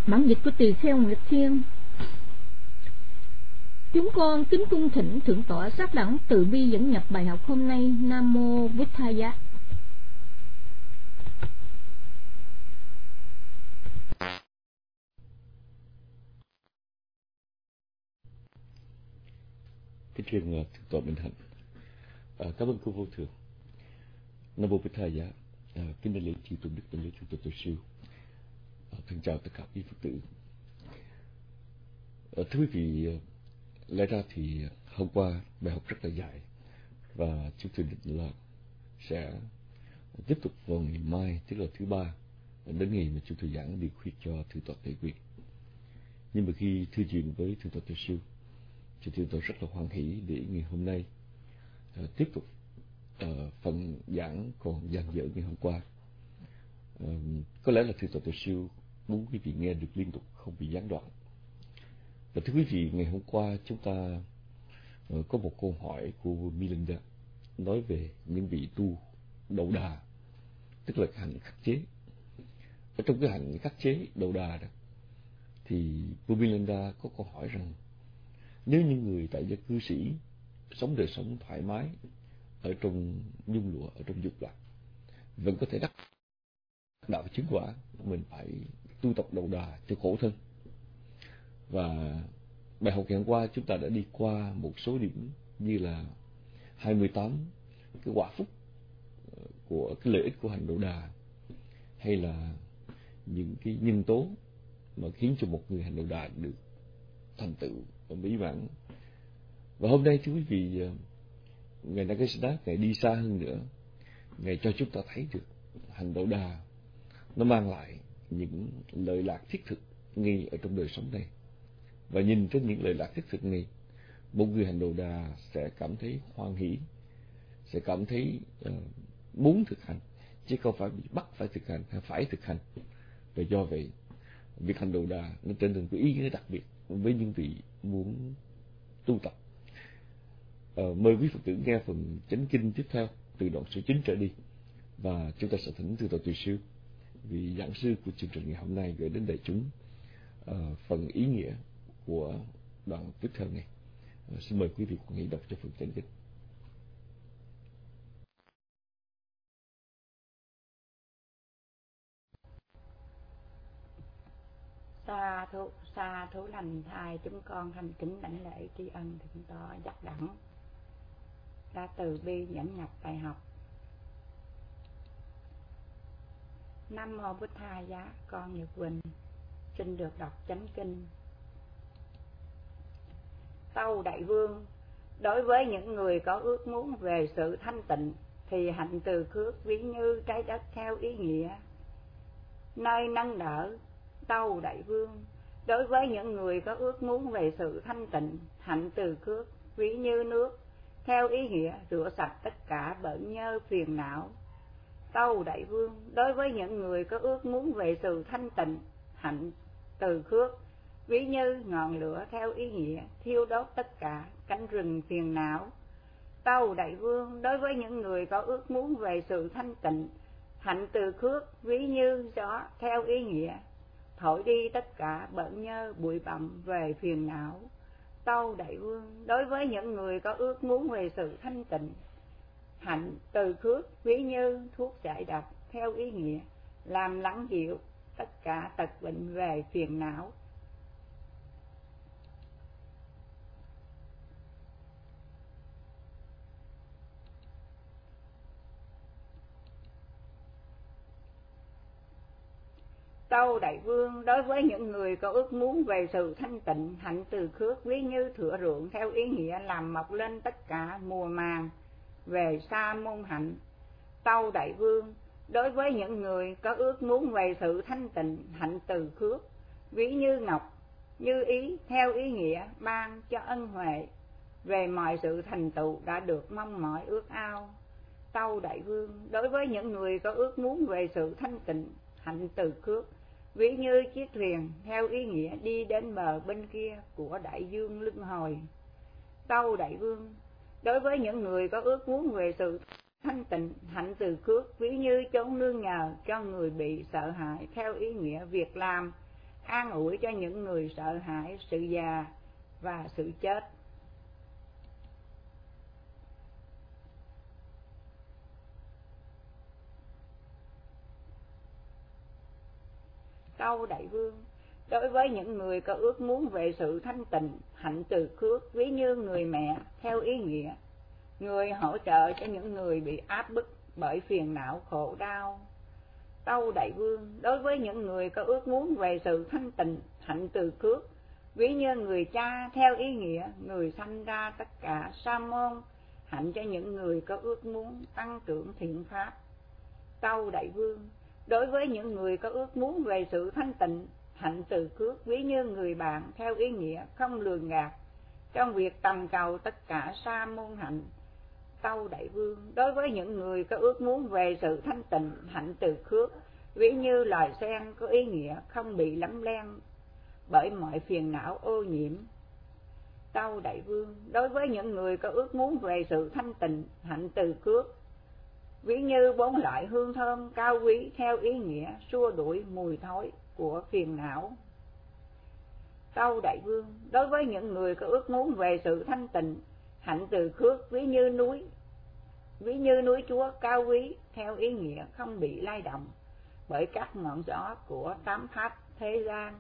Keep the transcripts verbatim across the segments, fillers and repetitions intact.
Bản dịch của Tỳ Kheo Nguyệt Thiên. Chúng con kính cung thỉnh Thượng tọa Sát Đẳng từ bi dẫn nhập bài học hôm nay. Nam mô Bụt Thaya. Kính truyền Thượng tọa Bình Hạnh. À, cảm ơn cô vô thượng. Nam mô Bụt Thaya. À, kính đại lễ chư tôn đức, đại lễ Thượng tọa Tổ sư. À, thân chào tất cả quý Phật tử. À, thưa quý vị, lẽ ra thì hôm qua bài học rất là dài và chúng tôi định là sẽ tiếp tục vào ngày mai, tức là thứ ba, đến ngày mà chúng tôi giảng điều khuyết cho Thượng tọa Tề Quyền. Nhưng mà khi thư chuyện với Thượng tọa Tổ sư, thì Thượng tọa rất là hoan hỷ để ngày hôm nay uh, tiếp tục uh, phần giảng còn dang dở ngày hôm qua. Uh, có lẽ là Thượng tọa Tổ sư muốn quý vị nghe được liên tục, không bị gián đoạn. Và thưa quý vị, ngày hôm qua chúng ta uh, có một câu hỏi của Melinda nói về những vị tu đầu đà, tức là hành khắc chế. Ở trong cái hành khắc chế đầu đà đó, thì cô Melinda có câu hỏi rằng nếu những người tại gia cư sĩ sống đời sống thoải mái ở trong nhung lụa, ở trong dục lạc, vẫn có thể đắc đạo chứng quả, mình phải tu tập đầu đà cho khổ thân. Và bài học ngày hôm qua chúng ta đã đi qua một số điểm như là hai mươi tám cái quả phúc của cái lợi ích của hành đầu đà, hay là những cái nhân tố mà khiến cho một người hành đầu đà được thành tựu và mỹ mãn. Và hôm nay thưa quý vị, Ngài Nagasiddha, Ngài đi xa hơn nữa, Ngài cho chúng ta thấy được hành đầu đà nó mang lại những lợi lạc thiết thực ngay ở trong đời sống này. Và nhìn trên những lợi lạc thiết thực này, một người hành đầu đà sẽ cảm thấy hoan hỷ, sẽ cảm thấy uh, muốn thực hành, chứ không phải bị bắt phải thực hành hay phải thực hành. Và do vậy, việc hành đầu đà nó trở nên có ý nghĩa đặc biệt với những vị muốn tu tập. Uh, mời quý Phật tử nghe phần chánh kinh tiếp theo từ đoạn số chín trở đi, và chúng ta sẽ thỉnh Thượng tọa Tùy Sư, vị giảng sư của chương trình ngày hôm nay, gửi đến đại chúng uh, phần ý nghĩa của đoạn tiếp theo này. Uh, xin mời quý vị cùng nghĩ đọc cho phần chánh kinh. Sa thú, sa thú lành thai, chúng con thành kính đảnh lễ tri ân Thượng tọa Giác Đẳng đã từ bi dẫn nhập bài học. Nam mô Bụt Thaya. Con Nhật Quỳnh xin được đọc chánh kinh. Tâu Đại Vương, đối với những người có ước muốn về sự thanh tịnh thì hạnh từ khước ví như trái đất theo ý nghĩa, nơi nâng đỡ. Tâu Đại Vương, đối với những người có ước muốn về sự thanh tịnh, hạnh từ khước ví như nước theo ý nghĩa rửa sạch tất cả bẩn nhơ phiền não. Tâu Đại Vương, đối với những người có ước muốn về sự thanh tịnh, hạnh từ khước ví như ngọn lửa theo ý nghĩa thiêu đốt tất cả cánh rừng phiền não. Tâu Đại Vương, đối với những người có ước muốn về sự thanh tịnh, hạnh từ khước ví như gió theo ý nghĩa thổi đi tất cả bẩn nhơ bụi bặm về phiền não. Tâu Đại Vương, đối với những người có ước muốn về sự thanh tịnh, hạnh từ khước ví như thuốc giải độc theo ý nghĩa làm lắng dịu tất cả tật bệnh về phiền não. Tâu Đại Vương, đối với những người có ước muốn về sự thanh tịnh, hạnh từ khước ví như thửa ruộng theo ý nghĩa làm mọc lên tất cả mùa màng về sa môn hạnh. Tâu Đại Vương, đối với những người có ước muốn về sự thanh tịnh, hạnh từ khước ví như ngọc, như ý theo ý nghĩa ban cho ân huệ về mọi sự thành tựu đã được mong mỏi ước ao. Tâu Đại Vương, đối với những người có ước muốn về sự thanh tịnh, hạnh từ khước ví như chiếc thuyền theo ý nghĩa đi đến bờ bên kia của đại dương luân hồi. Tâu Đại Vương, đối với những người có ước muốn về sự thanh tịnh, hạnh từ khước ví như chốn nương nhờ cho người bị sợ hãi theo ý nghĩa việc làm an ủi cho những người sợ hãi sự già và sự chết. Tâu Đại Vương, đối với những người có ước muốn về sự thanh tịnh, hạnh từ khước, ví như người mẹ theo ý nghĩa, người hỗ trợ cho những người bị áp bức bởi phiền não khổ đau. Tâu Đại Vương, đối với những người có ước muốn về sự thanh tịnh, hạnh từ khước, ví như người cha theo ý nghĩa, người sanh ra tất cả sa môn, hạnh cho những người có ước muốn tăng trưởng thiện pháp. Tâu Đại Vương, đối với những người có ước muốn về sự thanh tịnh, hạnh từ khước, ví như người bạn theo ý nghĩa, không lường gạt trong việc tầm cầu tất cả sa môn hạnh. Tâu Đại Vương, đối với những người có ước muốn về sự thanh tịnh, hạnh từ khước, ví như loài sen có ý nghĩa, không bị lấm lem bởi mọi phiền não ô nhiễm. Tâu Đại Vương, đối với những người có ước muốn về sự thanh tịnh, hạnh từ khước, ví như bốn loại hương thơm cao quý theo ý nghĩa, xua đuổi mùi thối của phiền não. Tâu Đại Vương, đối với những người có ước muốn về sự thanh tịnh, hạnh từ khước, ví như núi ví như núi Chúa cao quý theo ý nghĩa, không bị lay động bởi các ngọn gió của tám pháp thế gian.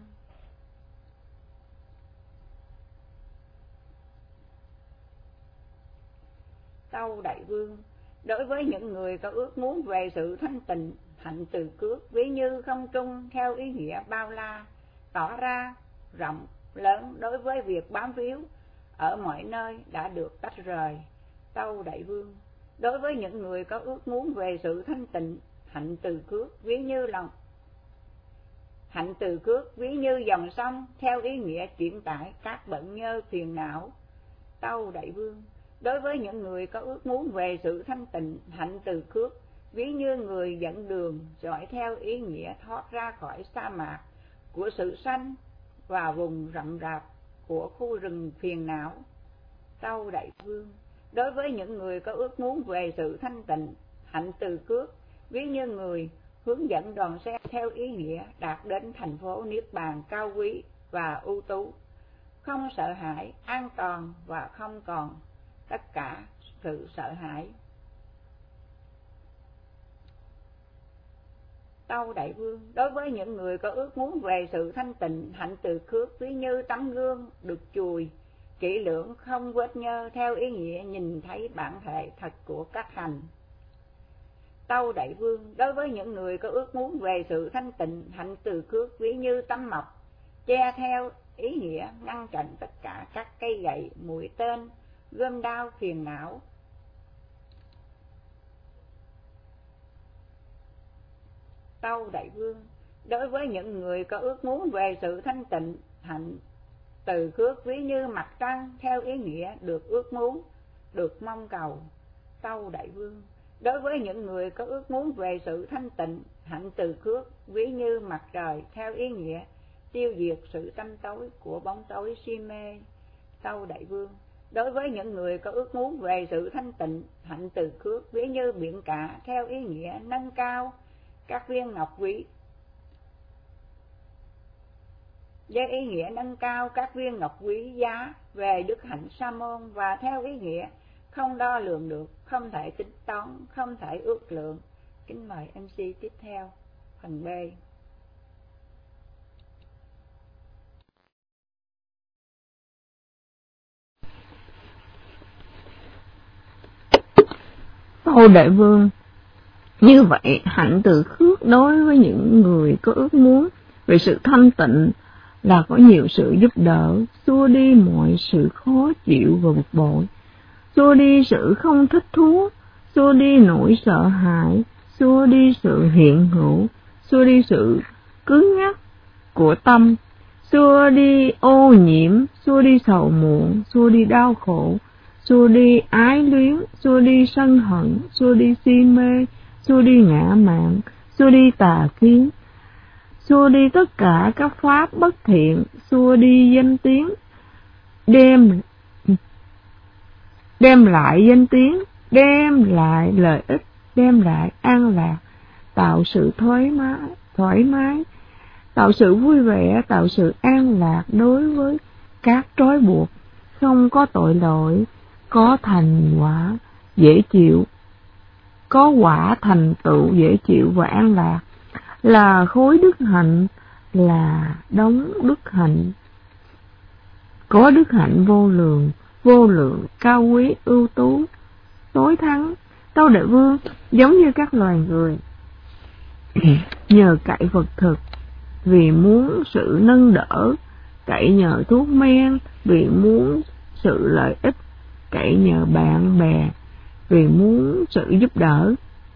Tâu Đại Vương, đối với những người có ước muốn về sự thanh tịnh, hạnh từ khước, ví như không trung theo ý nghĩa bao la, tỏ ra rộng lớn đối với việc bám víu ở mọi nơi đã được tách rời. Tâu Đại Vương, đối với những người có ước muốn về sự thanh tịnh, hạnh từ khước, ví như lòng hạnh từ khước, ví như dòng sông theo ý nghĩa chuyển tải các bận nhơ phiền não. Tâu Đại Vương, đối với những người có ước muốn về sự thanh tịnh, hạnh từ khước, ví như người dẫn đường dõi theo ý nghĩa thoát ra khỏi sa mạc của sự sanh và vùng rậm rạp của khu rừng phiền não. Tâu Đại Vương, đối với những người có ước muốn về sự thanh tịnh, hạnh từ khước, ví như người hướng dẫn đoàn xe theo ý nghĩa đạt đến thành phố Niết Bàn cao quý và ưu tú, không sợ hãi, an toàn và không còn tất cả sự sợ hãi. Tâu Đại Vương, đối với những người có ước muốn về sự thanh tịnh, hạnh từ khước, ví như tấm gương được chùi kỹ lưỡng không vết nhơ theo ý nghĩa nhìn thấy bản thể thật của các hành. Tâu Đại Vương, đối với những người có ước muốn về sự thanh tịnh, hạnh từ khước, ví như tấm mộc che theo ý nghĩa ngăn chặn tất cả các cây gậy, mũi tên, gươm đao phiền não. Tâu Đại Vương, đối với những người có ước muốn về sự thanh tịnh, hạnh từ khước, ví như mặt trăng theo ý nghĩa được ước muốn, được mong cầu. Tâu Đại Vương, đối với những người có ước muốn về sự thanh tịnh, hạnh từ khước, ví như mặt trời theo ý nghĩa tiêu diệt sự tăm tối của bóng tối si mê. Tâu Đại Vương, đối với những người có ước muốn về sự thanh tịnh, hạnh từ khước, ví như biển cả theo ý nghĩa nâng cao các viên ngọc quý, với ý nghĩa nâng cao các viên ngọc quý giá về đức hạnh sa môn, và theo ý nghĩa không đo lường được, không thể tính toán, không thể ước lượng. Kính mời em xê tiếp theo, phần B. Tâu Đại Vương, như vậy hạnh từ khước đối với những người có ước muốn về sự thanh tịnh là có nhiều sự giúp đỡ, xua đi mọi sự khó chịu và bực bội, xua đi sự không thích thú, xua đi nỗi sợ hãi, xua đi sự hiện hữu, xua đi sự cứng nhắc của tâm, xua đi ô nhiễm, xua đi sầu muộn, xua đi đau khổ, xua đi ái luyến, xua đi sân hận, xua đi si mê, xua đi ngã mạn, xua đi tà kiến, xua đi tất cả các pháp bất thiện, xua đi danh tiếng, đem đem lại danh tiếng, đem lại lợi ích, đem lại an lạc, tạo sự thoải mái, thoải mái tạo sự vui vẻ, tạo sự an lạc đối với các trói buộc, không có tội lỗi, có thành quả dễ chịu, có quả thành tựu dễ chịu và an lạc, là khối đức hạnh, là đống đức hạnh, có đức hạnh vô lượng, vô lượng, cao quý, ưu tú, tối thắng. Tâu Đại Vương giống như các loài người nhờ cậy vật thực vì muốn sự nâng đỡ, cậy nhờ thuốc men vì muốn sự lợi ích, cậy nhờ bạn bè vì muốn sự giúp đỡ,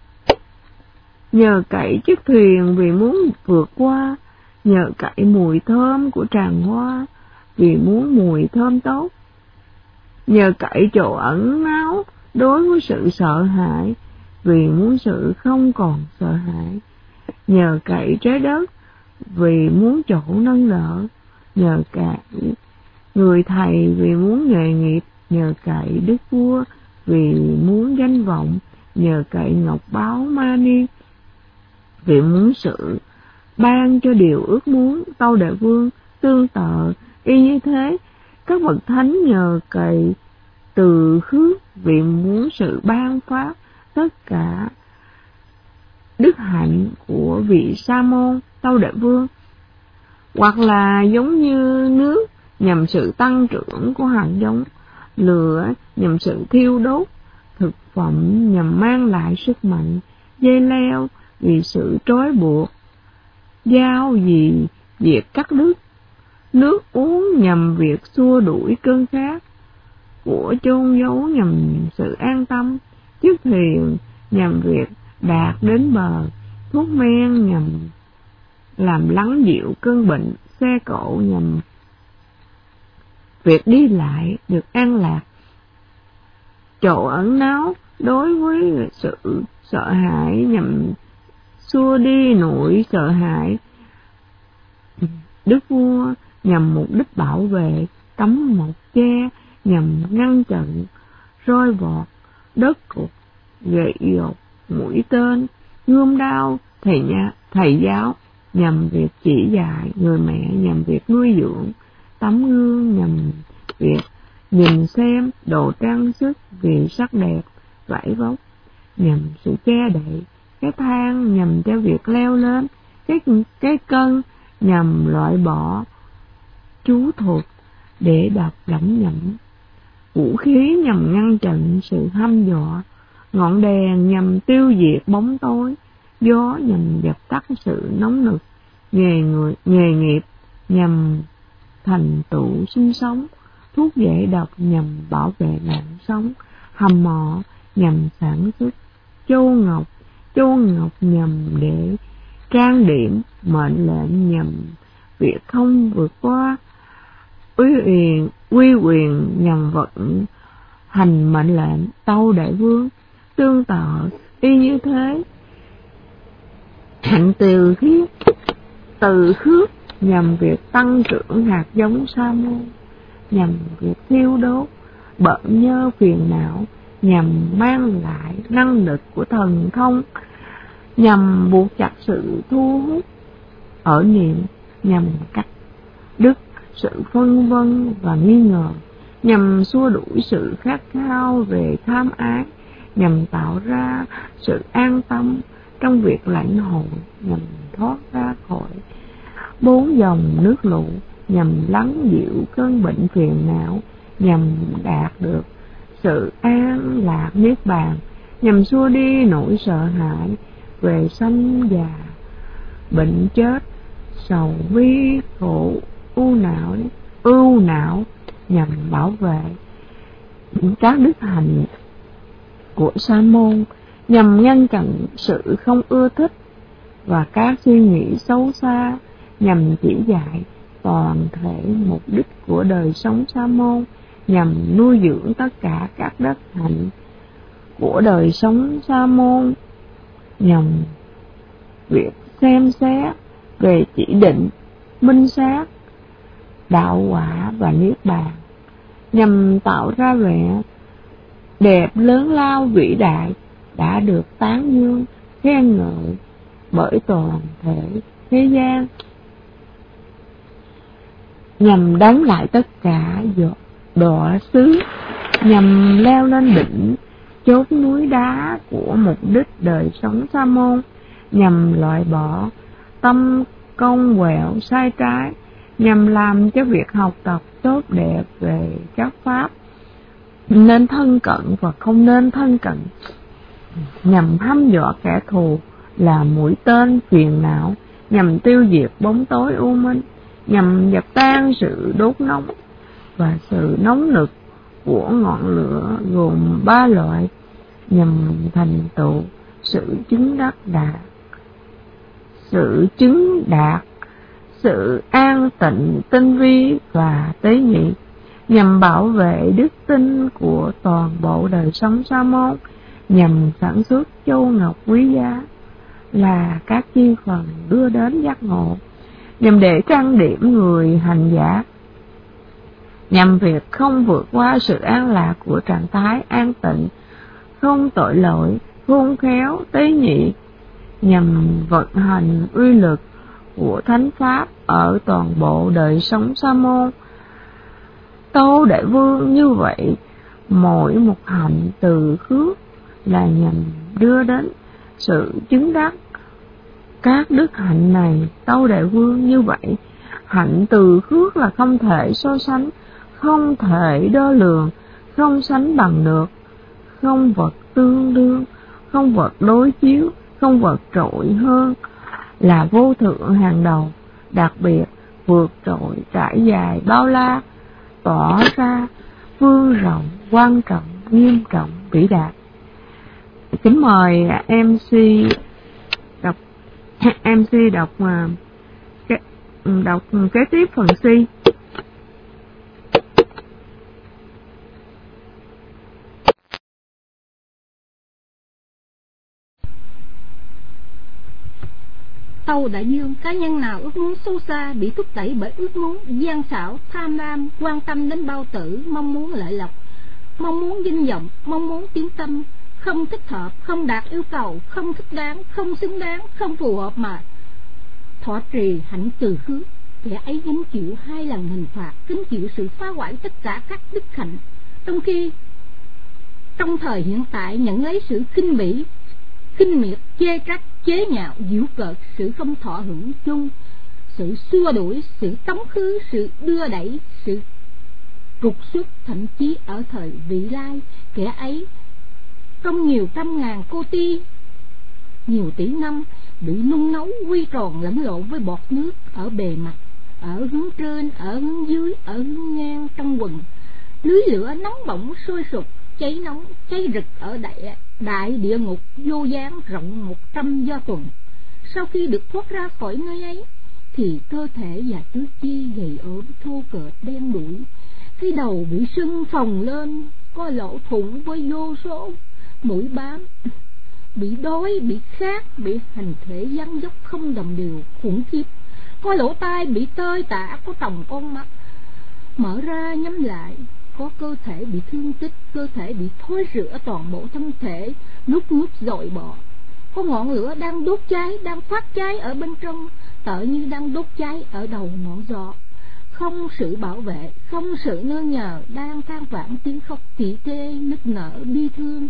nhờ cậy chiếc thuyền vì muốn vượt qua, nhờ cậy mùi thơm của tràng hoa vì muốn mùi thơm tốt, nhờ cậy chỗ ẩn náu đối với sự sợ hãi vì muốn sự không còn sợ hãi, nhờ cậy trái đất vì muốn chỗ nâng đỡ, nhờ cậy người thầy vì muốn nghề nghiệp, nhờ cậy đức vua vì muốn danh vọng, nhờ cậy ngọc báo mani vì muốn sự ban cho điều ước muốn. Tâu Đại Vương tương tự y như thế, các bậc thánh nhờ cậy từ khước vì muốn sự ban phát tất cả đức hạnh của vị sa môn. Tâu Đại Vương, hoặc là giống như nước nhằm sự tăng trưởng của hạt giống, lửa nhằm sự thiêu đốt thực phẩm nhằm mang lại sức mạnh, dây leo vì sự trói buộc, dao vì việc cắt đứt, nước uống nhằm việc xua đuổi cơn khát, của chôn giấu nhằm sự an tâm, chiếc thuyền nhằm việc đạt đến bờ, thuốc men nhằm làm lắng dịu cơn bệnh, xe cộ nhằm việc đi lại được an lạc, chỗ ẩn náu đối với sự sợ hãi nhằm xua đi nỗi sợ hãi, đức vua nhằm mục đích bảo vệ, tấm một che nhằm ngăn chặn roi vọt, đất cục, gậy gộc, mũi tên, gươm đao, thầy nhà, thầy giáo nhằm việc chỉ dạy, người mẹ nhằm việc nuôi dưỡng, tấm gương nhằm việc nhìn xem, đồ trang sức vì sắc đẹp, vải vóc nhằm sự che đậy, cái thang nhằm cho việc leo lên, cái cái cân nhằm loại bỏ chú thuật để đọc lẩm nhẩm, vũ khí nhằm ngăn chặn sự hăm dọa, ngọn đèn nhằm tiêu diệt bóng tối, gió nhằm dập tắt sự nóng nực, nghề người nghề nghiệp nhằm thành tựu sinh sống, thuốc giải độc nhằm bảo vệ mạng sống, hầm mỏ nhằm sản xuất, châu ngọc châu ngọc nhằm để trang điểm, mệnh lệnh nhằm việc không vượt qua, uy quyền uy quyền nhằm vận hành mệnh lệnh. Tâu Đại Vương tương tự y như thế, hạnh từ khiết từ khước nhằm việc tăng trưởng hạt giống sa môn, nhằm việc thiêu đốt bận nhơ phiền não, nhằm mang lại năng lực của thần thông, nhằm buộc chặt sự thu hút ở niệm, nhằm cắt đứt sự phân vân và nghi ngờ, nhằm xua đuổi sự khát khao về tham ái, nhằm tạo ra sự an tâm trong việc lãnh hội, nhằm thoát ra khỏi bốn dòng nước lũ, nhằm lắng dịu cơn bệnh phiền não, nhằm đạt được sự an lạc niết bàn, nhằm xua đi nỗi sợ hãi về sanh già, bệnh chết, sầu bi khổ u não ưu não, nhằm bảo vệ các đức hạnh của sa môn, nhằm ngăn chặn sự không ưa thích và các suy nghĩ xấu xa, nhằm chỉ dạy toàn thể mục đích của đời sống sa môn, nhằm nuôi dưỡng tất cả các đức hạnh của đời sống sa môn, nhằm việc xem xét về chỉ định, minh sát, đạo quả và niết bàn, nhằm tạo ra vẻ đẹp lớn lao vĩ đại đã được tán dương khen ngợi bởi toàn thể thế gian. nhằm đóng lại tất cả đọa xứ, nhằm leo lên đỉnh chốt núi đá của mục đích đời sống sa môn, nhằm loại bỏ tâm công quẹo sai trái, nhằm làm cho việc học tập tốt đẹp về các pháp nên thân cận và không nên thân cận, nhằm hăm dọa kẻ thù là mũi tên phiền não, nhằm tiêu diệt bóng tối u minh, nhằm dập tan sự đốt nóng và sự nóng nực của ngọn lửa gồm ba loại, nhằm thành tựu sự chứng đắc đạt, sự chứng đạt, sự an tịnh tinh vi và tế nhị, nhằm bảo vệ đức tin của toàn bộ đời sống sa môn, nhằm sản xuất châu ngọc quý giá là các chi phần đưa đến giác ngộ, nhằm để trang điểm người hành giả, nhằm việc không vượt qua sự an lạc của trạng thái an tịnh, không tội lỗi, khôn khéo, tế nhị, nhằm vận hành uy lực của thánh pháp ở toàn bộ đời sống sa môn. Tâu Đại Vương, như vậy mỗi một hạnh từ khước là nhằm đưa đến sự chứng đắc các đức hạnh này. Tâu Đại Vương, như vậy hạnh từ khước là không thể so sánh, không thể đo lường, không sánh bằng được, không vật tương đương, không vật đối chiếu, không vật trội hơn, là vô thượng hàng đầu, đặc biệt vượt trội, trải dài, bao la, tỏ ra phương rộng, quan trọng, nghiêm trọng, vĩ đại. Kính mời em xê đọc em xê đọc đọc kế tiếp phần C. Tâu Đại Dương, cá nhân nào ước muốn sâu xa bị thúc đẩy bởi ước muốn gian xảo, tham lam, quan tâm đến bao tử, mong muốn lợi lộc, mong muốn danh vọng, mong muốn tiếng tâm, không thích hợp, không đạt yêu cầu, không thích đáng, không xứng đáng, không phù hợp mà thọ trì hạnh từ khước, kẻ ấy gánh chịu hai lần hình phạt, gánh chịu sự phá hoại tất cả các đức hạnh, trong khi trong thời hiện tại nhận lấy sự khinh bỉ, khinh miệt, chê trách, chế nhạo, giễu cợt, sự không thọ hưởng chung, sự xua đuổi, sự tống khứ, sự đưa đẩy, sự trục xuất, thậm chí ở thời vị lai, kẻ ấy trong nhiều trăm ngàn cô ti, nhiều tỷ năm bị nung nấu quy tròn lẫn lộn với bọt nước ở bề mặt, ở hướng trên, ở hướng dưới, ở hướng ngang trong quần, lưới lửa nóng bỏng sôi sục, cháy nóng, cháy rực ở đại, đại địa ngục vô gián rộng một trăm do tuần. Sau khi được thoát ra khỏi nơi ấy, thì cơ thể và tứ chi gầy ốm, thô kệch, đen đủi, cái đầu bị sưng phồng lên, có lỗ thủng với vô số mũi bám, bị đói, bị khát, bị hành thể dáng dốc không đồng đều, khủng khiếp, có lỗ tai bị tơi tả, có tròng con mắt mở ra nhắm lại, có cơ thể bị thương tích, cơ thể bị thối rữa toàn bộ thân thể, nút nút dội bọ, có ngọn lửa đang đốt cháy, đang phát cháy ở bên trong, tựa như đang đốt cháy ở đầu ngọn gió, không sự bảo vệ, không sự nương nhờ, đang than vãn tiếng khóc tỉ tê, nức nở, bi thương.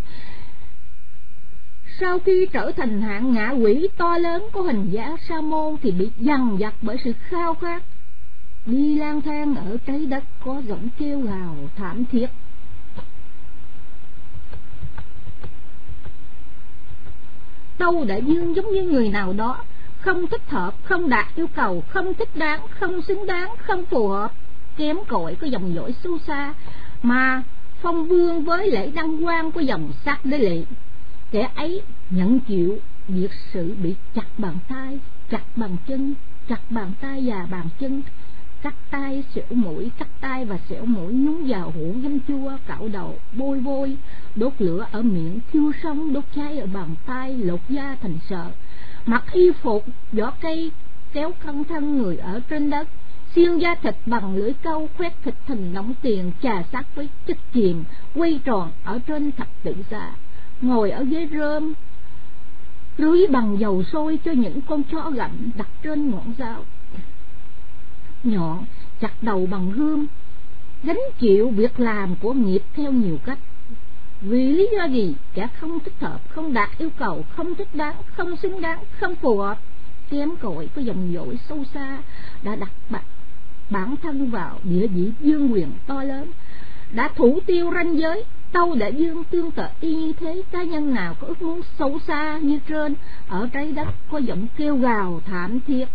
Sau khi trở thành hạng ngạ quỷ to lớn có hình dáng sa môn thì bị dằn vặt bởi sự khao khát, đi lang thang ở trái đất, có giọng kêu gào thảm thiết. Tâu Đại Dương giống như người nào đó không thích hợp, không đạt yêu cầu, không thích đáng, không xứng đáng, không phù hợp, kém cỏi có dòng dõi sâu xa, mà phong vương với lễ đăng quang của dòng sắc đế lệ. Kẻ ấy nhận chịu việc sự bị chặt bàn tay, chặt bàn chân, chặt bàn tay và bàn chân, cắt tay, xẻo mũi, cắt tay và xẻo mũi, nhúng vào hũ găm chua, cạo đầu, bôi vôi, đốt lửa ở miệng, thiêu sống, đốt cháy ở bàn tay, lột da thành sợi, mặc y phục, vỏ cây, kéo căng thân người ở trên đất, xiên da thịt bằng lưỡi câu, khoét thịt thành nóng tiền, trà sát với chất chìm, quay tròn ở trên thập tự giá, ngồi ở ghế rơm, rưới bằng dầu sôi cho những con chó gặm đặt trên ngọn dao nhọn, chặt đầu bằng gươm, gánh chịu việc làm của nghiệp theo nhiều cách. Vì lý do gì? Kẻ không thích hợp, không đạt yêu cầu, không thích đáng, không xứng đáng, không phù hợp, kém cỏi có dòng dõi sâu xa, đã đặt bản thân vào địa vị vương quyền to lớn, đã thủ tiêu ranh giới. Tâu Đại Dương tương tự y như thế. Cá nhân nào có ước muốn sâu xa như trên ở trái đất có giọng kêu gào thảm thiết.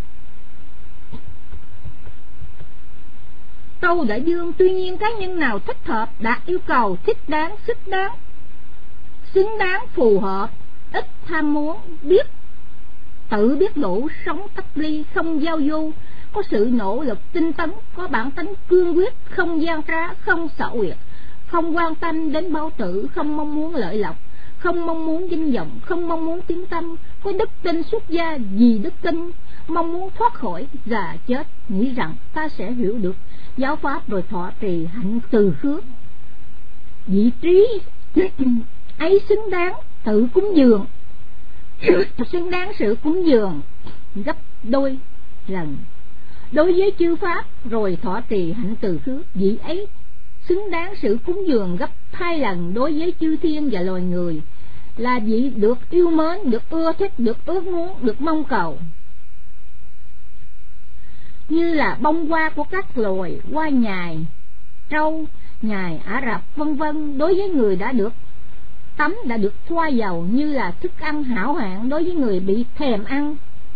Tâu Đại Dương, tuy nhiên cá nhân nào thích hợp, đạt yêu cầu, thích đáng, xứng đáng, xứng đáng, phù hợp, ít tham muốn, biết tự biết đủ, sống tách ly, không giao du, có sự nỗ lực tinh tấn, có bản tính cương quyết, không gian trá, không xảo quyệt, không quan tâm đến bao tử, không mong muốn lợi lộc, không mong muốn danh vọng, không mong muốn tiếng tăm, có đức tin xuất gia vì đức tin, mong muốn thoát khỏi già chết, nghĩ rằng ta sẽ hiểu được giáo pháp rồi thọ trì hạnh từ khước. Vị trí ấy xứng đáng tự cúng dường, xứng đáng sự cúng dường gấp đôi lần đối với chư pháp rồi thọ trì hạnh từ khước. Vị ấy xứng đáng sự cúng dường gấp hai lần đối với chư thiên và loài người, là vị được yêu mến, được ưa thích, được ước muốn, được mong cầu. Như là bông hoa của các loài hoa nhài, trâu, nhài, Ả Rập vân vân đối với người đã được tắm, đã được thoa dầu, như là thức ăn hảo hạng đối với người bị thèm ăn.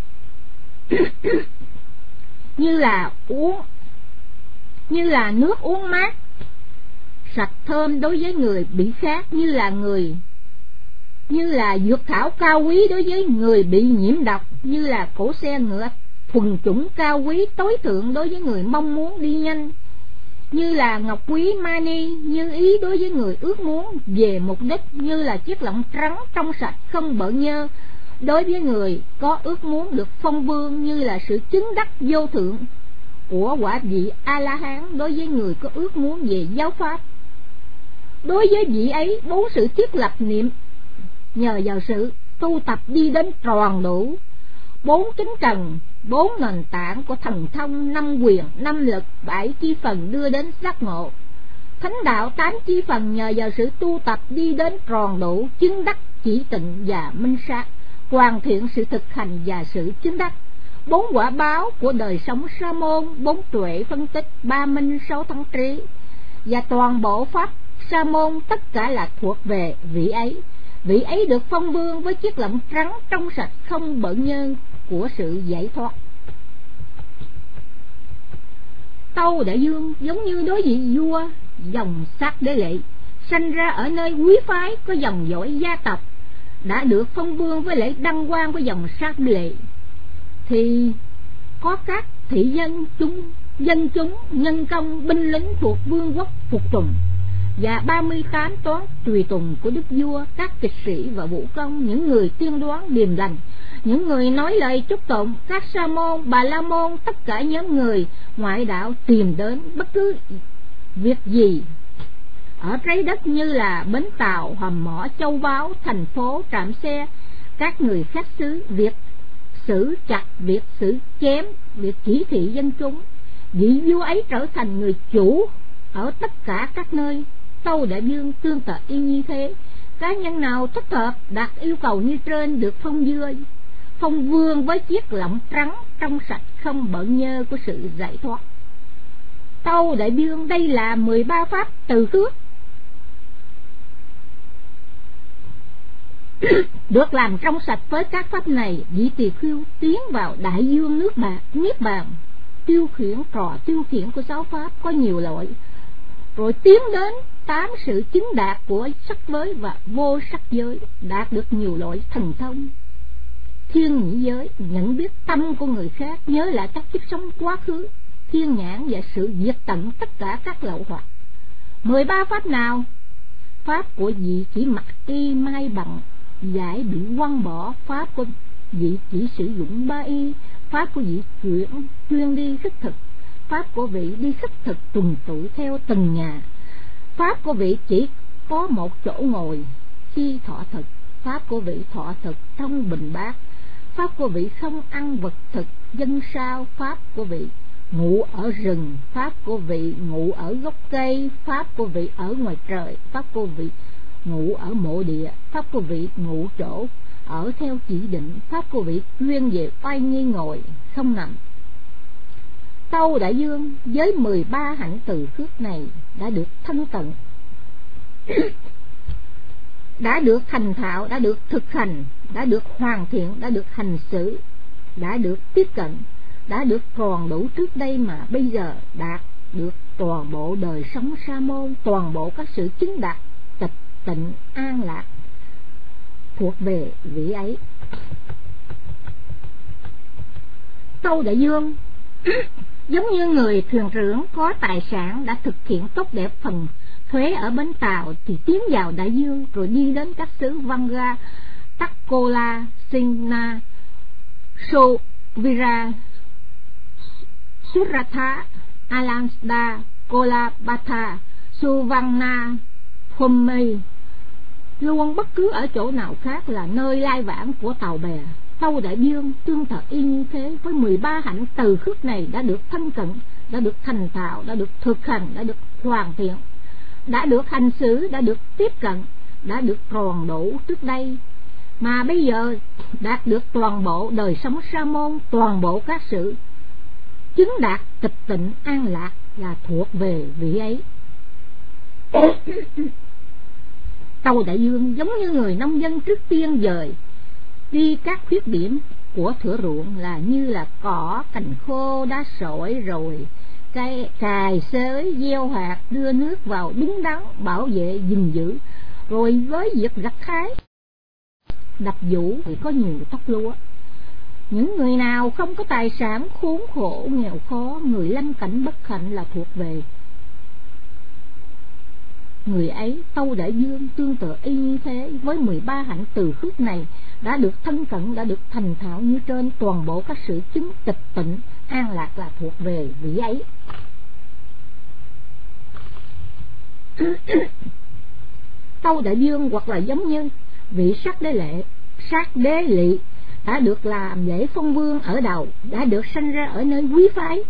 Như là uống như là nước uống mát sạch thơm đối với người bị khát, như là người như là dược thảo cao quý đối với người bị nhiễm độc, như là cỗ xe ngựa thuần chủng cao quý tối thượng đối với người mong muốn đi nhanh, như là ngọc quý mani như ý đối với người ước muốn về mục đích, như là chiếc lọng trắng trong sạch không bợn nhơ đối với người có ước muốn được phong vương, như là sự chứng đắc vô thượng của quả vị A-la-hán đối với người có ước muốn về giáo pháp. Đối với vị ấy, bốn sự thiết lập niệm nhờ vào sự tu tập đi đến tròn đủ, bốn kính trần, bốn nền tảng của thần thông, năm quyền, năm lực, bảy chi phần đưa đến giác ngộ. Thánh đạo tám chi phần nhờ vào sự tu tập đi đến tròn đủ, chứng đắc chỉ tịnh và minh sát, hoàn thiện sự thực hành và sự chứng đắc. Bốn quả báo của đời sống sa môn, bốn tuệ phân tích, ba minh, sáu thắng trí, và toàn bộ pháp sa môn tất cả là thuộc về vị ấy. Vị ấy được phong vương với chiếc lọng trắng trong sạch không bợn nhơ của sự giải thoát. Tâu Đại Dương giống như đối vị vua dòng Sát Đế Lệ, sanh ra ở nơi quý phái có dòng dõi gia tộc, đã được phong vương với lễ đăng quang của dòng Sát Đế Lệ, thì có các thị dân chúng dân chúng nhân công binh lính thuộc vương quốc phục tùng, và ba mươi tám toán tùy tùng của đức vua, các kịch sĩ và vũ công, những người tiên đoán điềm lành, những người nói lời chúc tụng, các sa môn, bà la môn, tất cả nhóm người ngoại đạo tìm đến bất cứ việc gì ở trái đất, như là bến tàu, hầm mỏ, châu báu, thành phố, trạm xe, các người khác xứ, việc xử chặt, việc xử chém, việc chỉ thị dân chúng. Vị vua ấy trở thành người chủ ở tất cả các nơi. Tâu Đại Dương tương tự y như thế. Cá nhân nào thích hợp, đạt yêu cầu như trên, được phong vương phong vương với chiếc lọng trắng trong sạch không bợn nhơ của sự giải thoát. Tâu Đại Dương, đây là mười ba pháp từ khước được làm trong sạch. Với các pháp này, vị tỳ khưu tiến vào đại dương nước bạc niết bàn. Tiêu khiển trò tiêu khiển của giáo pháp có nhiều loại, rồi tiến đến tám sự chứng đạt của sắc giới và vô sắc giới, đạt được nhiều loại thần thông. Thiên nhĩ giới, nhận biết tâm của người khác, nhớ lại các kiếp sống quá khứ. Thiên nhãn và sự diệt tận tất cả các lậu hoặc. Mười ba pháp nào? Pháp của vị chỉ mặc y mai bằng, giải bị quăng bỏ. Pháp của vị chỉ sử dụng ba y. Pháp của vị chuyển chuyên đi khất thực. Pháp của vị đi khất thực tuần tự theo từng nhà. Pháp của vị chỉ có một chỗ ngồi khi thọ thực. Pháp của vị thọ thực trong bình bát. Pháp của vị không ăn vật thực dân sao. Pháp của vị ngụ ở rừng, pháp của vị ngụ ở gốc cây, pháp của vị ở ngoài trời, pháp của vị ngụ ở mộ địa, pháp của vị ngụ chỗ ở theo chỉ định, pháp của vị chuyên về oai nghi ngồi không nằm. Tâu Đại Dương với mười ba hạnh từ khước này đã được thân cận, đã được thành thạo, đã được thực hành, đã được hoàn thiện, đã được hành xử, đã được tiếp cận, đã được tròn đủ trước đây mà bây giờ đạt được toàn bộ đời sống sa môn, toàn bộ các sự chứng đạt tịch tịnh an lạc thuộc về vị ấy. Tâu Đại Dương giống như người thuyền trưởng có tài sản đã thực hiện tốt đẹp phần thuế ở bến tàu thì tiến vào đại dương, rồi đi đến các xứ Vanga, Takola, Singna, Sovira, Suratha, Alansda, Kolabata, Suvanna, Phumei, luôn bất cứ ở chỗ nào khác là nơi lai vãng của tàu bè. Tâu Đại Dương tương tự y như thế, với mười ba hạnh từ khước này đã được thân cận, đã được thành thạo, đã được thực hành, đã được hoàn thiện, đã được hành xử, đã được tiếp cận, đã được tròn đủ trước đây, mà bây giờ đạt được toàn bộ đời sống sa môn, toàn bộ các sự chứng đạt tịch tịnh an lạc là thuộc về vị ấy. Tâu Đại Dương giống như người nông dân trước tiên dời đi các khuyết điểm của thửa ruộng, là như là cỏ, cành khô, đá sỏi, rồi cây cài xới, gieo hạt, đưa nước vào đúng đắn, bảo vệ gìn giữ, rồi với việc gặt hái đập vũ thì có nhiều tóc lúa. Những người nào không có tài sản, khốn khổ nghèo khó, người lâm cảnh bất hạnh là thuộc về người ấy. Tâu Đại Dương tương tự y như thế, với mười ba hạnh từ khước này đã được thân cận, đã được thành thạo như trên, toàn bộ các sự chứng tịch tịnh an lạc là thuộc về vị ấy. Tâu Đại Dương hoặc là giống như vị sắc đế lệ, sắc đế lỵ đã được làm lễ phong vương ở đầu, đã được sanh ra ở nơi quý phái,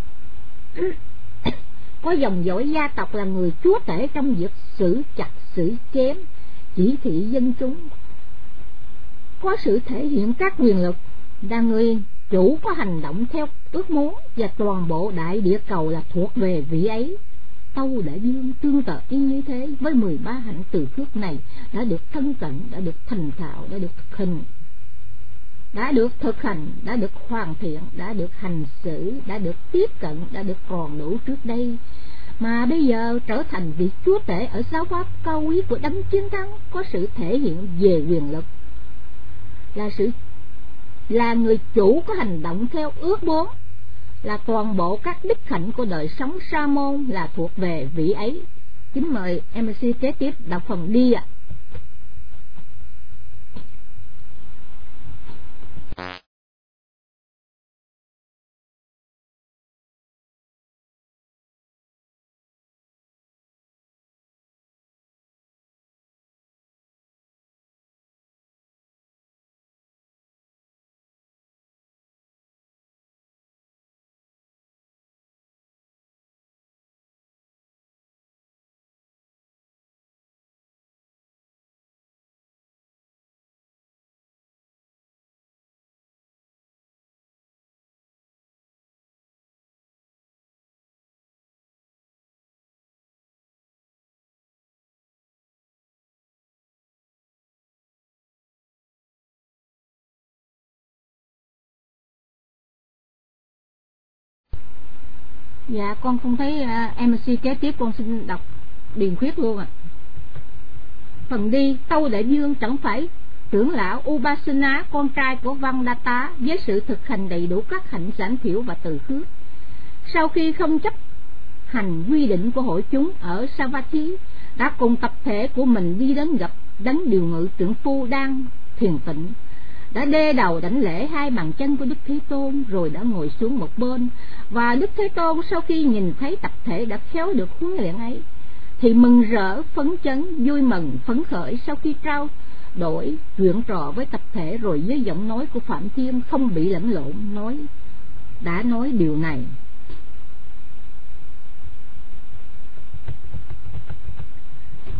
có dòng dõi gia tộc là người chúa tể trong việc xử chặt xử chém, chỉ thị dân chúng, có sự thể hiện các quyền lực, là người chủ có hành động theo ước muốn, và toàn bộ đại địa cầu là thuộc về vị ấy. Tâu Đại Dương tương tự y như thế, với mười ba hạnh từ khước này đã được thân cận, đã được thành thạo, đã được thực hành, đã được thực hành, đã được hoàn thiện, đã được hành xử, đã được tiếp cận, đã được còn đủ trước đây, mà bây giờ trở thành vị chúa tể ở giáo pháp cao quý của đấng chiến thắng, có sự thể hiện về quyền lực, là sự là người chủ có hành động theo ước muốn, là toàn bộ các đức hạnh của đời sống sa môn là thuộc về vị ấy. Kính mời em xê kế tiếp đọc phần đi ạ. Dạ con không thấy uh, em xê kế tiếp, con xin đọc điền khuyết luôn ạ. À. Phần đi. Tâu Đại Dương chẳng phải trưởng lão Upasana, con trai của Vandata, với sự thực hành đầy đủ các hạnh giảm thiểu và từ khước. Sau khi không chấp hành quy định của hội chúng ở Savatthi, đã cùng tập thể của mình đi đến gặp đấng điều ngự trưởng phu đang thiền tịnh, đã đê đầu đảnh lễ hai bàn chân của Đức Thế Tôn, rồi đã ngồi xuống một bên. Và Đức Thế Tôn sau khi nhìn thấy tập thể đã khéo được huấn luyện ấy thì mừng rỡ phấn chấn, vui mừng phấn khởi. Sau khi trao đổi chuyện trò với tập thể, rồi với giọng nói của Phạm Thiên không bị lẫn lộn nói đã nói điều này: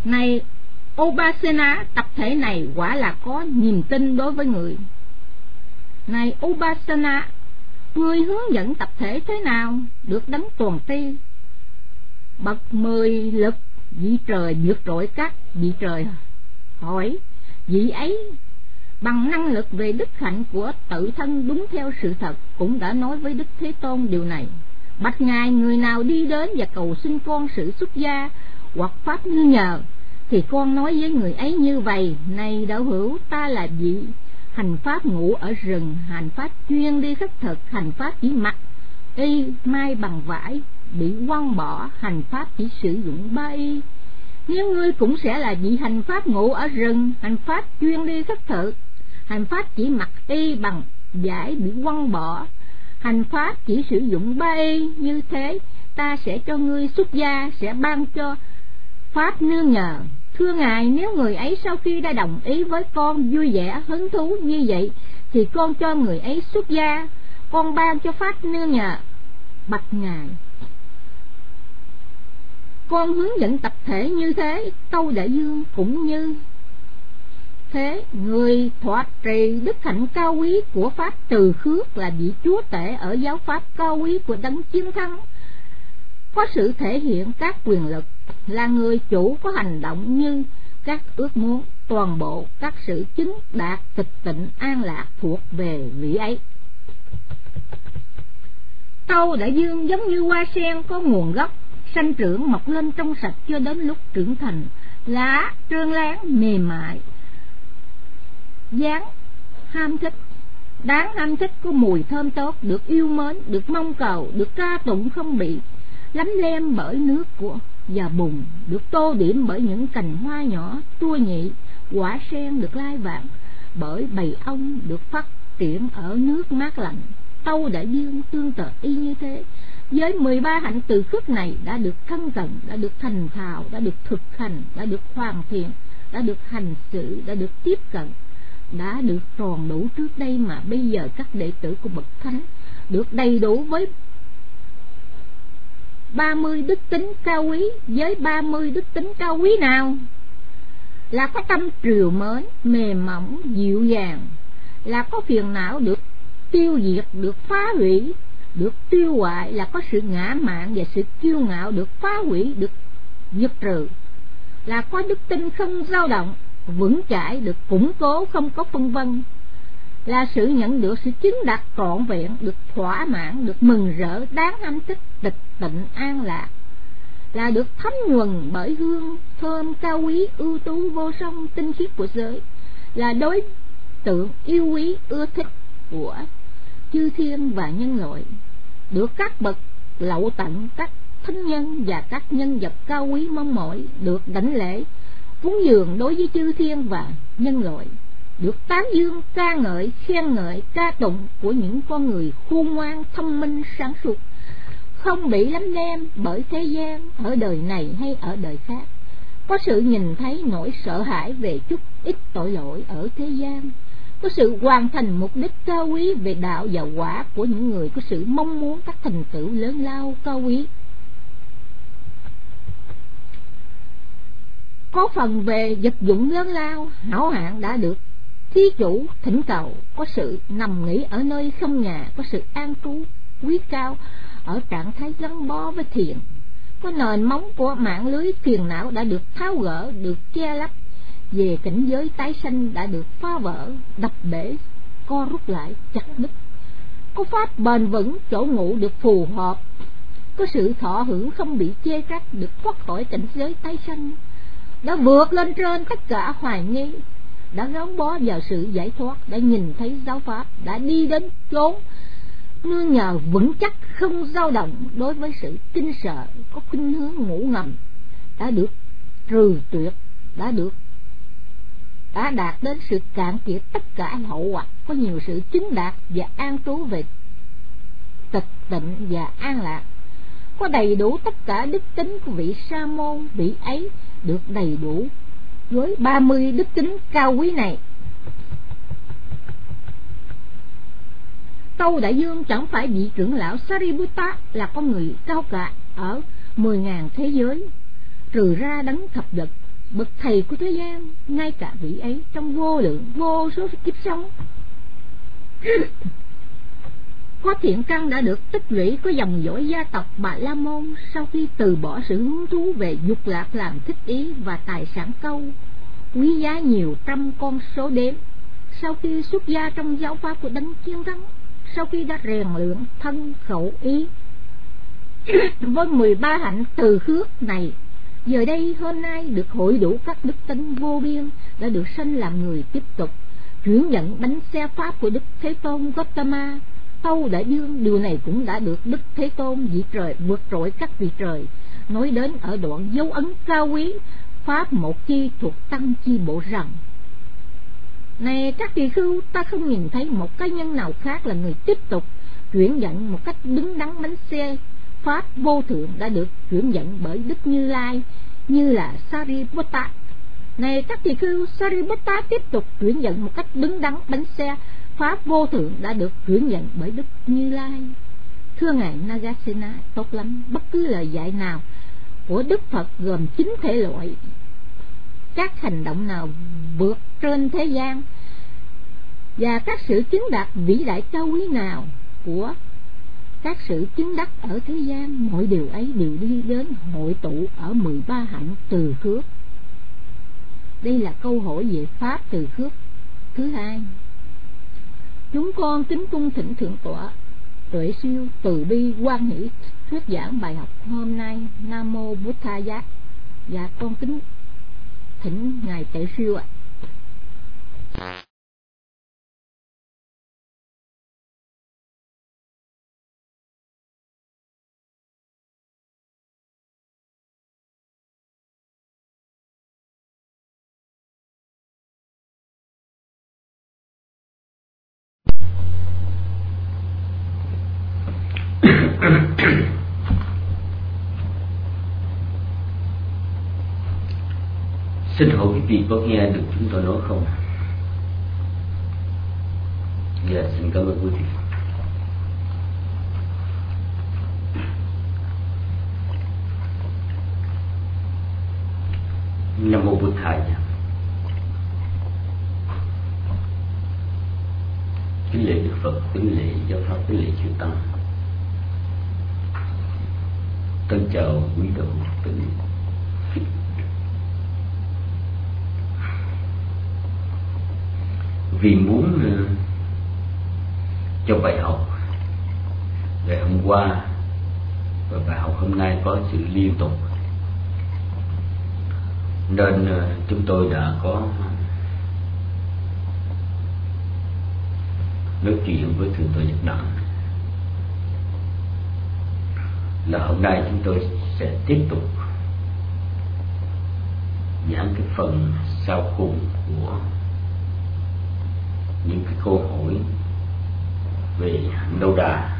Này Upasana, tập thể này quả là có niềm tin đối với người. Này Upasana, ngươi hướng dẫn tập thể thế nào được đấng toàn tri, bậc mười lực vị trời vượt trội các vị trời. Hỏi vị ấy bằng năng lực về đức hạnh của tự thân đúng theo sự thật cũng đã nói với Đức Thế Tôn điều này. Bạch ngài, người nào đi đến và cầu xin con sự xuất gia hoặc pháp nương nhờ, thì con nói với người ấy như vậy: này đạo hữu, ta là vị hành pháp ngủ ở rừng, hành pháp chuyên đi khất thực, hành pháp chỉ mặc y mai bằng vải, bị quăng bỏ, hành pháp chỉ sử dụng ba y. Nếu ngươi cũng sẽ là vị hành pháp ngủ ở rừng, hành pháp chuyên đi khất thực, hành pháp chỉ mặc y bằng vải, bị quăng bỏ, hành pháp chỉ sử dụng ba y, như thế ta sẽ cho ngươi xuất gia, sẽ ban cho pháp nương nhờ. Thưa ngài, nếu người ấy sau khi đã đồng ý với con vui vẻ hứng thú như vậy, thì con cho người ấy xuất gia, con ban cho pháp nương nhờ. Bạch ngài, con hướng dẫn tập thể như thế, Tâu Đại Dương cũng như thế. Người thọ trì đức hạnh cao quý của pháp từ khước là vị chúa tể ở giáo pháp cao quý của đấng chiến thắng, có sự thể hiện các quyền lực, là người chủ có hành động như các ước muốn, toàn bộ các sự chứng đạt tịch tịnh an lạc thuộc về vị ấy. Tâu Đại Dương giống như hoa sen có nguồn gốc, sanh trưởng mọc lên trong sạch cho đến lúc trưởng thành, lá trơn láng mềm mại, dáng ham thích, đáng ham thích, có mùi thơm tốt, được yêu mến, được mong cầu, được ca tụng, không bị lấm lem bởi nước của và bùn, được tô điểm bởi những cành hoa nhỏ tua nhị. Quả sen được lai vãng bởi bầy ong, được phát triển ở nước mát lạnh. Tâu Đại Dương tương tự y như thế. Với mười ba hạnh từ khước này đã được thân cận, đã được thành thạo, đã được thực hành, đã được hoàn thiện, đã được hành xử, đã được tiếp cận, đã được tròn đủ trước đây, mà bây giờ các đệ tử của bậc thánh được đầy đủ với ba mươi đức tính cao quý. Với ba mươi đức tính cao quý nào? Là có tâm trìu mến, mềm mỏng, dịu dàng, là có phiền não được tiêu diệt, được phá hủy, được tiêu hoại, là có sự ngã mạn và sự kiêu ngạo được phá hủy, được diệt trừ, là có đức tin không dao động, vững chãi, được củng cố, không có phân vân, là sự nhận được sự chứng đạt trọn vẹn, được thỏa mãn, được mừng rỡ, đáng hạnh thích, tịch tịnh an lạc, là được thấm nhuần bởi hương thơm cao quý, ưu tú vô song tinh khiết của giới, là đối tượng yêu quý ưa thích của chư thiên và nhân loại, được các bậc lậu tận, các thánh nhân và các nhân vật cao quý mong mỏi, được đảnh lễ cúng dường đối với chư thiên và nhân loại, được tán dương ca ngợi, khen ngợi, ca tụng của những con người khôn ngoan, thông minh, sáng suốt, không bị lấm lem bởi thế gian ở đời này hay ở đời khác, có sự nhìn thấy nỗi sợ hãi về chút ít tội lỗi ở thế gian, có sự hoàn thành mục đích cao quý về đạo và quả của những người có sự mong muốn các thành tựu lớn lao cao quý. Có phần về vật dụng lớn lao hảo hạng đã được thí chủ thỉnh cầu, có sự nằm nghỉ ở nơi không nhà, có sự an trú quý cao ở trạng thái gắn bó với thiền, có nền móng của mạng lưới phiền não đã được tháo gỡ, được che lấp, về cảnh giới tái sanh đã được phá vỡ, đập bể, co rút lại, chặt đứt, có pháp bền vững, chỗ ngủ được phù hợp, có sự thọ hưởng không bị chê trách, được thoát khỏi cảnh giới tái sanh, đã vượt lên trên tất cả hoài nghi, đã gắn bó vào sự giải thoát, đã nhìn thấy giáo pháp, đã đi đến chốn nương nhờ vững chắc không dao động đối với sự kinh sợ, có khuynh hướng ngủ ngầm, đã được trừ tuyệt, đã được đã đạt đến sự cạn kiệt tất cả hậu hoặc, có nhiều sự chứng đạt và an trú về tịch tịnh và an lạc, có đầy đủ tất cả đức tính của vị sa môn, vị ấy được đầy đủ với ba mươi đức tính cao quý này. Tâu Đại Dương chẳng phải vị trưởng lão Sariputta là con người cao cả ở mười ngàn thế giới, trừ ra đấng thập lực bậc thầy của thế gian, ngay cả vị ấy trong vô lượng vô số kiếp sống có thiện căn đã được tích lũy, có dòng dõi gia tộc Bà La Môn. Sau khi từ bỏ sự hứng thú về dục lạc làm thích ý và tài sản câu quý giá nhiều trăm con số đếm, sau khi xuất gia trong giáo pháp của Đấng Chiến Thắng, sau khi đã rèn luyện thân khẩu ý với mười ba hạnh từ khước này, giờ đây hôm nay được hội đủ các đức tính vô biên, đã được sanh làm người tiếp tục chuyển nhận bánh xe pháp của Đức Thế Tôn Gautama Tâu Đại Dương. Điều này cũng đã được Đức Thế Tôn vị trời vượt trội các vị trời nói đến ở đoạn dấu ấn cao quý pháp một chi thuộc tăng chi bộ rằng: này các tỳ khưu, ta không nhìn thấy một cá nhân nào khác là người tiếp tục chuyển nhận một cách đứng đắn bánh xe pháp vô thượng đã được chuyển nhận bởi Đức Như Lai như là Sariputta. Này các tỳ khưu, Sariputta tiếp tục chuyển nhận một cách đứng đắn bánh xe pháp vô thượng đã được chuyển nhận bởi Đức Như Lai. Thưa ngài Nagasena, tốt lắm, bất cứ lời dạy nào của Đức Phật gồm chín thể loại các hành động nào vượt trên thế gian và các sự chứng đạt vĩ đại cao quý nào của các sự chứng đắc ở thế gian, mọi điều ấy đều đi đến hội tụ ở mười ba hạnh từ khước. Đây là câu hỏi về pháp từ khước thứ hai. Chúng con kính cung thỉnh thượng tọa Tuệ Siêu từ bi hoan hỷ thuyết giảng bài học hôm nay. Nam mô Bụt Tha Giác. Và con kính thỉnh ngài Tuệ Siêu ạ. Xin hỏi quý vị có nghe được chúng tôi nói không? Dạ, xin cảm ơn quý vị. Nam mô Bụt Thầy. Kính lễ Đức Phật, kính lễ giáo pháp, kính lễ chư tăng. Tân chào quý đạo tử. Vì muốn uh, cho bài học ngày hôm qua và bài học hôm nay có sự liên tục, nên uh, chúng tôi đã có nói chuyện với Thượng tọa Nhật Đặng là hôm nay chúng tôi sẽ tiếp tục giảng cái phần sau cùng của những cái câu hỏi về hạnh Đâu Đà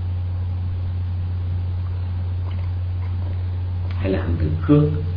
hay là hạnh từ khước.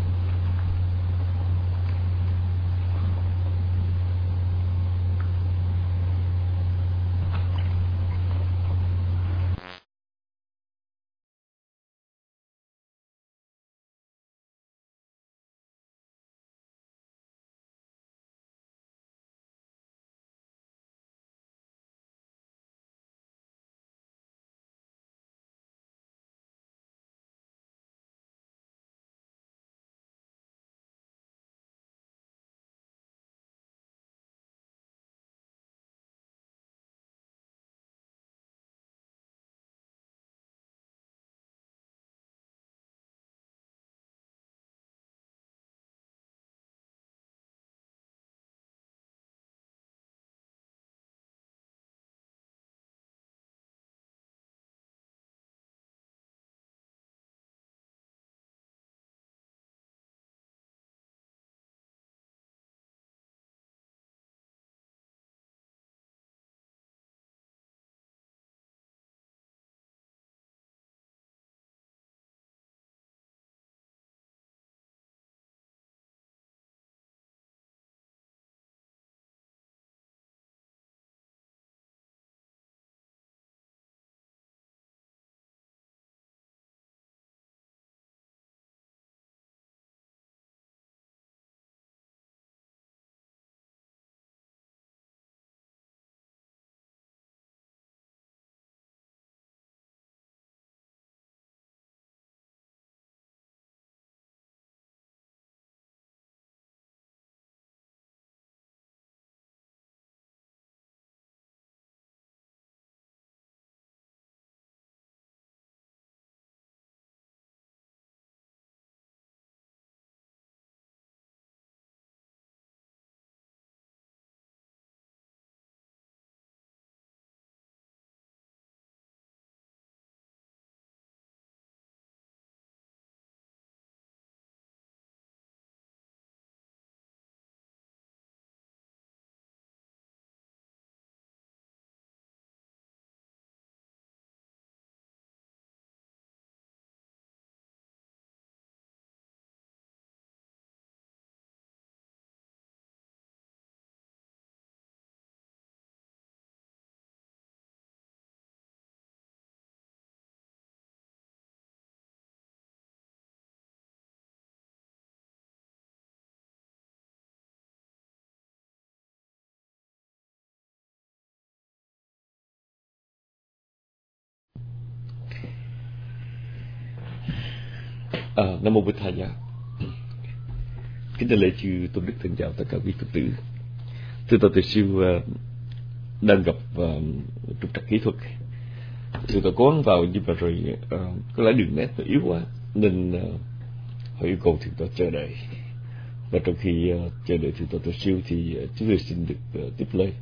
À, Nam mô Bích Tha Giá. Kính thưa lễ chư tôn đức thân chào tất cả quý Phật tử. Thưa Tổ Tuệ Siêu uh, đang gặp uh, trục trặc kỹ thuật. Thưa Tổ cố gắng vào nhưng mà rồi uh, có lẽ đường net nó yếu quá nên uh, họ yêu cầu Thưa Tổ chờ đợi. Và trong khi uh, chờ đợi Thưa Tổ Tuệ Siêu thì uh, chúng tôi xin được uh, tiếp lời.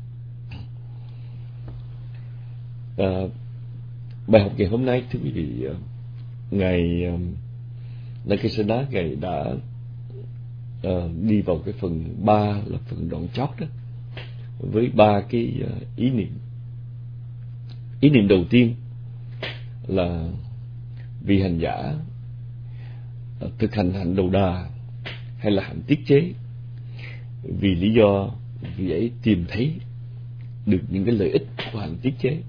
Uh, bài học ngày hôm nay thưa quý vị, uh, ngài uh, Nakasena ngài đã uh, đi vào cái phần ba là phần đoạn chót đó, với ba cái uh, ý niệm. Ý niệm đầu tiên là vì hành giả uh, thực hành hạnh đầu đà hay là hạnh tiết chế vì lý do vì ấy tìm thấy được những cái lợi ích của hạnh tiết chế.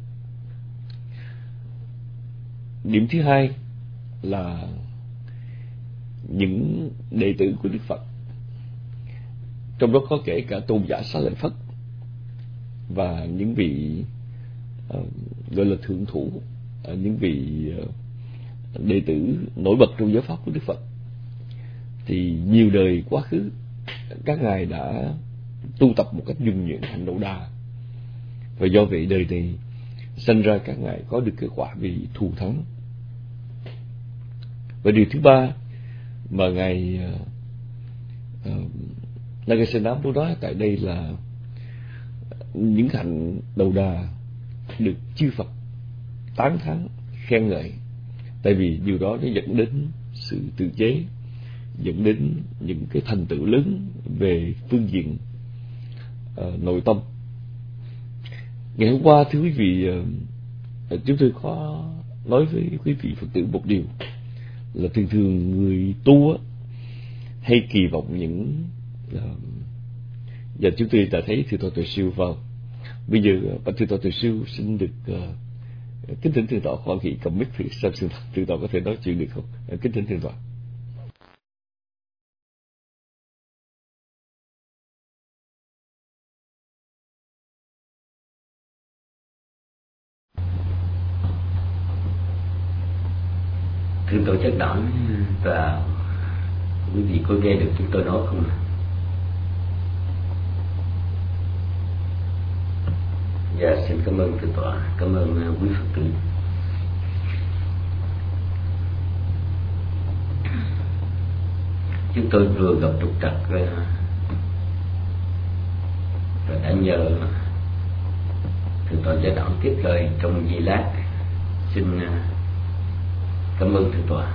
Điểm thứ hai là những đệ tử của Đức Phật, trong đó có kể cả tôn giả Xá Lợi Phất và những vị uh, gọi là thượng thủ, uh, những vị uh, đệ tử nổi bật trong giáo pháp của Đức Phật, thì nhiều đời quá khứ các ngài đã tu tập một cách nhuần nhuyễn hạnh đầu đà, và do vậy đời này sanh ra các ngài có được kết quả vì thù thắng. Và điều thứ ba mà ngài uh, uh, Nakasena muốn nói tại đây là những hạnh đầu đà được chư Phật tán thán khen ngợi, tại vì điều đó nó dẫn đến sự tự chế, dẫn đến những cái thành tựu lớn về phương diện uh, nội tâm. Ngày hôm qua thưa quý vị, uh, chúng tôi có nói với quý vị Phật tử một điều là thường thường người tu hay kỳ vọng những uh, và chúng tôi đã thấy Thưa Tổ Tuệ Siêu vào bây giờ. Bạch Thưa Tổ Tuệ Siêu xin được uh, kính thỉnh Thượng Tọa khoan thị cầm mic thử xem xin Thượng Tọa có thể nói chuyện được không? Uh, kính thỉnh Thượng Tọa. Thưa tổ chức đảng và quý vị có nghe được chúng tôi nói không? Dạ, xin cảm ơn thượng tọa, cảm ơn quý Phật tử. Chúng tôi vừa gặp trục trặc và đã nhờ thượng tọa giải đẳng tiếp lời trong giây lát. Xin cảm ơn thượng tọa.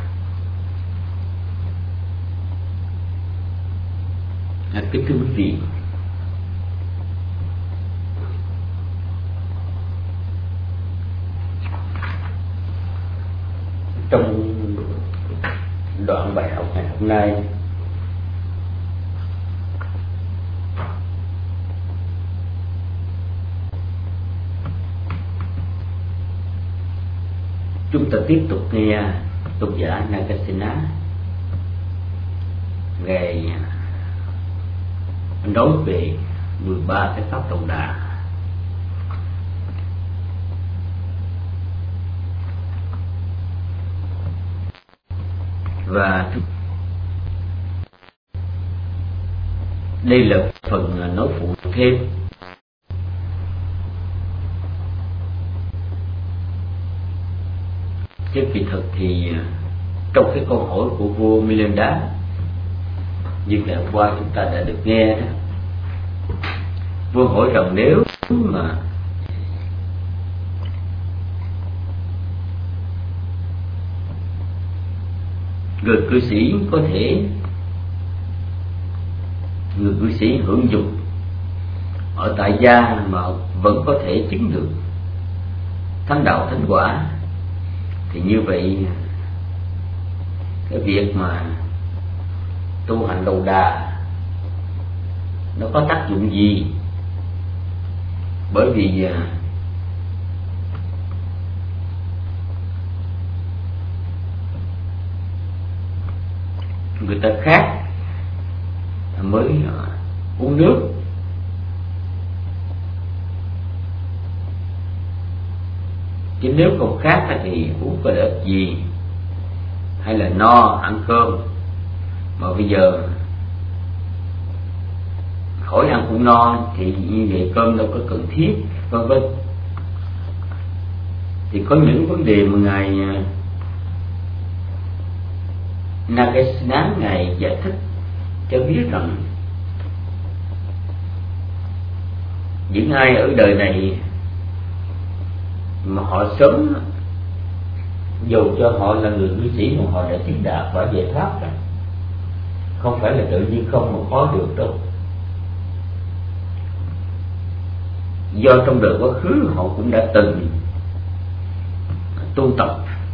À, kính thưa quý vị, trong đoạn bài học ngày hôm nay chúng ta tiếp tục nghe tôn giả Nakasena ngài nói về mười ba cái pháp đầu đà. Và đây là phần nói phụ thêm. Chứ kỳ thực thì trong cái câu hỏi của vua Milinda như ngày hôm qua chúng ta đã được nghe đó, vua hỏi rằng nếu mà người cư sĩ có thể người cư sĩ hưởng dục ở tại gia mà vẫn có thể chứng được thánh đạo thánh quả, thì như vậy cái việc mà tu hành đầu đà nó có tác dụng gì? Bởi vì người ta khát mới uống nước, chứ nếu không khát thì uống có lợi ích gì? hay là no ăn cơm, mà bây giờ khỏi ăn cũng no thì như vậy cơm đâu có cần thiết, vân vân. Thì có những vấn đề mà ngài Nagasena ngài giải thích cho biết rằng những ai ở đời này mà họ sớm, dù cho họ là người cư sĩ mà họ đã chứng đạt và giải thoát rồi, không phải là tự nhiên không mà có được đâu. Do trong đời quá khứ họ cũng đã từng tu tập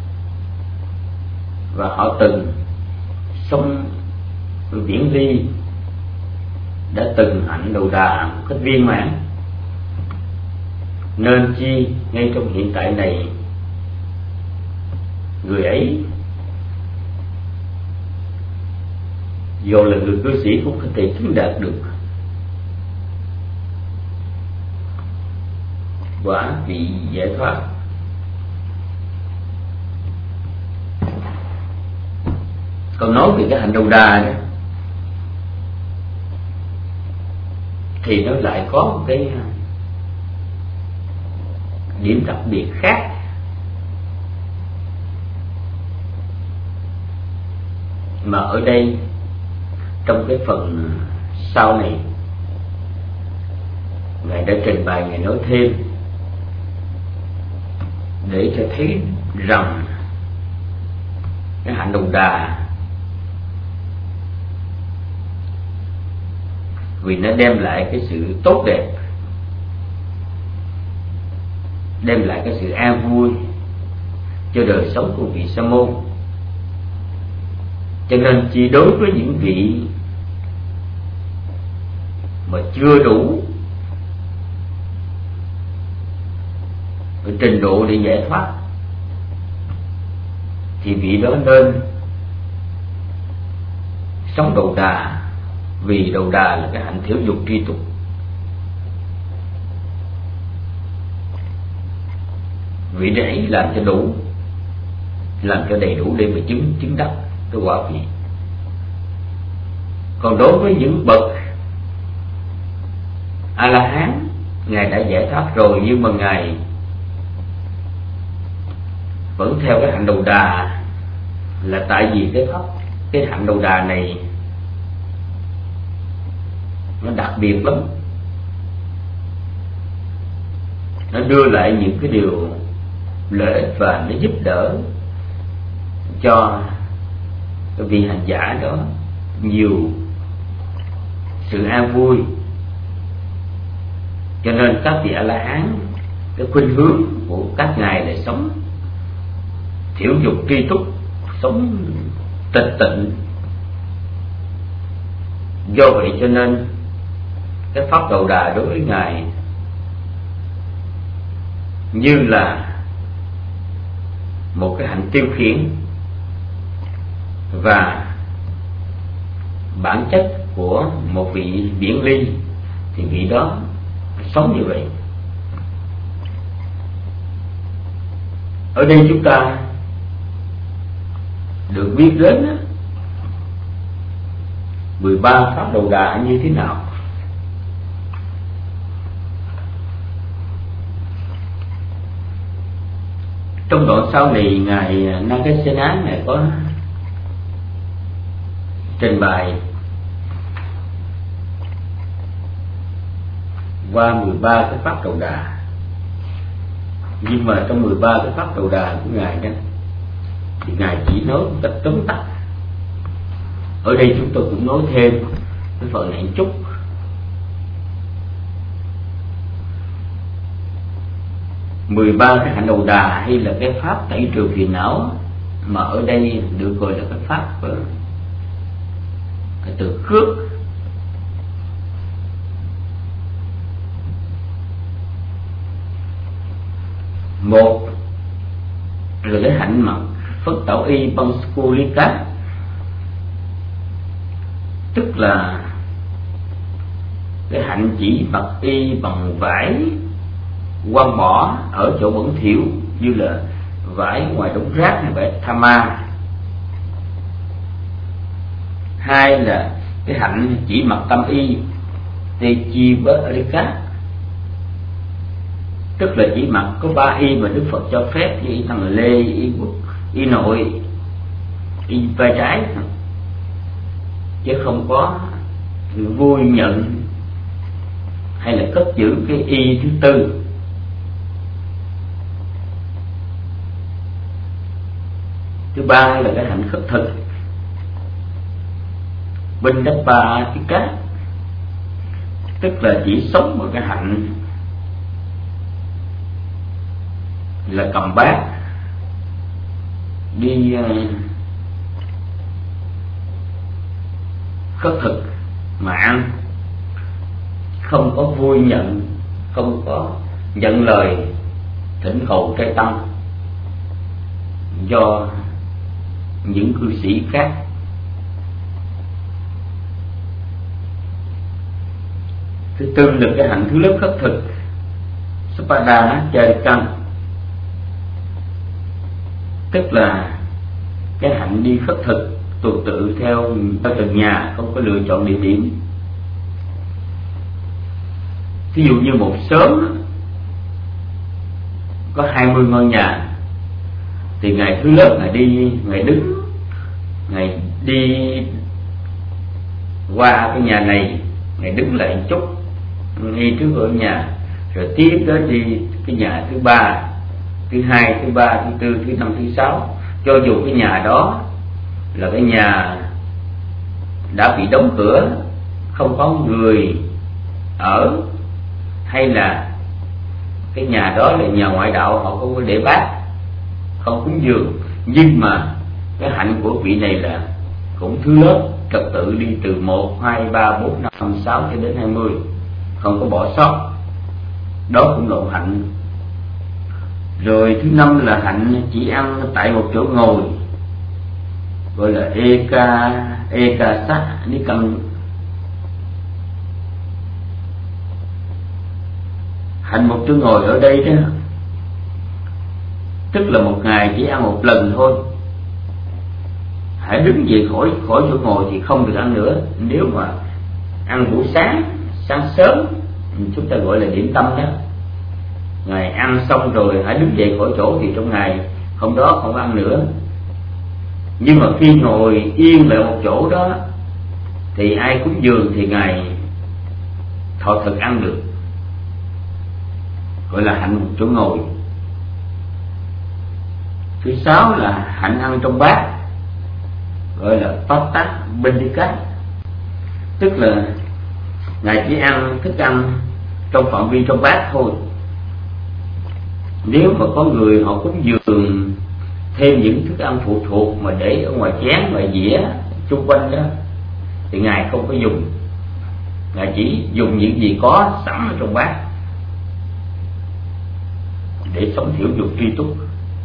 và họ từng sống viễn ly, đã từng hạnh đầu đà một cách viên mãn, nên chi ngay trong hiện tại này người ấy dù là người cư sĩ cũng có thể chứng đạt được quả vị giải thoát. Còn nói về cái hạnh đầu đà này, thì nó lại có một cái điểm đặc biệt khác. Mà ở đây trong cái phần sau này Ngài đã trình bày, Ngài nói thêm để cho thấy rằng cái hạnh đầu đà vì nó đem lại cái sự tốt đẹp, đem lại cái sự an vui cho đời sống của vị sa môn. Cho nên chỉ đối với những vị mà chưa đủ trình độ để giải thoát thì vị đó nên sống đầu đà, vì đầu đà là cái hạnh thiếu dục tri tục. Vị đấy làm cho đủ, làm cho đầy đủ để mà chứng chứng đắc cái quả vị. Còn đối với những bậc A La Hán, Ngài đã giải thoát rồi nhưng mà Ngài vẫn theo cái hạnh đầu đà, là tại vì cái pháp cái hạnh đầu đà này nó đặc biệt lắm, nó đưa lại những cái điều lợi ích và nó giúp đỡ cho cái vị hành giả đó nhiều sự an vui. Cho nên các vị A La Hán, cái khuynh hướng của các ngài là sống thiểu dục tri túc, sống tịch tịnh. Do vậy cho nên cái pháp đầu đà đối với ngài như là một cái hạnh tiêu khiển, và bản chất của một vị viễn ly thì vị đó sống như vậy. Ở đây chúng ta được biết đến mười ba pháp đầu đà như thế nào. Trong đoạn sau này, ngài Nagasena ngài có trình bày qua mười ba cái pháp đầu đà. Nhưng mà trong mười ba cái pháp đầu đà của ngài đó thì ngài chỉ nói một cách tóm tắt. Ở đây chúng tôi cũng nói thêm cái phần này chút. Mười ba cái hạnh đầu đà hay là cái pháp tẩy trừ phiền não, mà ở đây được gọi là cái pháp cái từ khước. Một là cái hạnh mặc Phất Tảo Y Bằng Skulika, tức là cái hạnh chỉ mặc y bằng vải quăng bỏ ở chỗ bẩn thỉu, như là vải ngoài đống rác hay vải tha ma. hai là cái hạnh chỉ mặc tâm y tê chi bớt ở đây khác, tức là chỉ mặc có ba y mà Đức Phật cho phép, như y Tăng Lê, y Quốc, y Nội, y vai trái, chứ không có vui nhận hay là cất giữ cái y thứ tư. Thứ ba là cái hạnh khất thực, Binh Đắc Ba Tí Cát, tức là chỉ sống một cái hạnh là cầm bát đi khất thực mà ăn, không có vui nhận, không có nhận lời thỉnh cầu trai tăng do những cư sĩ khác. Thứ tư là cái hạnh thứ lớp khất thực Sapadanacharitang, tức là cái hạnh đi khất thực tuần tự theo từng nhà, không có lựa chọn địa điểm. Ví dụ như một xóm có hai mươi ngôi nhà, thì ngày thứ lớp ngày đi, ngày đứng, ngày đi qua cái nhà này, ngày đứng lại một chút ngay trước cửa nhà, rồi tiếp đến đi cái nhà thứ ba, thứ hai, thứ ba, thứ tư, thứ năm, thứ sáu. Cho dù cái nhà đó là cái nhà đã bị đóng cửa, không có người ở, hay là cái nhà đó là nhà ngoại đạo, họ không có để bát, không cúng dường, nhưng mà cái hạnh của vị này là cũng thứ lớp trật tự đi từ một, hai, ba, bốn, năm, sáu cho đến hai mươi, không có bỏ sót. Đó cũng là hạnh. Rồi thứ năm là hạnh chỉ ăn tại một chỗ ngồi, gọi là eka eka sát đi cầm. Hạnh một chỗ ngồi ở đây đó, tức là một ngày chỉ ăn một lần thôi. Hãy đứng dậy khỏi khỏi chỗ ngồi thì không được ăn nữa. Nếu mà ăn buổi sáng, sáng sớm, chúng ta gọi là điểm tâm đó, ngày ăn xong rồi hãy đứng dậy khỏi chỗ thì trong ngày hôm đó không ăn nữa. Nhưng mà khi ngồi yên lại một chỗ đó thì ai cúng dường thì ngài thọ thực ăn được, gọi là hạnh một chỗ ngồi. Thứ sáu là hạnh ăn trong bát, gọi là Pata Bendika, tức là ngài chỉ ăn thức ăn trong phạm vi trong bát thôi. Nếu mà có người họ cúng dường thêm những thức ăn phụ thuộc mà để ở ngoài chén, ngoài dĩa xung quanh đó, thì ngài không có dùng. Ngài chỉ dùng những gì có sẵn ở trong bát để sống thiểu dục tri túc.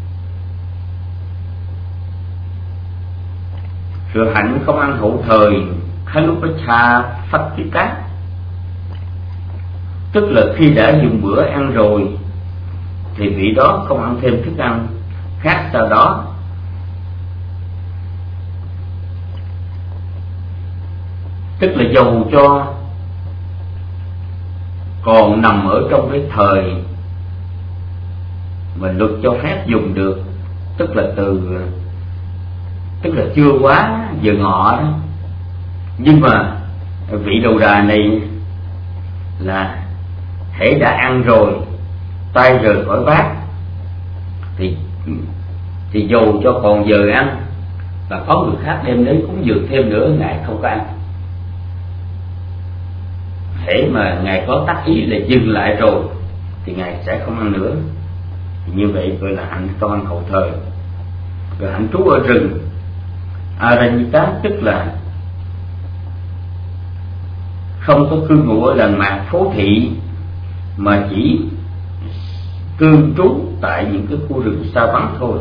Rồi hạnh không ăn hậu thời Khalupacha Phatika, tức là khi đã dùng bữa ăn rồi thì vị đó không ăn thêm thức ăn khác sau đó. Tức là dầu cho còn nằm ở trong cái thời mà luật cho phép dùng được, tức là từ tức là chưa quá giờ ngọ đó. Nhưng mà vị đầu đà này là hễ đã ăn rồi, tay rời khỏi bát thì thì dù cho còn giờ ăn và có người khác đem đến cúng dường thêm nữa, ngài không có ăn. Hễ mà ngài có tác ý là dừng lại rồi thì ngài sẽ không ăn nữa. Thì như vậy gọi là hạnh không ăn hậu thời. Rồi hạnh trú ở rừng Aranyita, tức là không có cư ngụ ở làng mạc phố thị, mà chỉ cư trú tại những cái khu rừng xa vắng thôi.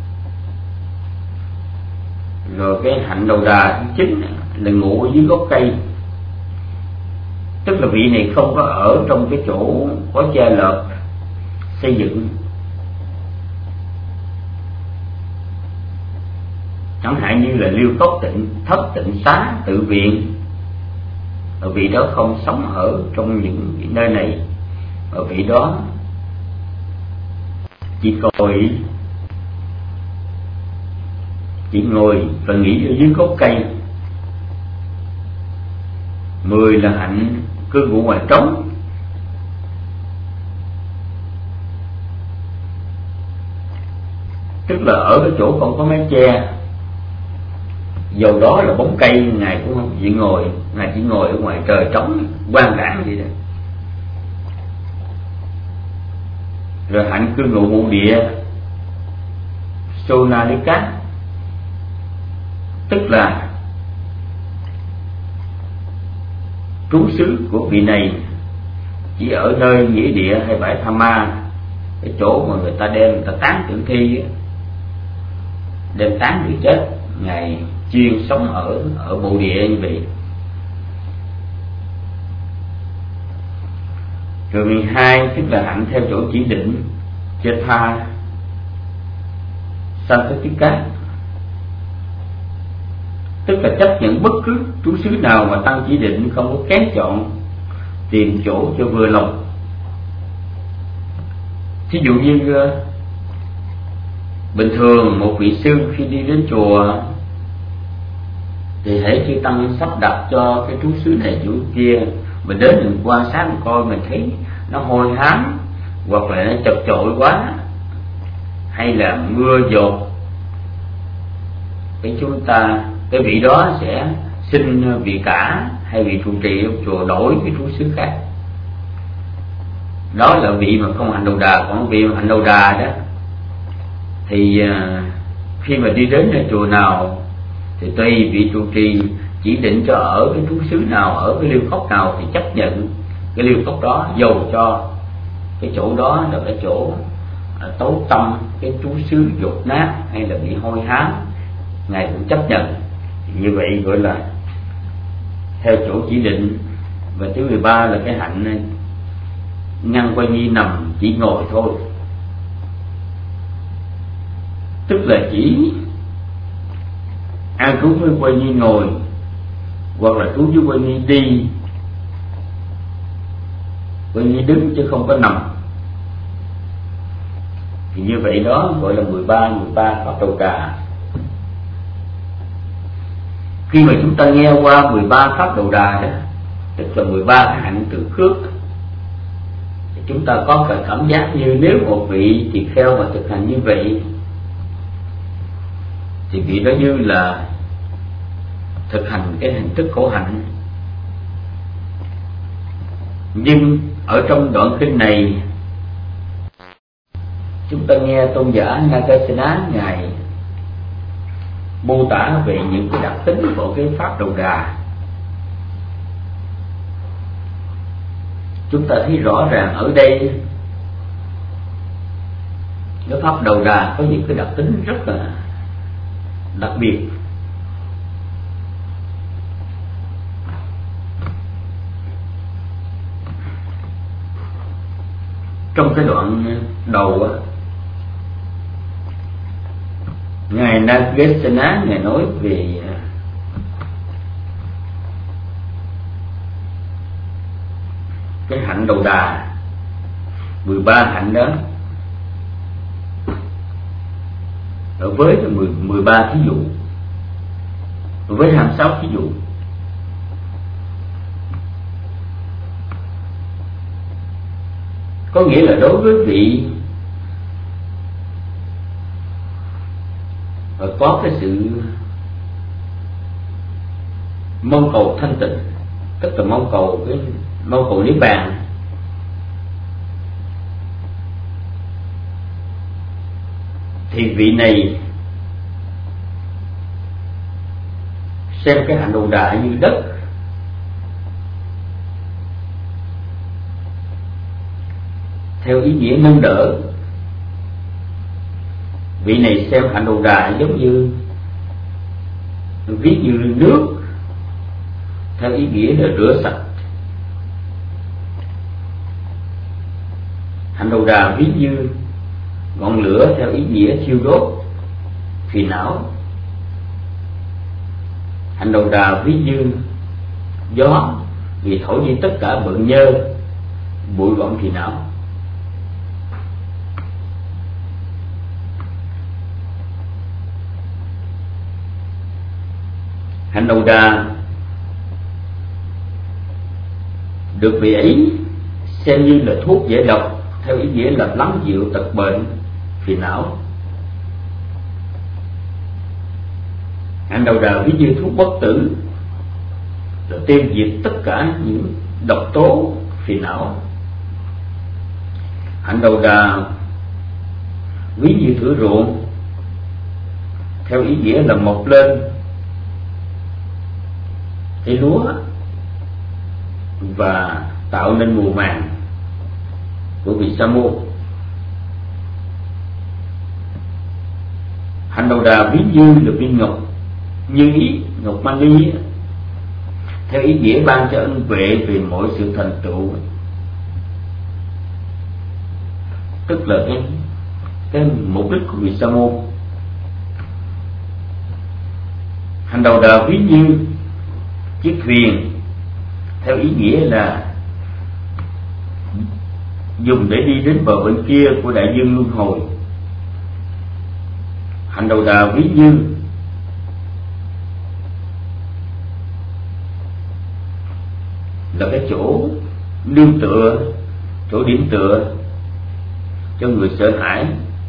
Rồi cái hạnh đầu đà thứ chín là ngủ ở dưới gốc cây, tức là vị này không có ở trong cái chỗ có che lợp xây dựng. chẳng hạn như là Liêu Cốc Tịnh Thất Tịnh Xá Tự Viện. Ở vị đó không sống ở trong những nơi này, ở vị đó chỉ ngồi chỉ ngồi và nghỉ ở dưới gốc cây. Mười là hạnh cư ngụ ngoài trống. Tức là ở cái chỗ không có mái che, dầu đó là bóng cây, ngài cũng không chỉ ngồi, ngài chỉ ngồi ở ngoài trời trống quang đãng vậy đó. Rồi hạnh cư ngụ mộ địa Sonalika, tức là trú xứ của vị này chỉ ở nơi nghĩa địa hay bãi Tha Ma, cái chỗ mà người ta đem người ta tán tử thi, đem tán người chết, ngài chuyên sống ở ở bộ địa như vậy. Rồi mười hai tức là hạnh theo chỗ chỉ định Chetha Santatika, tức là chấp nhận bất cứ trú xứ nào mà tăng chỉ định, không có kén chọn, tìm chỗ cho vừa lòng. Thí dụ như bình thường một vị sư khi đi đến chùa thì hãy chư tăng sắp đặt cho cái trú xứ này chỗ kia, mình đến mình quan sát mình coi, mình thấy nó hôi hám hoặc là nó chật chội quá hay là mưa dột, cái chúng ta cái vị đó sẽ xin vị cả hay vị trụ trì trong chùa đổi cái trú xứ khác. Đó là vị mà không hành đầu đà. Còn vị mà hành đầu đà đó thì khi mà đi đến cái chùa nào thì tùy vị trụ trì chỉ định cho ở cái trú xứ nào, ở cái liêu cốc nào thì chấp nhận cái liêu cốc đó, dầu cho cái chỗ đó là cái chỗ tối tăm, cái trú xứ dột nát hay là bị hôi hám, ngài cũng chấp nhận. Như vậy gọi là theo chỗ chỉ định. Và thứ mười ba là cái hạnh ngăn quay nhi nằm chỉ ngồi thôi, tức là chỉ an trú với quay nhi ngồi hoặc là trú với quay nhi đi, quay nhi đứng chứ không có nằm. Thì như vậy đó gọi là mười ba mười ba pháp đầu đà. Khi mà chúng ta nghe qua mười ba pháp đầu đà đó, tức là mười ba cái hạnh từ khước, thì chúng ta có cái cảm giác như nếu một vị tỳ kheo mà thực hành như vậy thì vị đó như là thực hành cái hình thức khổ hạnh. Nhưng ở trong đoạn kinh này chúng ta nghe tôn giả Nagasena ngài mô tả về những cái đặc tính của cái pháp đầu đà. Chúng ta thấy rõ ràng ở đây cái pháp đầu đà có những cái đặc tính rất là đặc biệt. Trong cái đoạn đầu á, ngài Nagasena ngài nói về cái hạnh đầu đà, mười ba hạnh đó, ở với mười ba thí dụ, với hai mươi sáu thí dụ. Có nghĩa là đối với vị có cái sự mong cầu thanh tịnh, tức là mong cầu cái mong cầu niết bàn, thì vị này xem cái hạnh đầu đà như đất, theo ý nghĩa nâng đỡ. Vị này xem hạnh đầu đà giống như ví như nước, theo ý nghĩa là rửa sạch. Hạnh đầu đà ví như ngọn lửa, theo ý nghĩa thiêu đốt phiền não. Hành đầu đà ví như gió, vì thổi đi tất cả bận nhơ, bụi bặm phiền não. Hành đầu đà được vị ấy xem như là thuốc giải độc, theo ý nghĩa là lắng dịu tật bệnh phiền não. Hành đầu đà ví như thuốc bất tử, là tiêu diệt tất cả những độc tố phiền não. Hành đầu đà ví như thửa ruộng, theo ý nghĩa là mọc lên cây lúa và tạo nên mùa màng của vị sa môn. Hành đầu đà ví như là viên ngọc như ý, ngọc mani, theo ý nghĩa ban cho ân huệ về mọi sự thành tựu, tức là cái, cái mục đích của vị sa môn. Hành đầu đà ví như chiếc thuyền, theo ý nghĩa là dùng để đi đến bờ bên kia của đại dương luân hồi. Hành đầu đà ví như là cái chỗ nương tựa, chỗ điểm tựa cho người sợ hãi,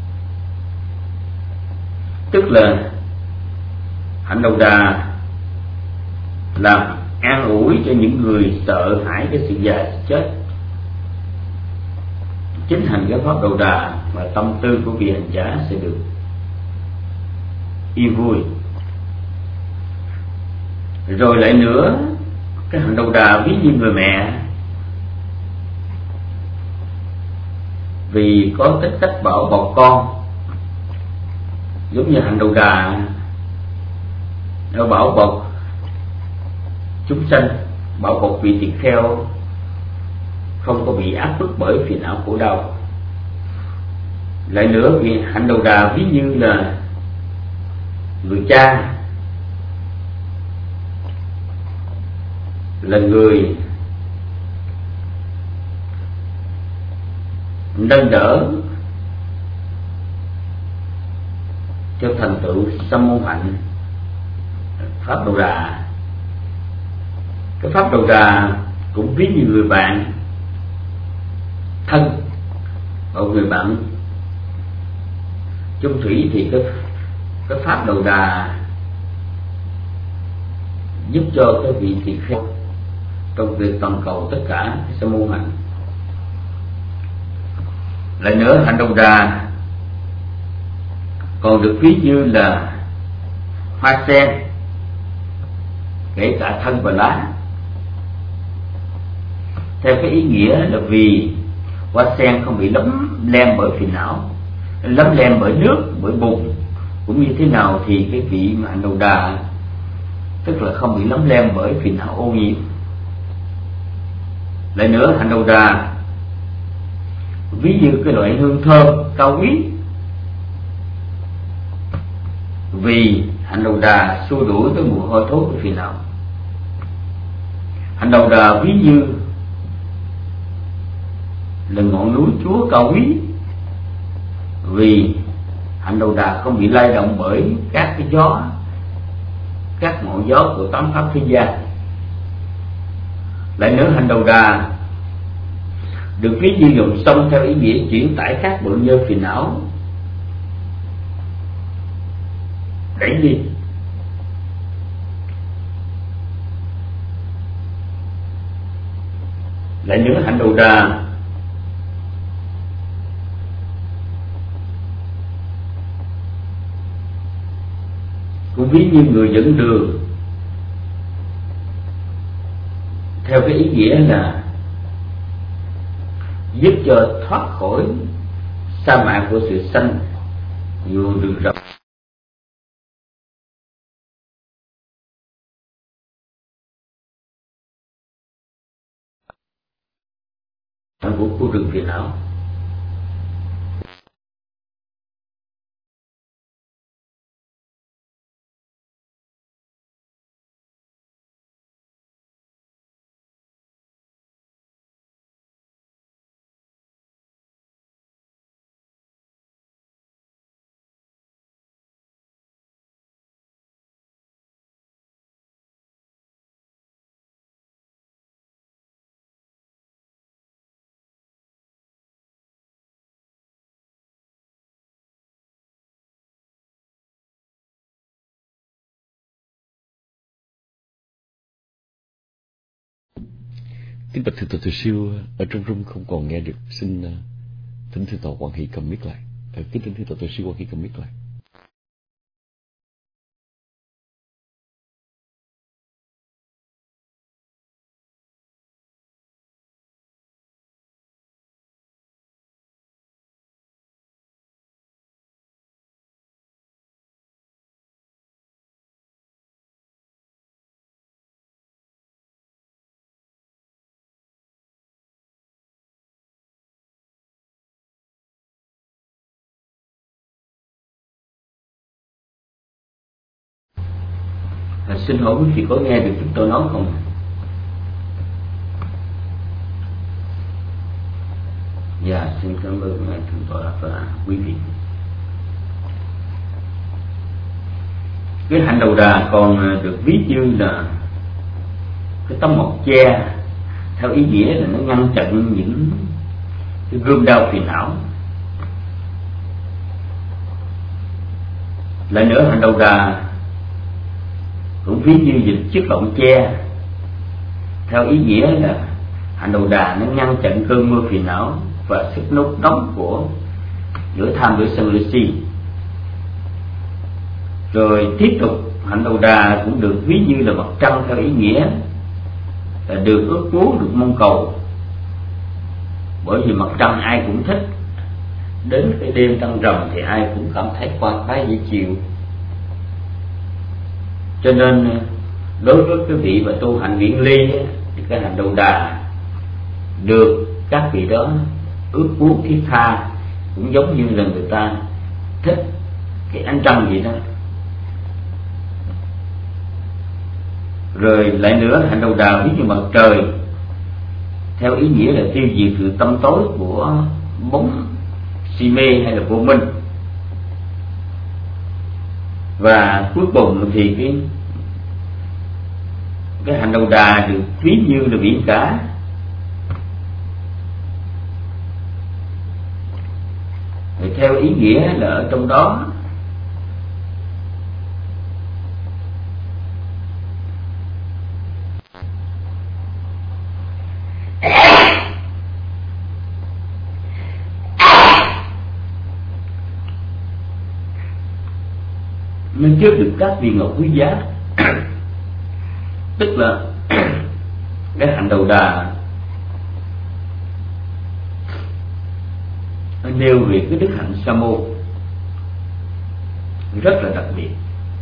tức là hành đầu đà làm an ủi cho những người sợ hãi cái sự già chết. Chính hành cái pháp đầu đà mà tâm tư của vị hành giả sẽ được yên vui. Rồi lại nữa, cái hành đầu đà ví như người mẹ, vì có tính cách bảo bọc con, giống như hành đầu đà nó bảo bọc chúng sanh, bảo bọc vị tỳ kheo không có bị áp bức bởi phiền não khổ đau. Lại nữa, vị hạnh đầu đà ví như là người cha, là người nâng đỡ cho thành tựu sa môn hạnh pháp đầu đà. Cái pháp đầu đà cũng ví như người bạn thân, ở người bạn chung thủy thì cái cái pháp đầu đà giúp cho cái vị tỳ kheo trong việc toàn cầu tất cả cái sa môn hạnh. Lại nữa, hạnh đầu đà còn được ví như là hoa sen, kể cả thân và lá, theo cái ý nghĩa là vì hoa sen không bị lấm lem bởi phiền não, lấm lem bởi nước, bởi bùn cũng như thế nào, thì cái vị hạnh đầu đà tức là không bị lấm lem bởi phiền não ô nhiễm. Lại nữa, hạnh đầu đà ví như cái loại hương thơm cao quý, vì hạnh đầu đà xua đuổi cái mùi hôi thối của phiền não. Hạnh đầu đà ví như là ngọn núi Chúa cao quý, vì hạnh đầu đà không bị lay động bởi các cái gió, các ngọn gió của tám pháp thế gian. Lại nữa, hạnh đầu đà được ví như dòng sông, theo ý nghĩa chuyển tải các bận nhơ phiền não, đẩy đi. Lại nữa, hạnh đầu đà cũng ví như người dẫn đường, theo cái ý nghĩa là giúp cho thoát khỏi sa mạc của sự sanh, dù đường rộng của khu rừng phiền não. Kính bạch thượng tọa Từ Siêu, ở trong room không còn nghe được, xin uh, thỉnh thượng tọa Hoàng Hỷ cầm mic lại. Uh, kính thỉnh thượng tọa Từ Siêu Hoàng Hỷ cầm mic lại. À, xin hỏi quý vị có nghe được chúng tôi nói không? Dạ, xin cảm ơn thượng tọa và quý vị. Cái hạnh đầu đà còn được ví như là cái tấm mộc che, theo ý nghĩa là nó ngăn chặn những cái gươm đao phiền não. Lại nữa, hạnh đầu đà cũng ví như dịch chiếc lọng che, theo ý nghĩa là hạnh đầu đà nó ngăn chặn cơn mưa phiền não và sức nốt nóng của lửa tham lửa sân lửa si. Rồi tiếp tục, hạnh đầu đà cũng được ví như là mặt trăng, theo ý nghĩa là được ước muốn, được mong cầu. Bởi vì mặt trăng ai cũng thích, đến cái đêm trăng rằm thì ai cũng cảm thấy khoan khoái dễ chịu. Cho nên đối với cái vị mà tu hành viễn ly thì cái hạnh đầu đà được các vị đó ước muốn thiết tha, cũng giống như là người ta thích cái ánh trăng vậy đó. Rồi lại nữa, hạnh đầu đà ví như mặt trời, theo ý nghĩa là tiêu diệt sự tâm tối của bóng si mê hay là vô minh. Và cuối cùng thì cái cái hạnh đầu đà được ví như là biển cả. Rồi theo ý nghĩa là ở trong đó nó chứa được các viên ngọc quý giá. Tức là cái hạnh đầu đà nó nêu về cái đức hạnh sa môn rất là đặc biệt.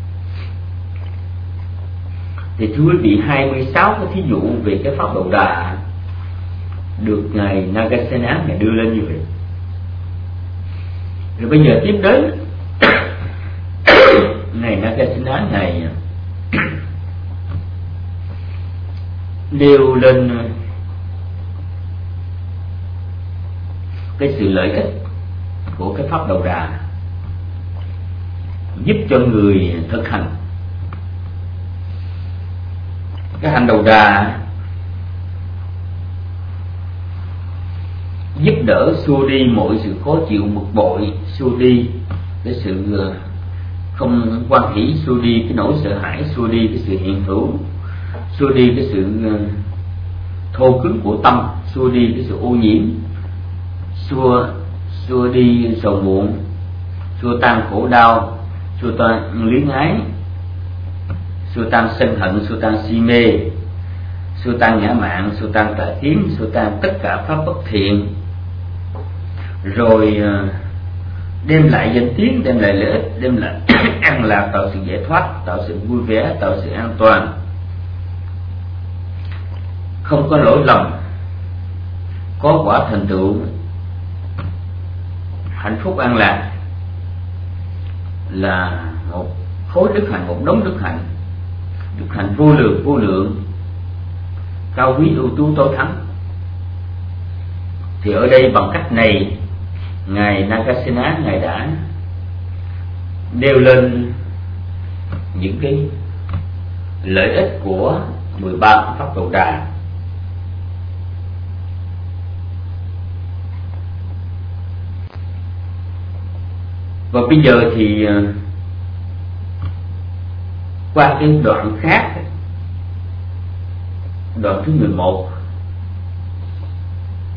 Thì thưa quý vị, hai mươi sáu cái thí dụ về cái pháp đầu đà được ngài Nagasena ngài đưa lên như vậy. Rồi bây giờ tiếp đến ngài Nagasena này nêu lên cái sự lợi ích của cái pháp đầu đà, giúp cho người thực hành. Cái hành đầu đà giúp đỡ xua đi mọi sự khó chịu bực bội, xua đi cái sự không quan hỷ, xua đi cái nỗi sợ hãi, xua đi cái sự hiện hữu, xua đi cái sự thô cứng của tâm, xua đi cái sự ô nhiễm, xua xua đi sầu muộn, xua tan khổ đau, xua tan luyến ái, xua tan sân hận, xua tan si mê, xua tan ngã mạn, xua tan tà kiến, xua tan tất cả pháp bất thiện. Rồi đem lại danh tiếng, đem lại lợi ích, đem lại an lạc, tạo sự giải thoát, tạo sự vui vẻ, tạo sự an toàn, không có lỗi lầm, có quả thành tựu hạnh phúc an lạc, là một khối đức hạnh, một đống đức hạnh, đức hạnh vô lượng vô lượng, cao quý ưu tú tối thắng. Thì ở đây bằng cách này, ngài Nagasena ngài đã nêu lên những cái lợi ích của mười ba pháp đầu đà. Và bây giờ thì qua cái đoạn khác, đoạn thứ mười một,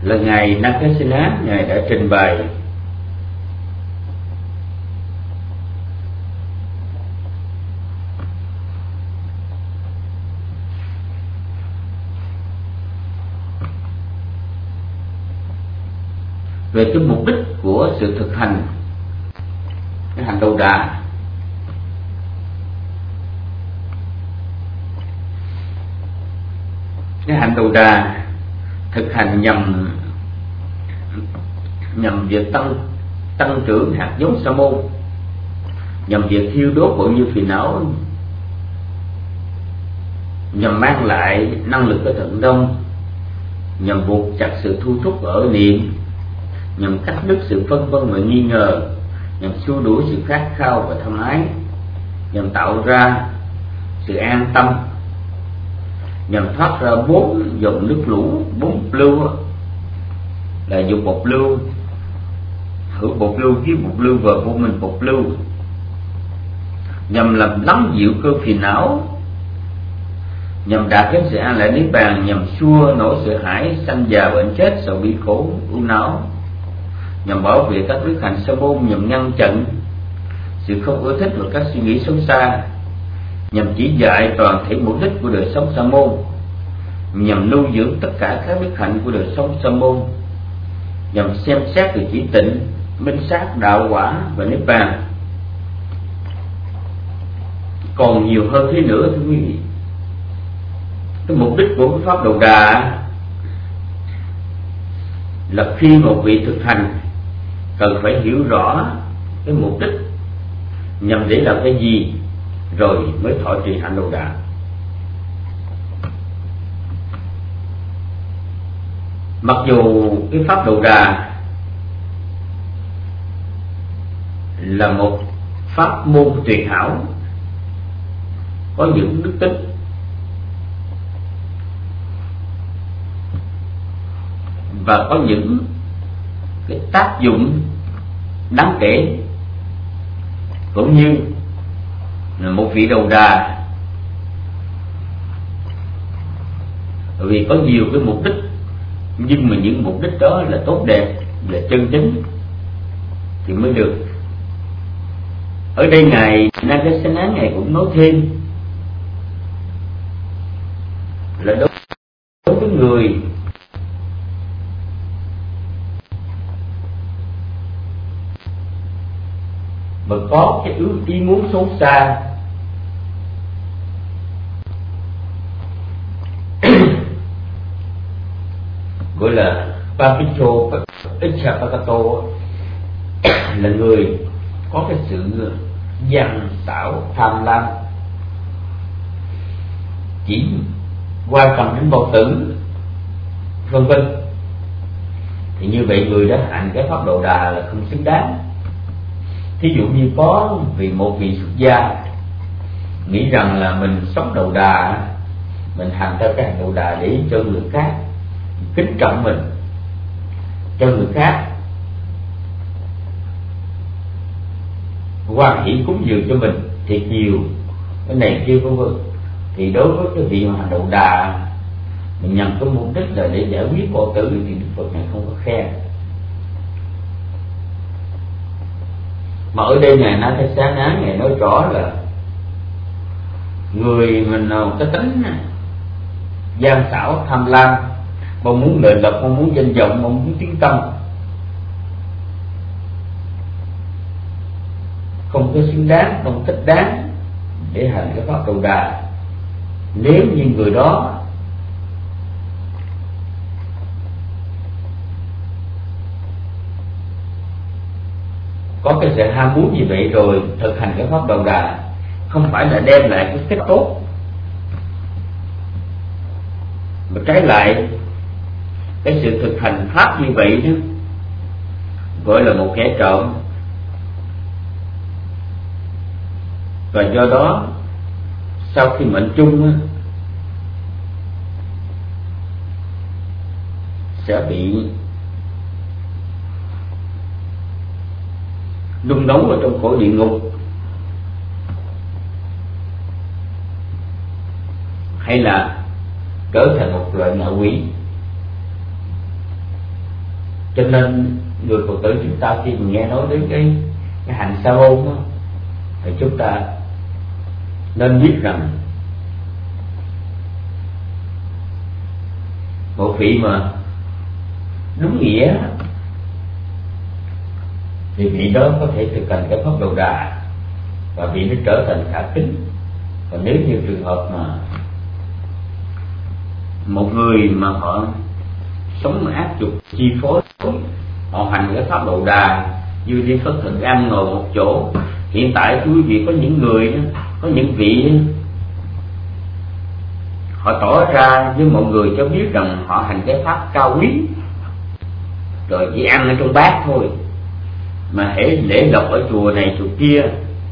là ngài Nakasena, ngài đã trình bày về cái mục đích của sự thực hành cái hành đầu đà. Cái hành đầu đà thực hành nhằm nhằm việc tăng tăng trưởng hạt giống sa môn, nhằm việc thiêu đốt bao nhiêu phiền não, nhằm mang lại năng lực ở thận đông, nhằm buộc chặt sự thu thúc ở niệm, nhằm cắt đứt sự phân vân và nghi ngờ, nhằm xua đuổi sự khát khao và tham ái, nhằm tạo ra sự an tâm, nhằm thoát ra bốn dòng nước lũ, bốn lưu là dục bộc lưu, hữu bộc lưu, khí bộc lưu và vô minh bộc lưu, nhằm làm lắng dịu cơn phiền não, nhằm đạt đến sự an lạc niết bàn, nhằm xua nỗi sợ hãi sanh già bệnh chết, sầu bi khổ u não, nhằm bảo vệ các đức hạnh sa môn, nhằm ngăn chặn sự không ưa thích và các suy nghĩ xấu xa, nhằm chỉ dạy toàn thể mục đích của đời sống sa môn, nhằm nuôi dưỡng tất cả các đức hạnh của đời sống sa môn, nhằm xem xét từ chỉ tịnh, minh sát, đạo quả và niết bàn. Còn nhiều hơn thế nữa thưa quý vị. Cái mục đích của pháp đầu đà là khi một vị thực hành cần phải hiểu rõ cái mục đích nhằm để làm cái gì rồi mới thọ trì hạnh đầu đà. Mặc dù cái pháp đầu đà là một pháp môn tuyệt hảo, có những đức tính và có những cái tác dụng đáng kể, cũng như là một vị đầu đà vì có nhiều cái mục đích, nhưng mà những mục đích đó là tốt đẹp, là chân chính thì mới được. Ở đây ngài Nakasena ngài cũng nói thêm là đối với người mà có cái ước ý muốn xấu xa, gọi là Papicho Ichapakato, là người có cái sự gian xảo tham lam, chỉ quan tâm đến bao tử vân vân, thì như vậy người đó hành cái pháp độ đà là không xứng đáng. Thí dụ như có vì một vị xuất gia nghĩ rằng là mình sống đầu đà, mình hành theo cái hành đầu đà để cho người khác kính trọng mình, cho người khác hoan hỷ cúng dường cho mình thiệt nhiều cái này kia vân vân, thì đối với cái vị mà hành đầu đà mình nhằm cái mục đích là để giải quyết vô tử thì Đức Phật này không có khen. Mà ở đây ngài Nakasena ngài nói rõ là người mình cái tính gian xảo tham lam, mong muốn lợi lộc, mong muốn danh vọng, mong muốn tiếng tâm, không có xứng đáng, không thích đáng để hành cái pháp đầu đà. Nếu như người đó có cái sự ham muốn như vậy rồi thực hành cái pháp đầu đà không phải là đem lại cái kết tốt, mà trái lại cái sự thực hành pháp như vậy đó gọi là một kẻ trộm, và do đó sau khi mệnh chung sẽ bị nung nấu ở trong cõi địa ngục, hay là trở thành một loại ngạ quỷ. Cho nên người Phật tử chúng ta khi mà nghe nói đến cái cái hạnh sa môn đó, thì chúng ta nên biết rằng một vị mà đúng nghĩa thì vị đó có thể thực hành cái pháp Đầu Đà và vị nó trở thành khả kính. Còn nếu như trường hợp mà một người mà họ sống ác dục chi phối, họ hành cái pháp Đầu Đà như đi phất thực ăn ngồi một chỗ. Hiện tại quý vị có những người, có những vị họ tỏ ra với mọi người cho biết rằng họ hành cái pháp cao quý, rồi chỉ ăn ở trong bát thôi, mà hễ lễ lộc ở chùa này chùa kia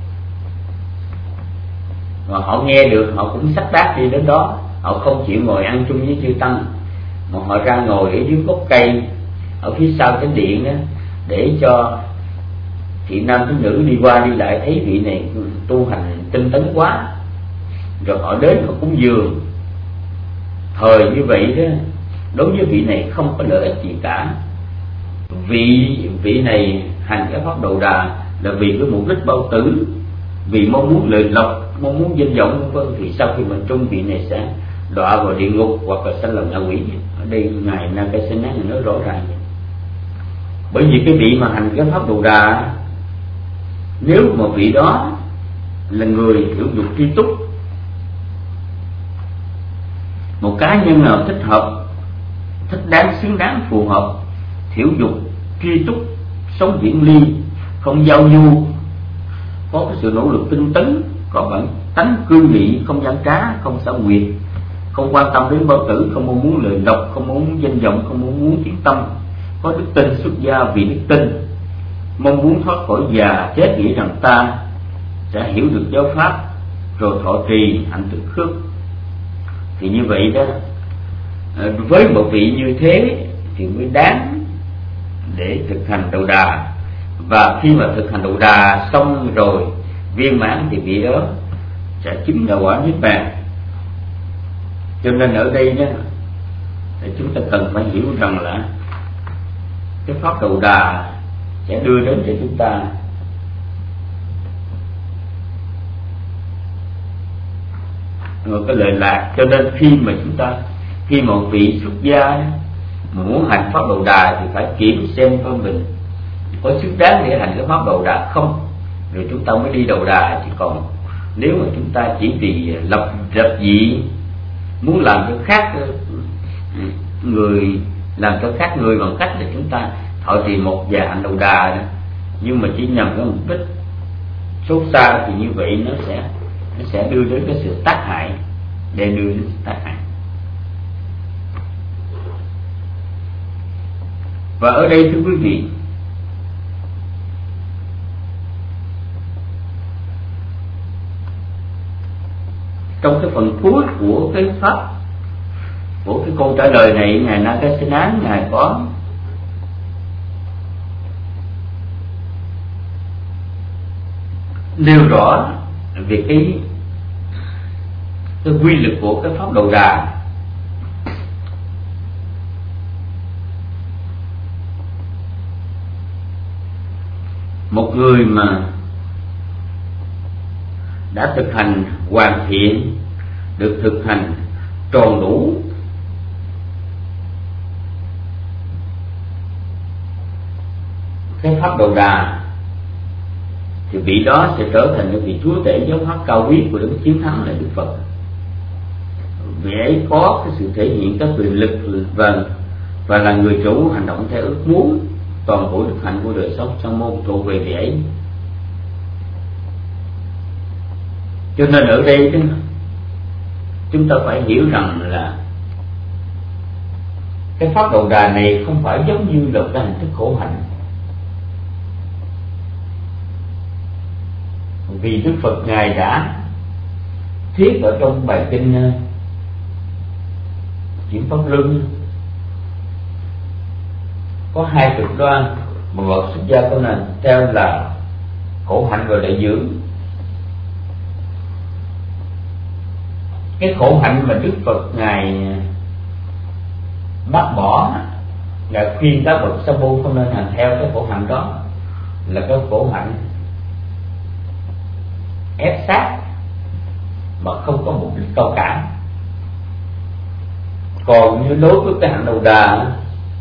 mà họ nghe được họ cũng xách bát đi đến đó. Họ không chịu ngồi ăn chung với chư tăng, mà họ ra ngồi ở dưới gốc cây ở phía sau cái điện đó, để cho thị nam thị nữ đi qua đi lại thấy vị này tu hành tinh tấn quá, rồi họ đến họ cúng dường. Thời như vậy đó, đối với vị này không có lợi ích gì cả. Vị vị này hành cái pháp Đầu Đà là vì cái mục đích bao tử, vì mong muốn lợi lộc, mong muốn danh vọng, vân. Thì sau khi mình trung, vị này sẽ đọa vào địa ngục hoặc là sanh làm ngạ quỷ. Ở đây ngài Nakasena nói rõ ràng. Bởi vì cái vị mà hành cái pháp Đầu Đà, nếu mà vị đó là người hiểu dục tri túc, một cá nhân nào thích hợp, thích đáng, xứng đáng, phù hợp, thiểu dục tri túc, sống viễn ly, không giao du, có cái sự nỗ lực tinh tấn, có bản tánh cương nghị, không gian trá, không xảo quyệt, không quan tâm đến bao tử, không mong muốn lợi lộc, không mong muốn danh vọng, không mong muốn tiếng tâm, có đức tin xuất gia vì đức tin, mong muốn thoát khỏi già chết, nghĩ rằng ta sẽ hiểu được giáo pháp, rồi thọ trì hạnh tự khước. Thì như vậy đó, với một vị như thế thì mới đáng để thực hành Đầu Đà. Và khi mà thực hành Đầu Đà xong rồi viên mãn thì vị đó sẽ chứng đạo quả niết bàn. Cho nên ở đây đó, chúng ta cần phải hiểu rằng là cái pháp Đầu Đà sẽ đưa đến cho chúng ta một cái lợi lạc. Cho nên khi mà chúng ta, khi một vị xuất gia mà muốn hành pháp Đầu Đà thì phải kiểm xem coi mình có xứng đáng để hành cái pháp Đầu Đà không, rồi chúng ta mới đi Đầu Đà. Chứ còn nếu mà chúng ta chỉ vì lập lập dị, muốn làm cho khác người, làm cho khác người bằng cách là chúng ta thọ trì một vài hạnh Đầu Đà, nhưng mà chỉ nhằm cái mục đích xấu xa, thì như vậy nó sẽ nó sẽ đưa đến cái sự tác hại, để đưa đến sự tác hại. Và ở đây thưa quý vị, trong cái phần cuối của cái pháp, của cái câu trả lời này, ngài Nakasena ngài có nêu rõ về cái cái quy lực của cái pháp Đầu Đà. Một người mà đã thực hành hoàn thiện, được thực hành tròn đủ cái pháp Đầu Đà, thì vị đó sẽ trở thành cái vị chúa tể giáo pháp cao quý của Đức Chiến Thắng là Đức Phật. Vị ấy có cái sự thể hiện các quyền lực và và là người chủ hành động theo ước muốn. Toàn bộ đức hạnh của đời sống sa môn thuộc về vị ấy. Cho nên ở đây chúng ta phải hiểu rằng là cái pháp Đầu Đà này không phải giống như là cái hình thức khổ hạnh. Vì Đức Phật ngài đã thiết ở trong bài kinh Chuyển Pháp Luân có hai cực đoan mà bậc xuất gia có nên theo là khổ hạnh và lợi dưỡng. Cái khổ hạnh mà Đức Phật ngài bác bỏ Ngài khuyên các bậc sa môn không nên hành theo cái khổ hạnh đó, là cái khổ hạnh ép sát mà không có mục đích cao cả. Còn như đối với cái hạnh đầu đà,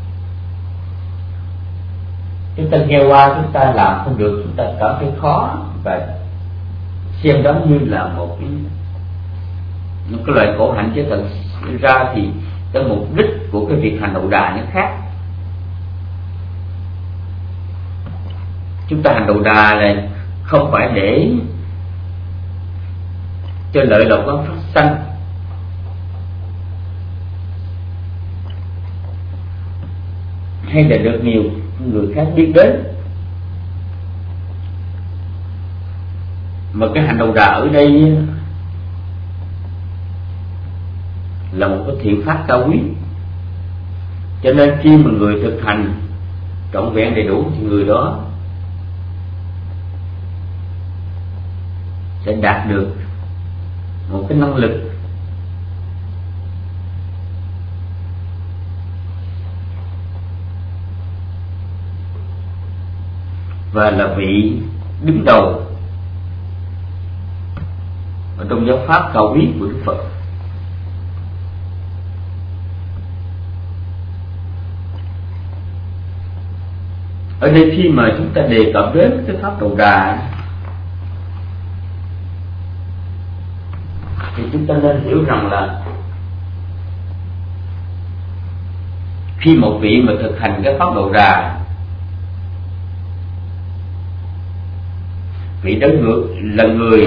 chúng ta nghe qua chúng ta làm không được, chúng ta cảm thấy khó và xem đó như là một cái, một cái loại khổ hạnh, chứ thật ra thì cái mục đích của cái việc hành đầu đà nó khác. Chúng ta hành đầu đà là không phải để cho lợi lộc nó phát sanh, hay là được nhiều người khác biết đến, mà cái hành đầu đà ở đây là một cái thiện pháp cao quý. Cho nên khi mà người thực hành trọn vẹn đầy đủ thì người đó sẽ đạt được một cái năng lực và là vị đứng đầu ở trong giáo pháp cao quý của Đức Phật. Ở đây khi mà chúng ta đề cập đến cái pháp đầu đà thì chúng ta nên hiểu rằng là khi một vị mà thực hành cái pháp đầu đà, vị đó ngược là người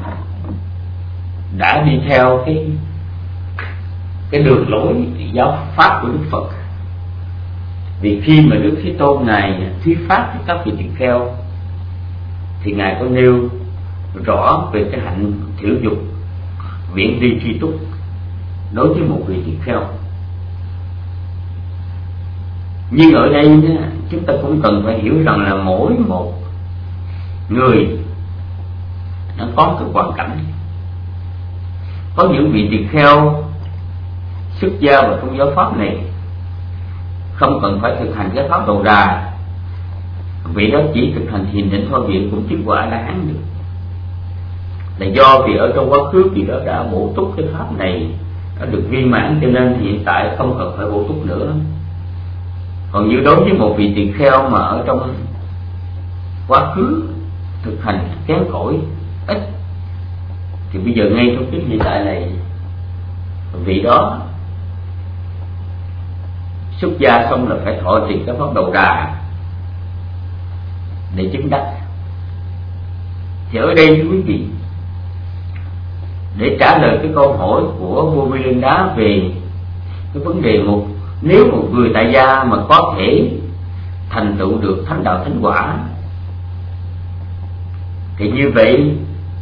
đã đi theo cái cái đường lối giáo pháp của Đức Phật. Vì khi mà Đức Thế Tôn ngài thuyết pháp với các vị tỳ kheo thì ngài có nêu rõ về cái hạnh thiểu dục viễn ly tri túc đối với một vị tỳ kheo. Nhưng ở đây chúng ta cũng cần phải hiểu rằng là mỗi một người nó có cái hoàn cảnh. Có những vị tỳ kheo xuất gia vào trong giáo pháp này không cần phải thực hành cái pháp đầu đà, vị đó chỉ thực hành thiền định thôi, vị cũng chứng quả đã hán được. Là do vì ở trong quá khứ vị đó đã bổ túc cái pháp này đã được viên mãn, cho nên hiện tại không cần phải bổ túc nữa. Còn như đối với một vị tỳ kheo mà ở trong quá khứ thực hành kém cỏi ít, thì bây giờ ngay trong cái hiện tại này vị đó xuất gia xong là phải thọ trì cái pháp đầu đà để chứng đắc. Thì ở đây quý vị, để trả lời cái câu hỏi của vua Milinda về cái vấn đề một nếu một người tại gia mà có thể thành tựu được thánh đạo thánh quả thì như vậy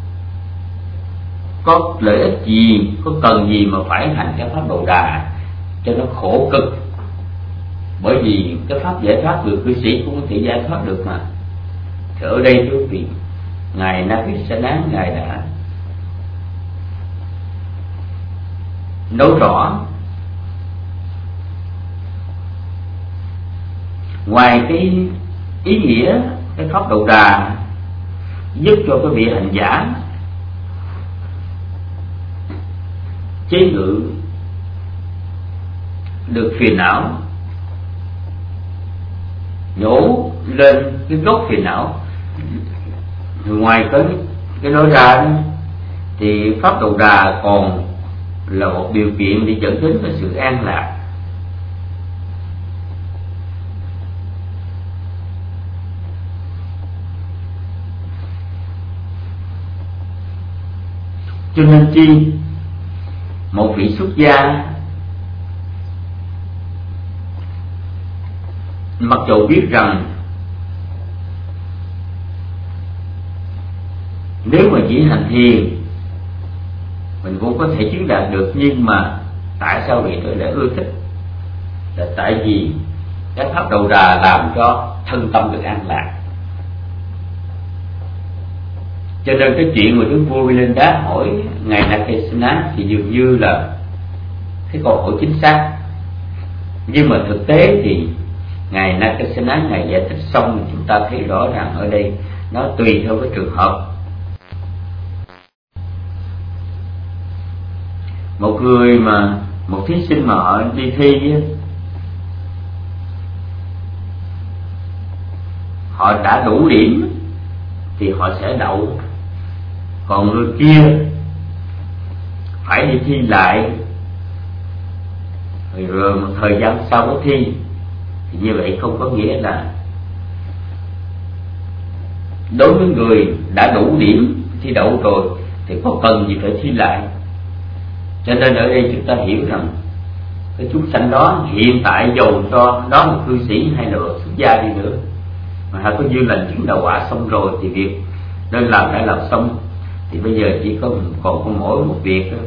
có lợi ích gì, có cần gì mà phải hành cái pháp đầu đà cho nó khổ cực? Bởi vì cái pháp giải thoát được cư sĩ cũng có thể giải thoát được mà. Thì ở đây quý vị, ngài Navisana ngài đã nói rõ, ngoài cái ý nghĩa cái pháp đầu đà giúp cho cái vị hành giả chế ngự được phiền não, nhổ lên cái gốc phiền não, ngoài cái cái nói ra thì pháp đầu đà còn là một điều kiện để dẫn đến cái sự an lạc. Cho nên chi một vị xuất gia mặc dù biết rằng nếu mà chỉ hành thiền mình cũng có thể chứng đạt được, nhưng mà tại sao vị đó lại ưa thích? Là tại vì cái pháp đầu đà làm cho thân tâm được an lạc. Cho nên cái chuyện mà Đức vua Milinda hỏi ngài Nagasena thì dường như là cái câu hỏi chính xác, nhưng mà thực tế thì ngài Nakasena ngài giải thích xong thì chúng ta thấy rõ ràng ở đây nó tùy theo cái trường hợp. Một người mà một thí sinh mà họ đi thi, họ đã đủ điểm thì họ sẽ đậu, còn người kia phải đi thi lại rồi một thời gian sau mới thi, thì như vậy không có nghĩa là đối với người đã đủ điểm thi đậu rồi thì có cần gì phải thi lại. Cho nên ở đây chúng ta hiểu rằng cái chúng sanh đó hiện tại dầu cho đó một cư sĩ hay là xuất gia đi nữa mà hay có duyên lành chứng đạo quả xong rồi thì việc nên làm đã làm xong, thì bây giờ chỉ có còn có mỗi một việc đó.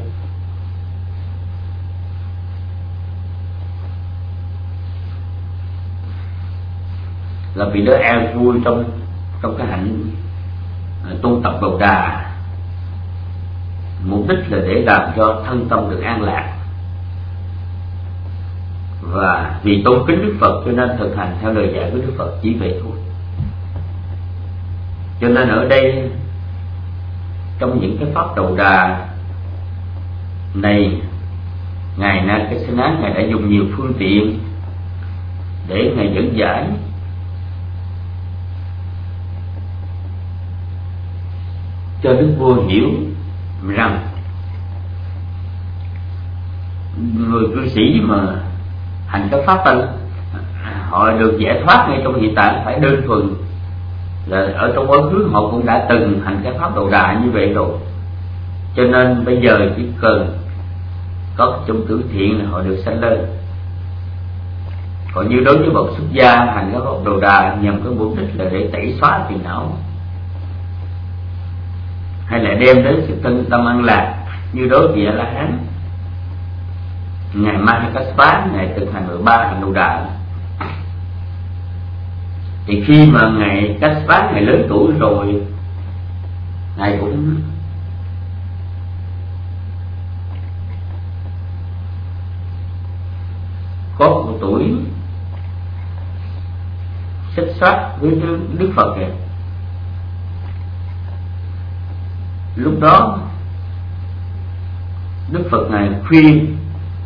Là vì đó an vui trong trong cái hạnh tu tập Bồ Đà, mục đích là để làm cho thân tâm được an lạc, và vì tôn kính Đức Phật cho nên thực hành theo lời dạy của Đức Phật, chỉ vậy thôi. Cho nên ở đây trong những cái pháp Đầu Đà này, ngài Nakasena ngài đã dùng nhiều phương tiện để ngài dẫn giải cho Đức Vua hiểu rằng người cư sĩ mà hành các pháp tân họ được giải thoát ngay trong hiện tại phải đơn thuần là ở trong quá khứ họ cũng đã từng hành các pháp Đầu Đà như vậy rồi, cho nên bây giờ chỉ cần có chung tử thiện là họ được sanh lên. Còn như đối với bậc xuất gia hành các pháp Đầu Đà nhằm cái mục đích là để tẩy xóa phiền não hay là đem đến sự tân tâm an lạc, như đối với La Hán ngài Mahakassapa ngài thực hành mười ba hành Đầu Đà, thì khi mà ngài Kassapa ngài lớn tuổi rồi, ngài cũng có một tuổi xích xoát với Đức Phật này. Lúc đó Đức Phật ngài khuyên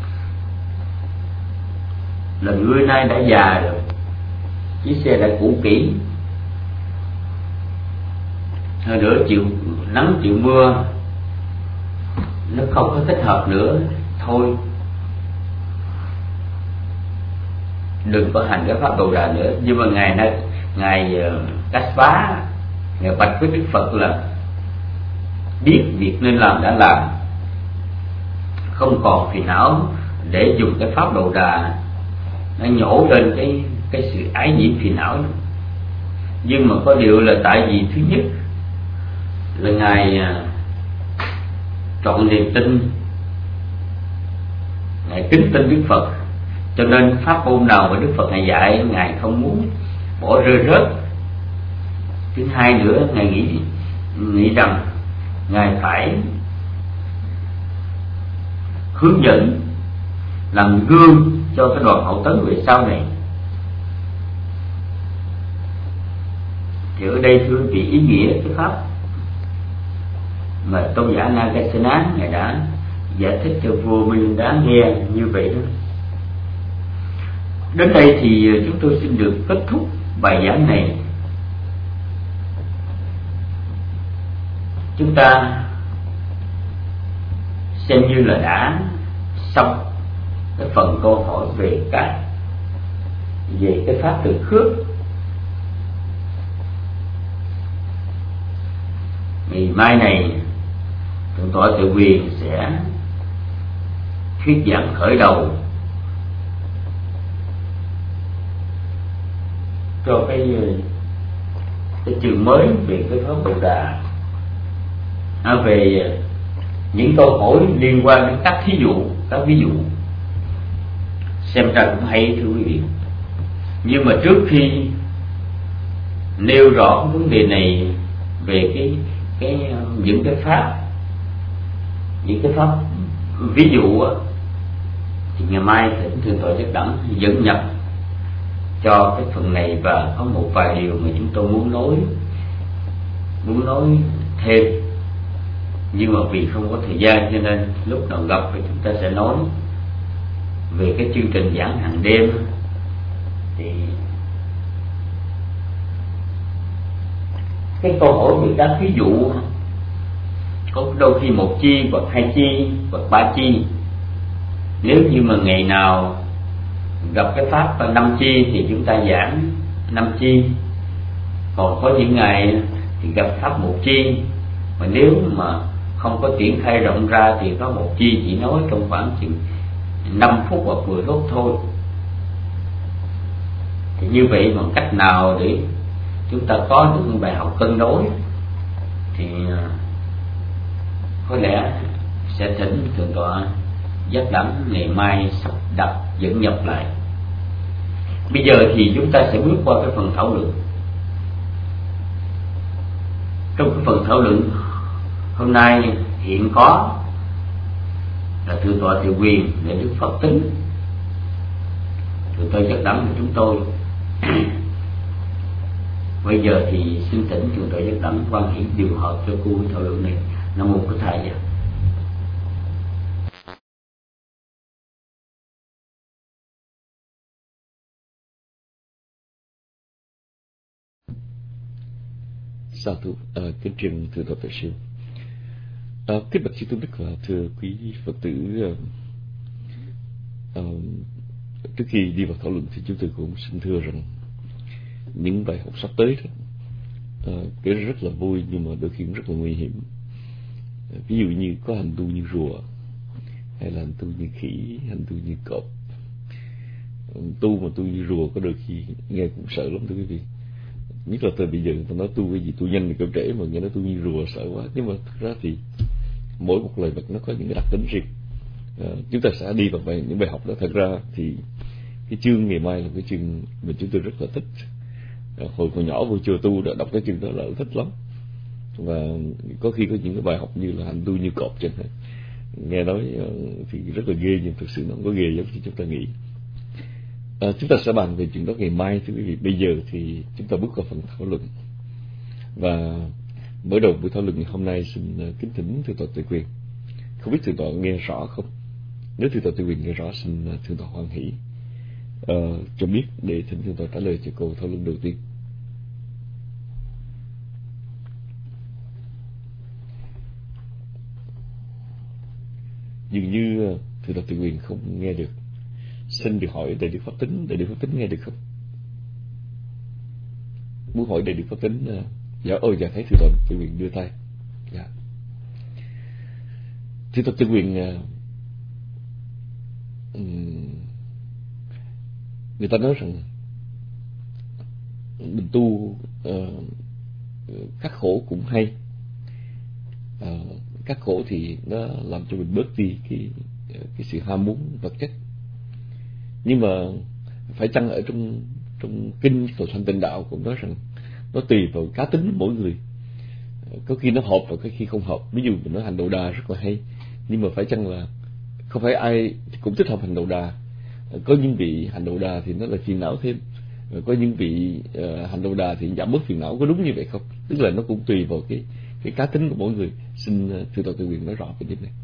là ngươi nay đã già rồi, chiếc xe đã cũ kỹ, hơn nữa chịu nắng chịu mưa nó không có thích hợp nữa, thôi đừng có hành cái pháp Đầu Đà nữa. Nhưng mà ngài này ngài Kassapa ngài bạch với Đức Phật là biết việc nên làm đã làm, không còn phiền não để dùng cái pháp Đầu Đà nó nhổ lên cái cái sự ái nhiễm phiền não. Nhưng mà có điều là tại vì thứ nhất là ngài trọn niềm tin, ngài kính tin Đức Phật, cho nên pháp môn nào mà Đức Phật ngài dạy ngài không muốn bỏ rơi rớt. Thứ hai nữa, ngài nghĩ nghĩ rằng ngài phải hướng dẫn làm gương cho cái đoàn hậu tấn về sau này. Thì ở đây thưa vị, ý nghĩa cái pháp mà tôn giả Nakasena ngài đã giải thích cho vua Milinda nghe như vậy đó. Đến đây thì chúng tôi xin được kết thúc bài giảng này. Chúng ta xem như là đã xong cái phần câu hỏi về cái về cái pháp từ khước. Ngày mai này Thượng tọa Tự Quyền sẽ thuyết giảng khởi đầu cho cái cái chương mới về cái pháp Bồ Đà, à, về những câu hỏi liên quan đến các thí dụ, các ví dụ xem ra cũng hay thưa quý vị. Nhưng mà trước khi nêu rõ cái vấn đề này về cái cái những cái pháp những cái pháp ví dụ thì ngày mai thỉnh Thượng tọa Chất Đẳng dẫn nhập cho cái phần này, và có một vài điều mà chúng tôi muốn nói muốn nói thêm, nhưng mà vì không có thời gian cho nên lúc nào gặp thì chúng ta sẽ nói. Về cái chương trình giảng hàng đêm thì cái câu hỏi người ta ví dụ có đôi khi một chi hoặc hai chi hoặc ba chi. Nếu như mà ngày nào gặp cái pháp năm chi thì chúng ta giảng năm chi, còn có những ngày thì gặp pháp một chi, mà nếu mà không có triển khai rộng ra thì có một chi chỉ nói trong khoảng chừng năm phút hoặc mười phút thôi. Thì như vậy bằng cách nào để chúng ta có được một bài học cân đối thì có lẽ sẽ thỉnh thượng tọa Giác Đẳng ngày mai sắp đặt dẫn nhập lại. Bây giờ thì chúng ta sẽ bước qua cái phần thảo luận. Trong cái phần thảo luận hôm nay hiện có là thượng tọa Từ Quyền để Đức Phật Tính, thượng tọa Giác Đẳng của chúng tôi. Bây giờ thì xin thỉnh thượng tọa Giác Đẳng quan hệ điều hợp cho cô thảo luận này. Nam mô Bổn Thầy. Dạ. Sa thú, à, kính trình thượng tọa Tuệ Siêu. À, kính bạch chư tôn đức và thưa quý Phật tử, à, à, trước khi đi vào thảo luận thì chúng tôi cũng xin thưa rằng những bài học sắp tới đó, à, cái rất là vui nhưng mà đôi khi cũng rất là nguy hiểm. À, ví dụ như có hành tu như rùa, hay là hành tu như khỉ, hành tu như cọp. Tu mà tu như rùa có đôi khi nghe cũng sợ lắm thưa quý vị. Nhất là từ bây giờ ta nói tu cái gì tu nhanh thì cỡ trễ, mà nghe nó tu như rùa sợ quá. Nhưng mà thực ra thì mỗi một loài vật nó có những cái đặc tính riêng. À, chúng ta sẽ đi vào bài, những bài học đó. Thật ra thì cái chương ngày mai là cái chương mà chúng tôi rất là thích. À, hồi còn nhỏ vô chùa tu đã đọc cái chương đó là thích lắm. Và có khi có những cái bài học như là hành tu như cọp chẳng hạn, nghe nói uh, thì rất là ghê, nhưng thực sự nó không có ghê giống như chúng ta nghĩ. À, chúng ta sẽ bàn về chuyện đó ngày mai thưa quý vị. Bây giờ thì chúng ta bước vào phần thảo luận. Và mở đầu buổi thảo luận ngày hôm nay xin uh, kính thỉnh thượng tọa Tuệ Quyền. Không biết thượng tọa nghe rõ không? Nếu thượng tọa Tuệ Quyền nghe rõ xin uh, thượng tọa hoan hỷ uh, cho biết để thỉnh thượng tọa trả lời cho câu thảo luận đầu tiên. Dường như uh, thượng tọa Tuệ Quyền không nghe được. Xin được hỏi Đại Đức Pháp Tính, Đại Đức Pháp Tính nghe được không? Muốn hỏi Đại Đức Pháp Tính. Uh, dạ, ôi dạ thấy thượng tọa Tuệ Quyền đưa tay. Dạ. Thượng tọa Tuệ Quyền, uh, um, người ta nói rằng mình tu uh, khắc khổ cũng hay. Uh, khắc khổ thì nó làm cho mình bớt đi cái cái sự ham muốn vật chất. Nhưng mà phải chăng ở trong trong kinh Cầu Sanh Tịnh Đạo cũng nói rằng nó tùy vào cá tính mỗi người, có khi nó hợp và có khi không hợp. Ví dụ mình nói hành đầu đà rất là hay, nhưng mà phải chăng là không phải ai cũng thích hợp hành đầu đà. Có những vị hành đầu đà thì nó là phiền não thêm, có những vị uh, hành đầu đà thì giảm bớt phiền não. Có đúng như vậy không? Tức là nó cũng tùy vào cái cái cá tính của mỗi người. Xin uh, thưa tọa Tuệ Quyền nói rõ về điểm này.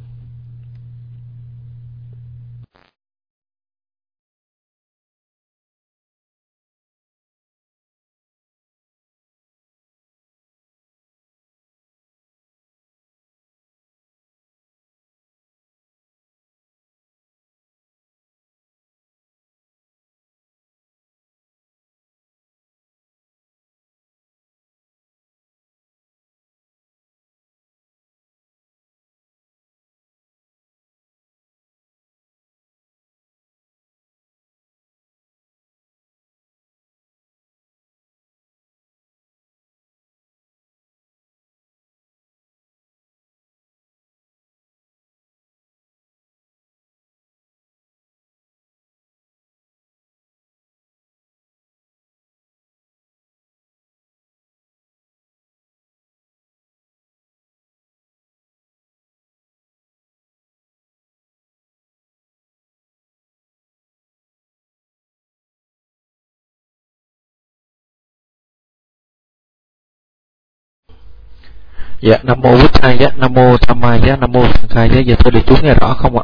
Dạ, Nam Mô Bích Thầy Giá, Nam Mô Tham Mai Giá, Nam Mô Sang Khai Giá. Giờ tôi được chú nghe rõ không ạ?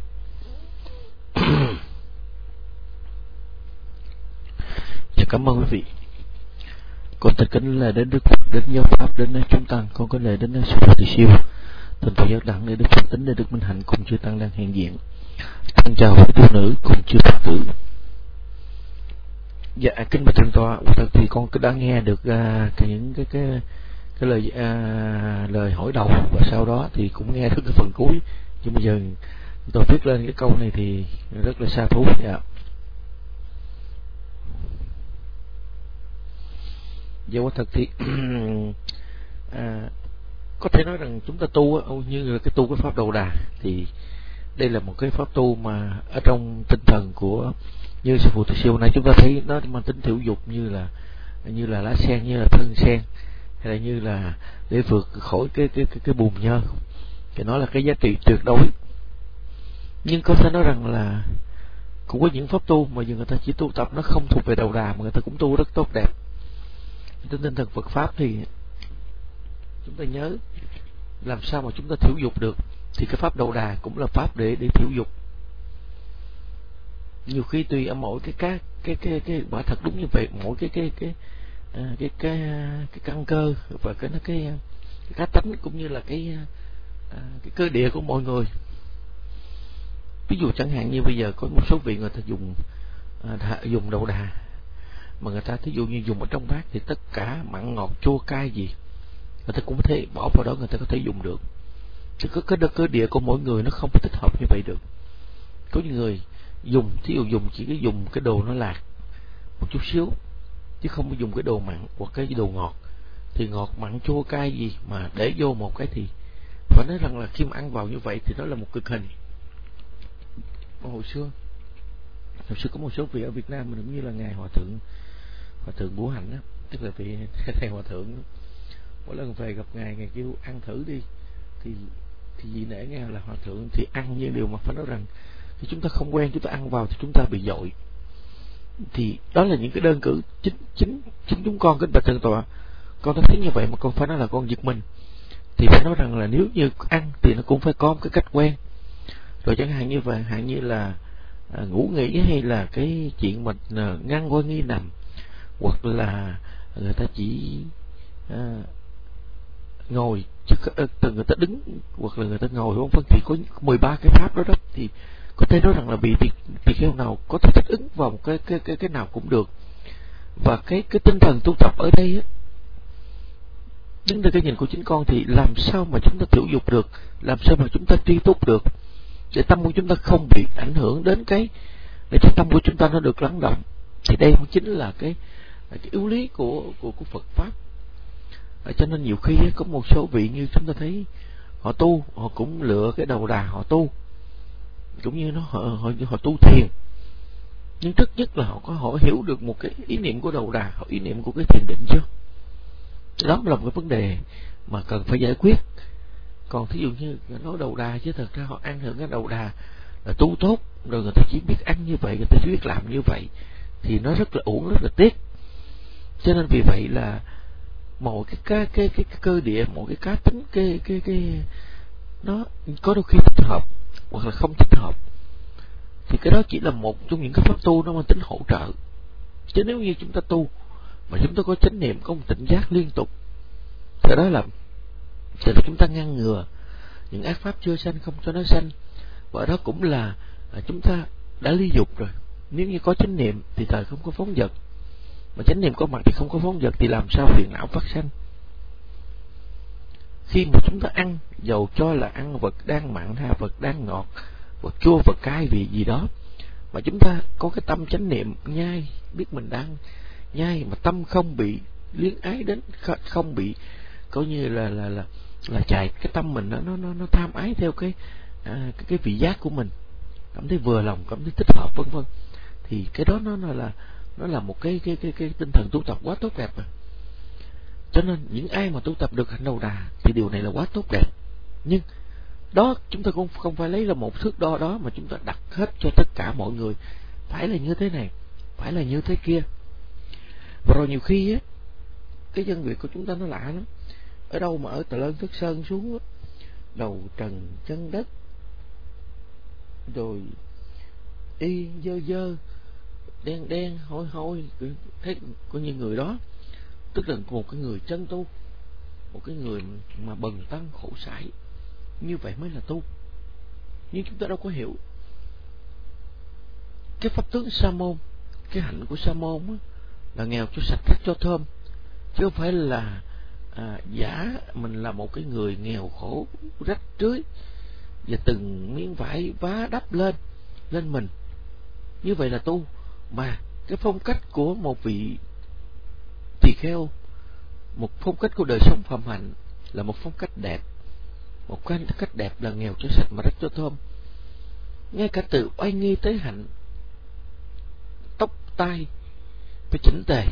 Dạ, cảm ơn quý vị. Con thật kính là đến Đức Phật, đến giáo pháp, đến chúng tăng. Con có lệ đến sư Phụ Tỳ Siêu, thành thọ giác đẳng để Đức Phật tính, để Đức Minh Hạnh cùng chư tăng đang hiện diện. Thân chào quý tu nữ cùng chư Phật tử. Dạ, kính bạch thượng tọa, thật thì con đã nghe được uh, những cái cái cái lời uh, lời hỏi đầu, và sau đó thì cũng nghe được cái phần cuối. Nhưng bây giờ tôi viết lên cái câu này thì rất là xa thú. Dạ. Dạ, quả thật thì à, có thể nói rằng chúng ta tu như là cái tu cái pháp Đầu Đà, thì đây là một cái pháp tu mà ở trong tinh thần của như sư Phụ Tỳ Siêu này chúng ta thấy nó mang tính thiểu dục, như là như là lá sen, như là thân sen, hay là như là để vượt khỏi cái cái cái, cái bùn nhơ, thì nó là cái giá trị tuyệt đối. Nhưng có thể nói rằng là cũng có những pháp tu mà giờ người ta chỉ tu tập nó không thuộc về Đầu Đà, mà người ta cũng tu rất tốt đẹp. Trên tinh thần Phật pháp thì chúng ta nhớ làm sao mà chúng ta thiểu dục được, thì cái pháp Đầu Đà cũng là pháp để để thiểu dục. Nhiều khi tùy ở mỗi cái cái cái cái cái quả thật đúng như vậy, mỗi cái cái cái cái cái cái, cái căn cơ và cái nó cái, cái cá tánh cũng như là cái cái cơ địa của mọi người. Ví dụ chẳng hạn như bây giờ có một số vị người ta dùng dùng Đầu Đà, mà người ta thí dụ như dùng ở trong bát thì tất cả mặn ngọt chua cay gì người ta cũng có thể bỏ vào đó, người ta có thể dùng được. Thì có cái cơ địa của mỗi người nó không có thích hợp như vậy được. Có những người dùng thí dụ dùng chỉ cái dùng cái đồ nó lạc một chút xíu, chứ không có dùng cái đồ mặn hoặc cái đồ ngọt, thì ngọt mặn chua cay gì mà để vô một cái thì phải nói rằng là khi mà ăn vào như vậy thì đó là một cực hình. Hồi xưa hồi xưa có một số vị ở Việt Nam mình cũng như là ngài hòa thượng hòa thượng Bố Hạnh á, tức là vị thầy hòa thượng, mỗi lần về gặp ngài, ngài kêu ăn thử đi, thì thì vì nể ngài là hòa thượng thì ăn như điều mà phải nói rằng khi chúng ta không quen, chúng ta ăn vào thì chúng ta bị dội. Thì đó là những cái đơn cử chính chính chính chúng con kính bạch thượng tọa, con thấy như vậy mà con phải nói là con giật mình. Thì phải nói rằng là nếu như ăn thì nó cũng phải có một cái cách quen. Rồi chẳng hạn như vậy, hạn như là à, ngủ nghỉ, hay là cái chuyện mà à, ngăn qua nghi nằm, hoặc là người ta chỉ à, ngồi chứ từ người ta đứng, hoặc là người ta ngồi, vân vân, thì có mười ba cái pháp đó đó, thì có thể nói rằng là bị tỳ kheo nào có thể thích ứng vào một cái cái cái cái nào cũng được. Và cái cái tinh thần tu tập ở đây á, đứng từ cái nhìn của chính con thì làm sao mà chúng ta thiểu dục được, làm sao mà chúng ta tri túc được, để tâm của chúng ta không bị ảnh hưởng đến cái, để cho tâm của chúng ta nó được lắng động. Thì đây cũng chính là cái cái yếu lý của của của Phật pháp. Cho nên nhiều khi có một số vị như chúng ta thấy họ tu, họ cũng lựa cái Đầu Đà họ tu, cũng như nó họ, họ, họ tu thiền, nhưng trước nhất là họ có họ hiểu được một cái ý niệm của Đầu Đà, họ ý niệm của cái thiền định chưa. Đó là một cái vấn đề mà cần phải giải quyết. Còn thí dụ như nói Đầu Đà chứ thật ra họ ăn hưởng cái Đầu Đà là tu tốt, rồi người ta chỉ biết ăn như vậy, người ta chỉ biết làm như vậy, thì nó rất là uổng, rất là tiếc. Cho nên vì vậy là một cái cái cái cái, cái cơ địa, một cái cá tính, cái cái cái nó có đôi khi thích hợp hoặc là không thích hợp, thì cái đó chỉ là một trong những cái pháp tu nó mang tính hỗ trợ. Chứ nếu như chúng ta tu mà chúng ta có chánh niệm, có một tỉnh giác liên tục, thì đó là thì chúng ta ngăn ngừa những ác pháp chưa sanh không cho nó sanh. Và đó cũng là chúng ta đã ly dục rồi. Nếu như có chánh niệm thì thời không có phóng dật, mà chánh niệm có mặt thì không có phóng dật, thì làm sao phiền não phát sanh. Khi mà chúng ta ăn, dầu cho là ăn vật đang mặn hay vật đang ngọt, vật chua, vật cay vì gì đó, mà chúng ta có cái tâm chánh niệm nhai, biết mình đang nhai, mà tâm không bị luyến ái đến, không bị coi như là là là là chạy cái tâm mình nó nó nó tham ái theo cái à, cái cái vị giác của mình, cảm thấy vừa lòng, cảm thấy thích hợp, vân vân, thì cái đó nó, nó là nó là một cái cái cái cái tinh thần tu tập quá tốt đẹp rồi. Cho nên những ai mà tu tập được hạnh Đầu Đà thì điều này là quá tốt đẹp. Nhưng đó chúng ta cũng không phải lấy là một thước đo đó mà chúng ta đặt hết cho tất cả mọi người phải là như thế này, phải là như thế kia. Và rồi nhiều khi á, cái dân Việt của chúng ta nó lạ lắm. ở đâu mà ở Tà Lơn Thất Sơn xuống, đầu trần chân đất, rồi y dơ dơ, đen đen, hôi hôi, thấy có những người đó, tức là một cái người chân tu, một cái người mà bần tăng khổ sải, như vậy mới là tu. Nhưng chúng ta đâu có hiểu cái pháp tướng Sa môn, cái hạnh của Sa môn á, là nghèo cho sạch rách cho thơm, chứ không phải là à, giả mình là một cái người nghèo khổ rách rưới và từng miếng vải vá đắp lên lên mình, như vậy là tu. Mà cái phong cách của một vị tỳ kheo, một phong cách của đời sống phạm hạnh là một phong cách đẹp, một cái cách đẹp là nghèo cho sạch mà rách cho thơm. Ngay cả từ oai nghi tới hạnh, tóc tai phải chỉnh tề.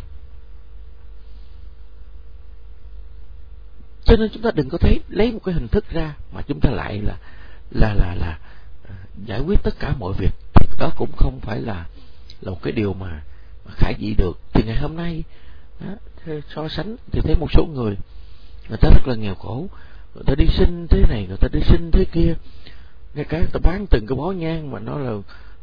Cho nên chúng ta đừng có thấy lấy một cái hình thức ra mà chúng ta lại là là là là giải quyết tất cả mọi việc, thì đó cũng không phải là là một cái điều mà, mà khả dĩ được. Thì ngày hôm nay đó, so sánh thì thấy một số người, người ta rất là nghèo khổ, người ta đi xin thế này, người ta đi xin thế kia, ngay cả người ta bán từng cái bó nhang mà nó là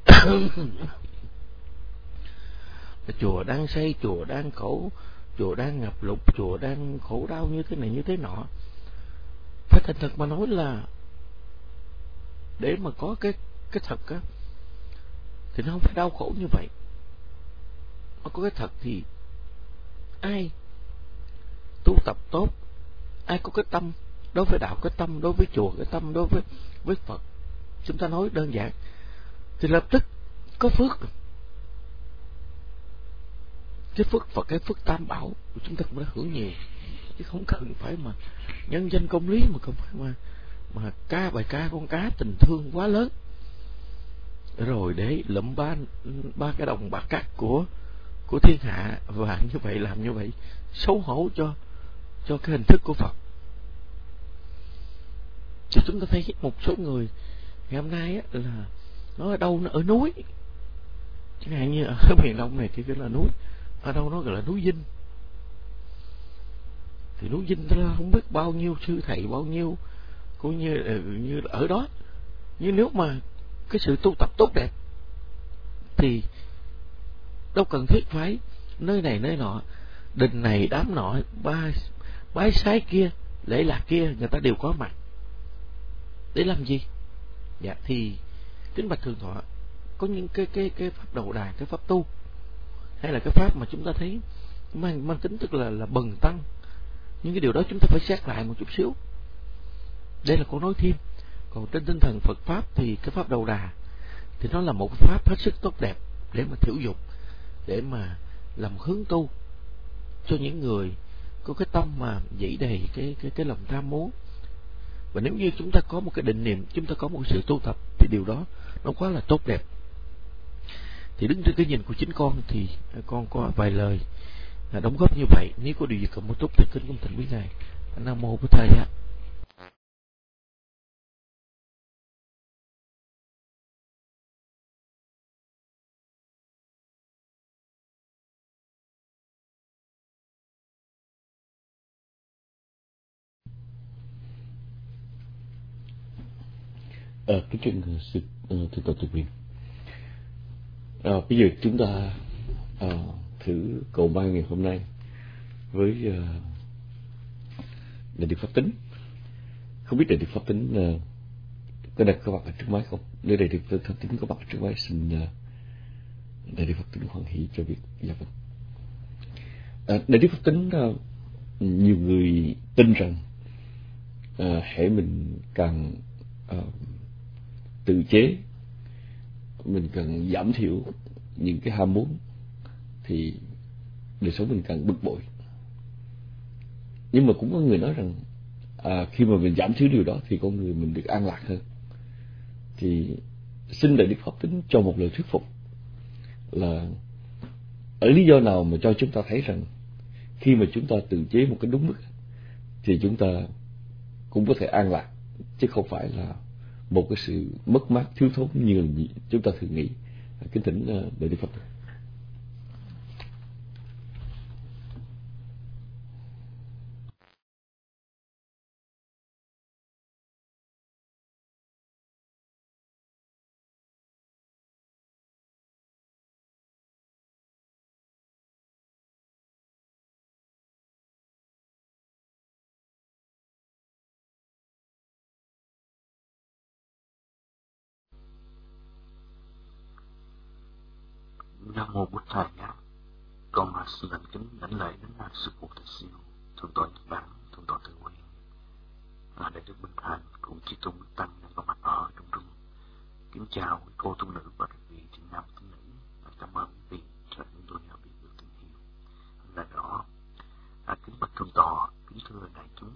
chùa đang xây, chùa đang khổ, chùa đang ngập lụt, chùa đang khổ đau như thế này như thế nọ. Phải thành thật mà nói là để mà có cái cái thật á thì nó không phải đau khổ như vậy. Mà có cái thật thì ai tu tập tốt, ai có cái tâm đối với đạo, cái tâm đối với chùa, cái tâm đối với với Phật, chúng ta nói đơn giản thì lập tức có phước. Cái phước và cái phước tam bảo của chúng ta cũng đã hưởng nhiều, chứ không cần phải mà nhân danh công lý, mà không phải mà mà ca bài ca con cá tình thương quá lớn rồi để lụm ba ba cái đồng bạc cát của của thiên hạ, và như vậy làm như vậy xấu hổ cho cho cái hình thức của Phật. Thì chúng ta thấy một số người ngày hôm nay á, là nó ở đâu, nó ở núi, chẳng hạn như ở miền Đông này thì cái là núi, ở đâu nó gọi là núi Dinh. Thì núi Dinh đó không biết bao nhiêu sư thầy, bao nhiêu cũng như như ở đó. Nhưng nếu mà cái sự tu tập tốt đẹp thì đâu cần thiết phải nơi này nơi nọ, đình này đám nọ, ba bái sái kia, lễ lạc kia, người ta đều có mặt. Để làm gì? Dạ thì kính bạch Thượng Tọa, có những cái cái cái pháp đầu đà, cái pháp tu, hay là cái pháp mà chúng ta thấy mang mang tính tức là là bần tăng, những cái điều đó chúng ta phải xét lại một chút xíu. Đây là câu nói thêm. Còn trên tinh thần Phật pháp thì cái pháp đầu đà thì nó là một pháp hết sức tốt đẹp để mà thiểu dục, để mà làm hướng tu cho những người có cái tâm mà dẫy đầy cái cái cái lòng tham muốn. Và nếu như chúng ta có một cái định niệm, chúng ta có một sự tu tập thì điều đó nó quá là tốt đẹp. Thì đứng trên cái nhìn của chính con thì con có vài lời đóng góp như vậy. Nếu có điều gì cần một chút thì kính cung thỉnh quý ngài. Nam mô Bổn Thầy. À, kính thưa sư thượng tọa Từ Viên. À, bây giờ chúng ta à, thử cầu ban ngày hôm nay với à, Đại Đức Pháp Tính. Không biết Đại Đức Pháp Tính à, có đặt có mặt ở trước máy không? Nếu Đại Đức Pháp Tính có mặt ở trước máy, xin à, Đại Đức Pháp Tính hoan hỷ cho biết. Dạ vâng. À, Đại Đức Pháp Tính, à, nhiều người tin rằng à, hễ mình càng à, tự chế, mình cần giảm thiểu những cái ham muốn thì đời sống mình càng bực bội. Nhưng mà cũng có người nói rằng à, khi mà mình giảm thiểu điều đó thì con người mình được an lạc hơn. Thì xin Đại Đức Pháp Tính cho một lời thuyết phục là ở lý do nào mà cho chúng ta thấy rằng khi mà chúng ta tự chế một cái đúng mức thì chúng ta cũng có thể an lạc, chứ không phải là một cái sự mất mát thiếu thốn như là chúng ta thường nghĩ. Kính thỉnh Đại Đức Pháp Tính. Nam mô Bụt Thầy nhé. Con xin thành kính đảnh lễ đến sư phụ Thầy Siêu, thượng tọa Nhật Bản, thượng tọa Từ Nguyện, đại đức Bình Thành cùng chư tôn đức tăng đang có mặt ở trong rung. Kính chào quý cô tu nữ và các vị thiện nam tín nữ. Cảm ơn quý vị cho chúng tôi đã biết được tín hiệu là rõ. À, kính bạch thượng tọa, kính thưa đại chúng.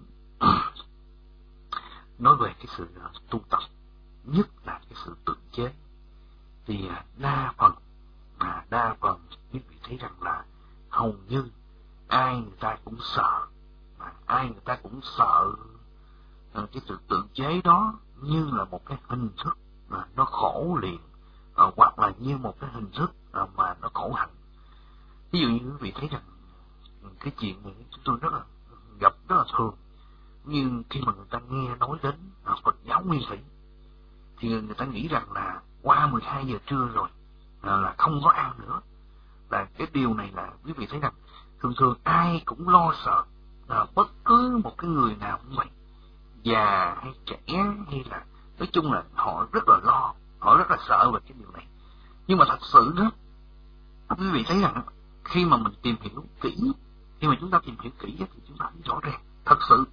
Nói về cái sự tu tập, nhất là cái sự tự chế, thì đa phần mà đa phần quý vị thấy rằng là hầu như ai người ta cũng sợ, mà ai người ta cũng sợ cái sự tự chế đó như là một cái hình thức mà nó khổ liền, hoặc là như một cái hình thức mà nó khổ hạnh. Ví dụ như quý vị thấy rằng cái chuyện này chúng tôi rất là gặp rất là thường, nhưng khi mà người ta nghe nói đến Phật giáo nguyên thủy thì người ta nghĩ rằng là qua mười hai giờ trưa rồi là không có ăn nữa. Là cái điều này là quý vị thấy rằng thường thường ai cũng lo sợ, là bất cứ một cái người nào cũng vậy, già hay trẻ hay là nói chung là họ rất là lo, họ rất là sợ về cái điều này. Nhưng mà thật sự đó, quý vị thấy rằng khi mà mình tìm hiểu kỹ, khi mà chúng ta tìm hiểu kỹ thì chúng ta thấy rõ ràng thật sự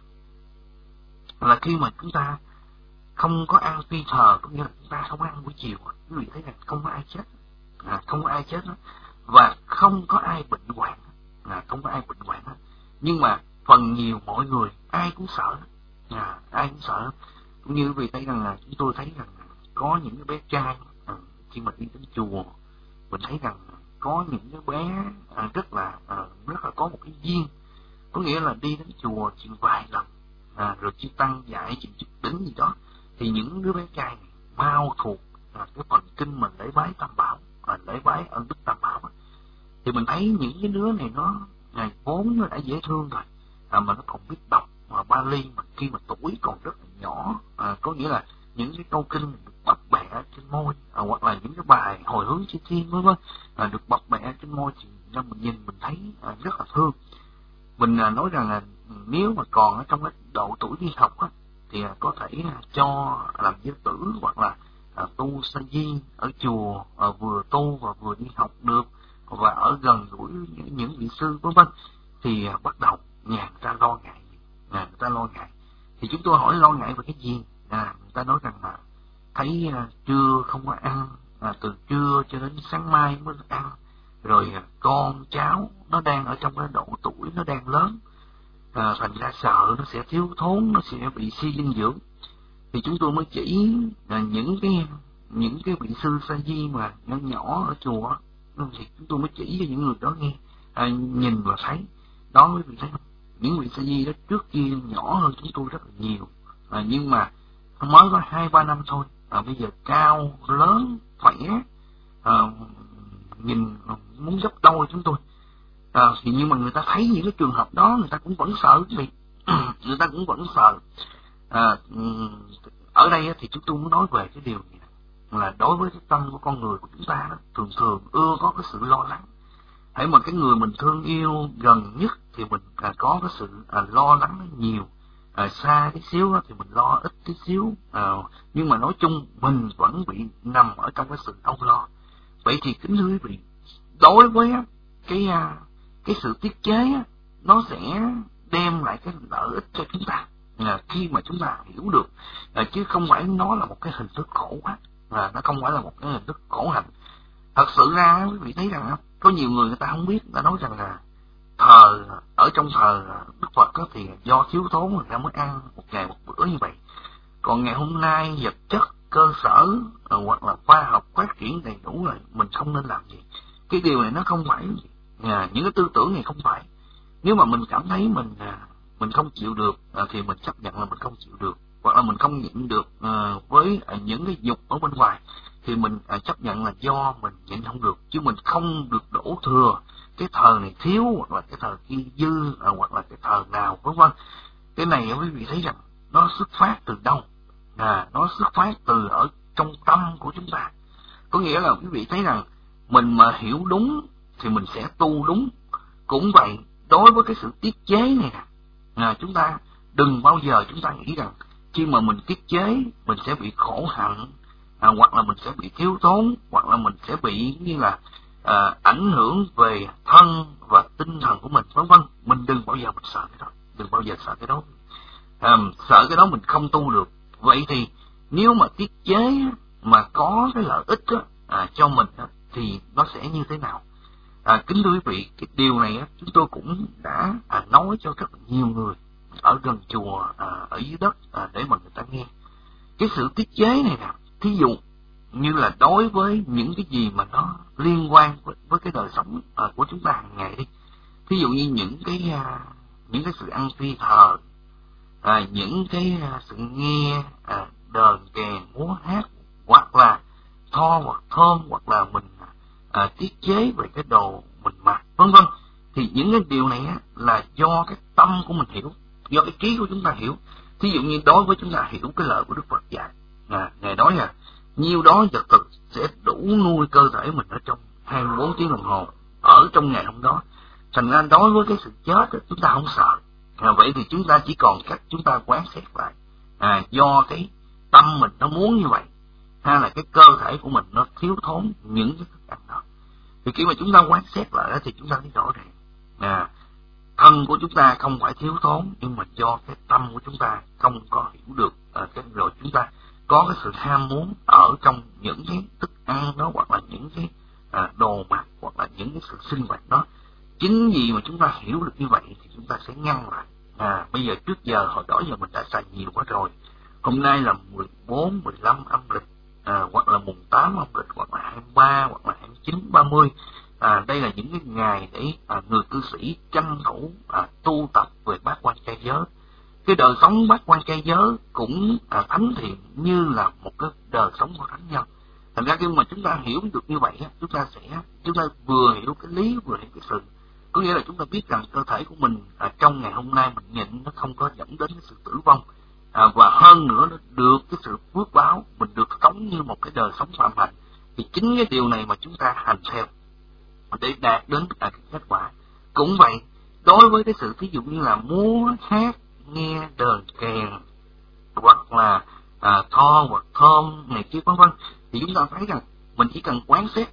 là khi mà chúng ta không có ăn phi thờ, có nghĩa là chúng ta không ăn buổi chiều, quý vị thấy rằng không có ai chết, à, không có ai chết đó, và không có ai bệnh hoạn, à, không có ai bệnh hoạn đó. Nhưng mà phần nhiều mọi người ai cũng sợ, à, ai cũng sợ. Cũng như quý vị thấy rằng là chúng tôi thấy rằng có những cái bé trai à, khi mà đi đến chùa, mình thấy rằng có những cái bé à, rất là à, rất là có một cái duyên, có nghĩa là đi đến chùa chỉ vài lần, à, rồi chư tăng dạy chuyện chút đính gì đó, thì những đứa bé trai này mau thuộc à, cái phần kinh mình lễ bái Tam Bảo, à, lễ bái ân đức Tam Bảo, thì mình thấy những cái đứa này nó ngày vốn nó đã dễ thương rồi, à, mà nó còn biết đọc mà Bali mà khi mà tuổi còn rất là nhỏ, à, có nghĩa là những cái câu kinh được bập bẹ trên môi, à, hoặc là những cái bài hồi hướng chư thiên vân vân à, được bập bẹ trên môi, thì mình nhìn mình thấy à, rất là thương. Mình à, nói rằng là nếu mà còn ở trong cái độ tuổi đi học á, thì à, có thể à, cho làm giới tử hoặc là à, tu sa di ở chùa, à, vừa tu và vừa đi học được, và ở gần gũi những vị sư vân vân, thì à, bắt đầu nhà người ta lo ngại, nhà người ta lo ngại. Thì chúng tôi hỏi lo ngại về cái gì? À, người ta nói rằng là thấy à, trưa không có ăn, à, từ trưa cho đến sáng mai mới được ăn, rồi à, con cháu nó đang ở trong cái độ tuổi nó đang lớn, à, thành ra sợ nó sẽ thiếu thốn, nó sẽ bị suy dinh dưỡng. Thì chúng tôi mới chỉ là những cái những cái vị sư sa di mà nhỏ nhỏ ở chùa, thì chúng tôi mới chỉ cho những người đó nghe, à, nhìn và thấy đó. Quý vị thấy không? Những vị sa di đó trước kia nhỏ hơn chúng tôi rất là nhiều, à, nhưng mà mới có hai ba năm thôi, à, bây giờ cao lớn khỏe, à, nhìn muốn gấp đôi chúng tôi. À, thì nhưng mà người ta thấy những cái trường hợp đó người ta cũng vẫn sợ quý vị. Người ta cũng vẫn sợ. À, ở đây thì chúng tôi muốn nói về cái điều này là đối với cái tâm của con người của chúng ta đó, thường thường ưa có cái sự lo lắng. Hãy mà cái người mình thương yêu gần nhất thì mình à, có cái sự à, lo lắng nó nhiều, à, xa tí xíu thì mình lo ít tí xíu, à, nhưng mà nói chung mình vẫn bị nằm ở trong cái sự âu lo. Vậy thì kính thưa quý vị, đối với cái cái sự tiết chế nó sẽ đem lại cái lợi ích cho chúng ta, à, khi mà chúng ta hiểu được, à, chứ không phải nó là một cái hình thức khổ quá, à, nó không phải là một cái hình thức khổ hạnh. Thật sự ra quý vị thấy rằng có nhiều người người ta không biết, người ta nói rằng là thờ ở trong thờ Đức Phật đó thì do thiếu thốn người ta mới ăn một ngày một bữa như vậy. Còn ngày hôm nay vật chất cơ sở à, hoặc là khoa học phát triển đầy đủ rồi, mình không nên làm gì. Cái điều này nó không phải, à, những cái tư tưởng này không phải. Nếu mà mình cảm thấy mình à, mình không chịu được à, thì mình chấp nhận là mình không chịu được, hoặc là mình không nhịn được à, với à, những cái dục ở bên ngoài, thì mình à, chấp nhận là do mình nhịn không được, chứ mình không được đổ thừa cái thờ này thiếu, hoặc là cái thờ kia dư, à, hoặc là cái thờ nào vân vân. Cái này quý vị thấy rằng nó xuất phát từ đâu? À, nó xuất phát từ ở trong tâm của chúng ta. Có nghĩa là quý vị thấy rằng mình mà hiểu đúng thì mình sẽ tu đúng. Cũng vậy, đối với cái sự tiết chế này nè, à, chúng ta đừng bao giờ chúng ta nghĩ rằng khi mà mình tiết chế mình sẽ bị khổ hạnh, à, hoặc là mình sẽ bị thiếu thốn, hoặc là mình sẽ bị như là à, ảnh hưởng về thân và tinh thần của mình, vân vân. Mình đừng bao giờ mình sợ cái đó, đừng bao giờ sợ cái đó. À, sợ cái đó mình không tu được. Vậy thì nếu mà tiết chế mà có cái lợi ích đó, à, cho mình đó, thì nó sẽ như thế nào? À, kính thưa quý vị, cái điều này á, chúng tôi cũng đã à, nói cho rất nhiều người ở gần chùa, à, ở dưới đất, à, để mà người ta nghe. Cái sự tiết chế này nè, thí dụ như là đối với những cái gì mà nó liên quan với, với cái đời sống à, của chúng ta hàng ngày đi. Thí dụ như những cái à, những cái sự ăn phi thờ, à, những cái à, sự nghe à, đờn kèn múa hát, hoặc là tho hoặc thơm, hoặc là mình à, tiết chế về cái đồ mình mặc, vân vân. Thì những cái điều này á, là do cái tâm của mình hiểu, do cái trí của chúng ta hiểu. Thí dụ như đối với chúng ta hiểu cái lời của Đức Phật dạy, à, Ngài nói là nhiêu đó vật thực sẽ đủ nuôi cơ thể mình ở trong hai mươi bốn tiếng đồng hồ ở trong ngày hôm đó. Thành ra đối với cái sự chết đó, chúng ta không sợ. À, vậy thì chúng ta chỉ còn cách chúng ta quán xét lại, à, do cái tâm mình nó muốn như vậy, hay là cái cơ thể của mình nó thiếu thốn những cái thức ăn đó. Thì khi mà chúng ta quán xét lại đó, thì chúng ta thấy rõ ràng, à, thân của chúng ta không phải thiếu thốn, nhưng mà do cái tâm của chúng ta không có hiểu được, à, cái rồi chúng ta có cái sự ham muốn ở trong những cái thức ăn đó, hoặc là những cái à, đồ mặc, hoặc là những cái sự sinh hoạt đó. Chính vì mà chúng ta hiểu được như vậy thì chúng ta sẽ ngăn lại. À, bây giờ trước giờ hồi đó giờ mình đã xài nhiều quá rồi. Hôm nay là mười bốn, mười lăm âm lịch, à, hoặc là mùng tám âm lịch, hoặc là hai mươi ba, hoặc là hai mươi chín, ba mươi. À, đây là những cái ngày để à, người cư sĩ tranh thủ à, tu tập về bát quan trai giới. Cái đời sống bát quan trai giới cũng à, thánh thiện như là một cái đời sống của thánh nhân. Thành ra khi mà chúng ta hiểu được như vậy, chúng ta sẽ chúng ta vừa hiểu cái lý, vừa hiểu cái sự. Có nghĩa là chúng ta biết rằng cơ thể của mình à, trong ngày hôm nay mình nhịn nó không có dẫn đến cái sự tử vong, à, và hơn nữa nó được cái sự phước báo, mình được sống như một cái đời sống phạm hạnh. Thì chính cái điều này mà chúng ta hành theo để đạt đến à, cái kết quả. Cũng vậy, đối với cái sự thí dụ như là múa hát, nghe đờn kèn, hoặc là à, tho hoặc thơm này kia vân vân, thì chúng ta thấy rằng mình chỉ cần quán xét,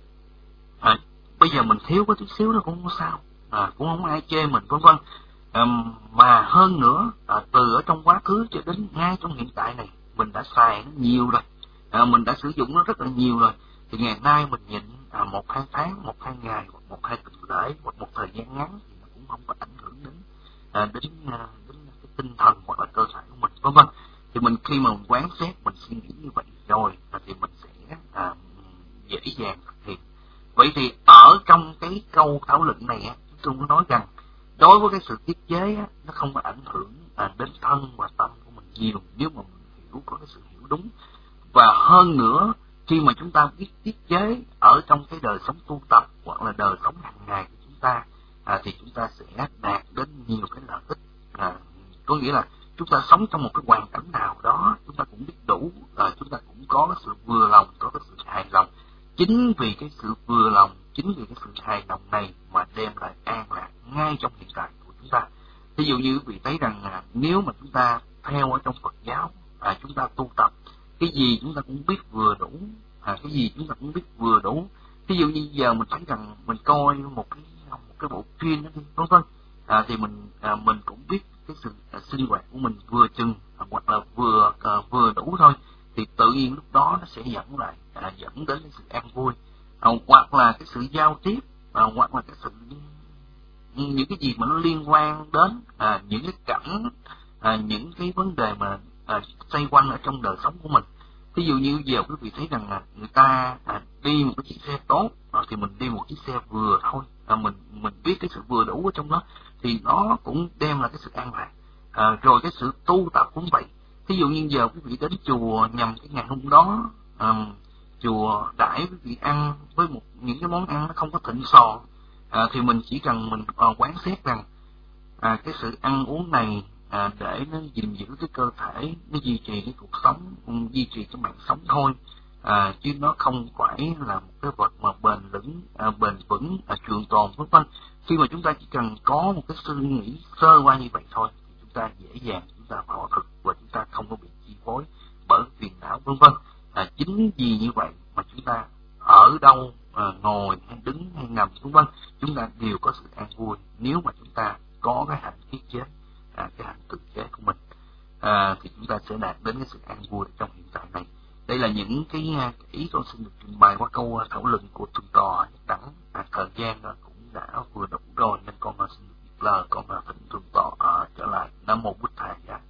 à, bây giờ mình thiếu có chút xíu nó cũng không sao, à, cũng không ai chê mình vân vân. À, mà hơn nữa, à, từ ở trong quá khứ cho đến ngay trong hiện tại này mình đã xài nó nhiều rồi, à, mình đã sử dụng nó rất là nhiều rồi. Thì ngày nay mình nhịn à, một hai tháng, một hai ngày, hoặc một hai tuần lễ, hoặc một thời gian ngắn thì nó cũng không có ảnh hưởng đến à, đến, à, đến cái tinh thần hoặc là cơ thể của mình vân vân. Thì mình khi mà mình quán xét, mình suy nghĩ như vậy rồi, à, thì mình sẽ à, dễ dàng thực hiện. Vậy thì ở trong cái câu thảo luận này á, chúng tôi muốn nói rằng đối với cái sự tiết chế á, nó không có ảnh hưởng à, đến thân và tâm của mình nhiều nếu mà mình hiểu, có cái sự hiểu đúng. Và hơn nữa, khi mà chúng ta biết tiết chế ở trong cái đời sống tu tập hoặc là đời sống hàng ngày của chúng ta, à, thì chúng ta sẽ đạt đến nhiều cái lợi ích. À, có nghĩa là chúng ta sống trong một cái hoàn cảnh nào đó, chúng ta cũng biết đủ, à, chúng ta cũng có cái sự vừa lòng, có cái sự hài lòng. Chính vì cái sự vừa lòng, chính vì cái sự hài lòng này mà đem lại an lạc ngay trong hiện tại của chúng ta. Ví dụ như quý vị thấy rằng à, nếu mà chúng ta theo ở trong Phật giáo, à, chúng ta tu tập, cái gì chúng ta cũng biết vừa đủ, à, cái gì chúng ta cũng biết vừa đủ. Ví dụ như giờ mình thấy rằng mình coi một cái một cái bộ phim đó đi, vân vân, à, thì mình à, mình cũng biết cái sự à, sinh hoạt của mình vừa chừng, à, hoặc là vừa à, vừa đủ thôi, thì tự nhiên lúc đó nó sẽ dẫn lại à, dẫn đến cái sự an vui, à, hoặc là cái sự giao tiếp, à, hoặc là cái sự những cái gì mà nó liên quan đến à, những cái cảnh, à, những cái vấn đề mà à, xoay quanh ở trong đời sống của mình. Ví dụ như giờ quý vị thấy rằng là người ta à, đi một cái chiếc xe tốt, à, thì mình đi một chiếc xe vừa thôi, à, mình mình biết cái sự vừa đủ ở trong đó, thì nó cũng đem lại cái sự an lạc. À, rồi cái sự tu tập cũng vậy. Ví dụ như giờ quý vị đến chùa nhằm cái ngày hôm đó, à, chùa đãi quý vị ăn với một những cái món ăn nó không có thịnh soạn, à, thì mình chỉ cần mình à, quán xét rằng à, cái sự ăn uống này à, để nó gìn giữ cái cơ thể, nó duy trì cái cuộc sống, duy trì cái mạng sống thôi, à, chứ nó không phải là một cái vật mà bền vững, à, bền vững, à, trường tồn vân vân. Khi mà chúng ta chỉ cần có một cái suy nghĩ sơ qua như vậy thôi, thì chúng ta dễ dàng chúng ta vào thực, và chúng ta không có bị chi phối bởi phiền não vân vân. À, chính vì như vậy mà chúng ta ở đâu uh, ngồi hay đứng hay nằm vân vân, chúng ta đều có sự an vui nếu mà chúng ta có cái hạnh tiết chế, à, cái hạnh tự chế của mình, à, thì chúng ta sẽ đạt đến cái sự an vui trong hiện tại này. Đây là những cái, cái ý con xin được trình bày qua câu thảo luận của thượng tọa Đẳng. À, thời gian đó cũng đã vừa đủ rồi nên con xin được lời, con thỉnh thượng tọa à, trở lại. Nam mô Bụt Thầy. Dạ.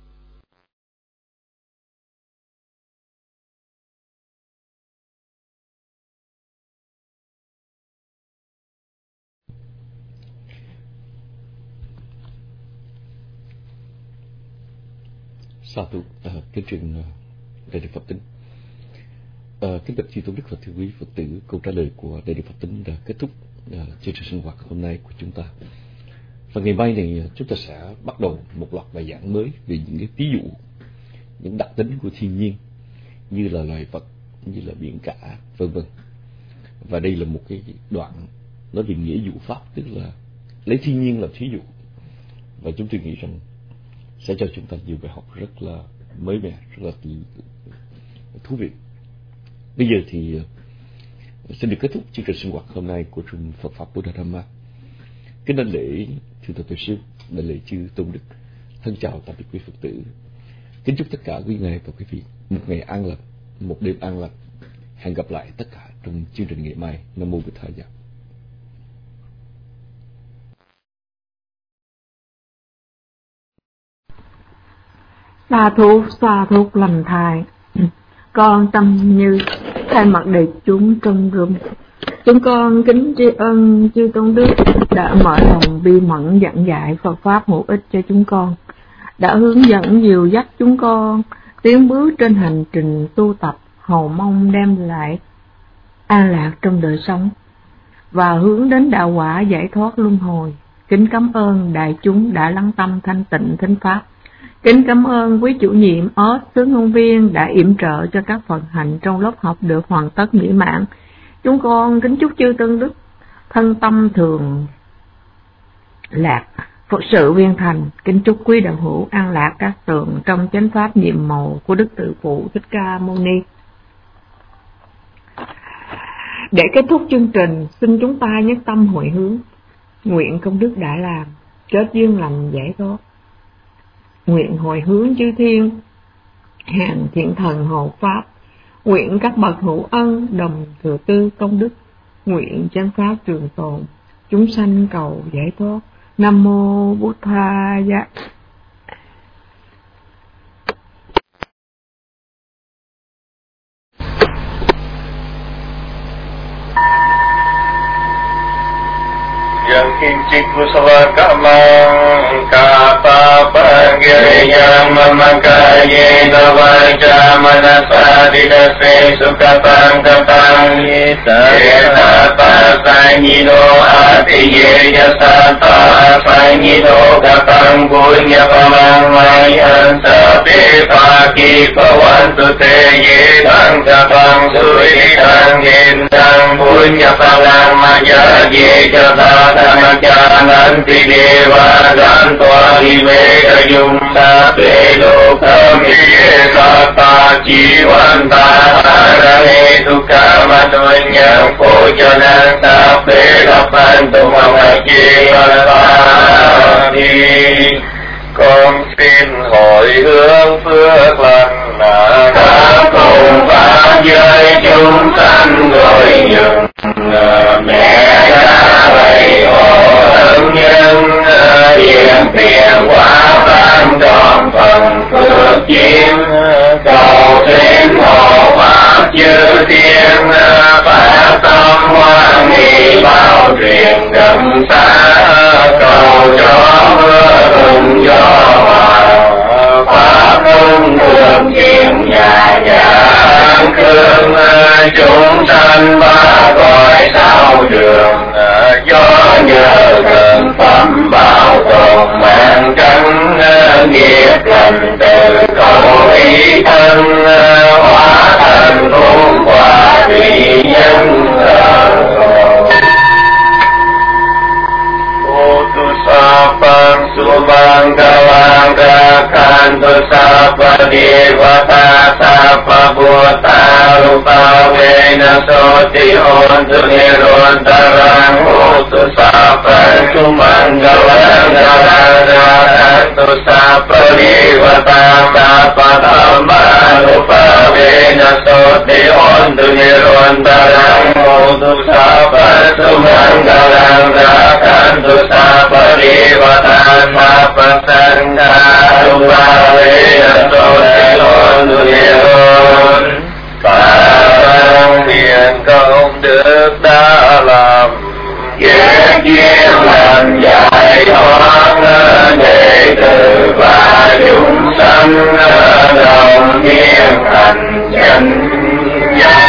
Sa thú, à, kính truyền uh, Đại Đức Pháp Tính. À, kính bạch chư tôn đức và thưa quý Phật tử, câu trả lời của Đại Đức Pháp Tính đã kết thúc uh, chương trình sinh hoạt hôm nay của chúng ta. Và ngày mai này chúng ta sẽ bắt đầu một loạt bài giảng mới về những cái ví dụ, những đặc tính của thiên nhiên như là loài vật, như là biển cả, vân vân. Và đây là một cái đoạn nói về nghĩa dụ pháp, tức là lấy thiên nhiên làm thí dụ. Và chúng tôi nghĩ rằng sẽ cho chúng ta nhiều bài học rất là mới mẻ, rất là thú vị. Bây giờ thì xin được kết thúc chương trình sinh hoạt hôm nay của Trung Phật Pháp Buddha Dhamma. Kính đảnh lễ thượng tọa Tuệ Sư, đảnh lễ chư tôn đức, thân chào tạm biệt quý Phật tử. Kính chúc tất cả quý ngài và quý vị một ngày an lành, một đêm an lành. Hẹn gặp lại tất cả trong chương trình ngày mai. Nam mô Bụt Thầy. Sa thú, sa thú lành thai. Con Tâm Như thay mặt đại chúng trong rừng, chúng con kính tri ân chư tôn đức đã mở lòng bi mẫn giảng dạy Phật pháp hữu ích cho chúng con, đã hướng dẫn dìu dắt chúng con tiến bước trên hành trình tu tập, hầu mong đem lại an lạc trong đời sống và hướng đến đạo quả giải thoát luân hồi. Kính cảm ơn đại chúng đã lắng tâm thanh tịnh thính pháp. Kính cảm ơn quý chủ nhiệm ớt xứ ngôn viên đã yểm trợ cho các phần hành trong lớp học được hoàn tất mỹ mãn. Chúng con kính chúc chư tôn đức thân tâm thường lạc, Phật sự viên thành. Kính chúc quý đạo hữu an lạc các tường trong chánh pháp nhiệm màu của Đức Tự Phụ Thích Ca Mâu Ni. Để kết thúc chương trình, xin chúng ta nhất tâm hồi hướng, nguyện công đức đã làm, kết duyên lành giải thoát. Nguyện hồi hướng chư thiên, hàng thiện thần hộ pháp. Nguyện các bậc hữu ân đồng thừa tư công đức. Nguyện chánh pháp trường tồn, chúng sanh cầu giải thoát. Nam mô Bụt Thầy. Yang kincik kusala kamang kapa panggiriyam mamakaye navaja manasa didase sukapang kapang yeta pasanyido atiye yasata asanyido kapang punya pamang mayan sape paki pawantu te yetang kapang suritang yentang punya pamang maya ye jata Namajananti Deva Gantva Hiveka Yumsa Pelokamiye Sata Jivanta Harane Tukamadunyam Kojanan Tapelapantu Mamaji Malapani. Con xin hồi hướng phước lành là các cùng pháp giới chúng sanh gọi dừng mẹ cha bày hộ ân nhân hiện tiền quả ban tròn phần phước chiếm cầu xin hộ pháp chư thiên phát tâm hoan nghi bao truyền đấng xa cầu cho mưa thuận gió hòa pháp hưng thường kiệm nhà giảng cương chúng sanh ba cõi sao trường do nhờ thần phẩm bảo tồn mạng trắng nghiệp lành từ cầu ý thân hóa thành phúc quả vì nhân Sapang subang galang gakan tu sapa dewata sapa buta rupa na so ti hontu nirantarang hotu sapa sumanggalang tu sapa livatang dapat amanupavena soti ontu nirantarang hotu sapa sumanggalang tu sapa livatang dapat sanggarupavena soti ontu nirantarang Phật nguyện công đức đã làm Ghét duyên lành giải thoát đệ tử và chúng sanh đồng nhiên thành chánh giác.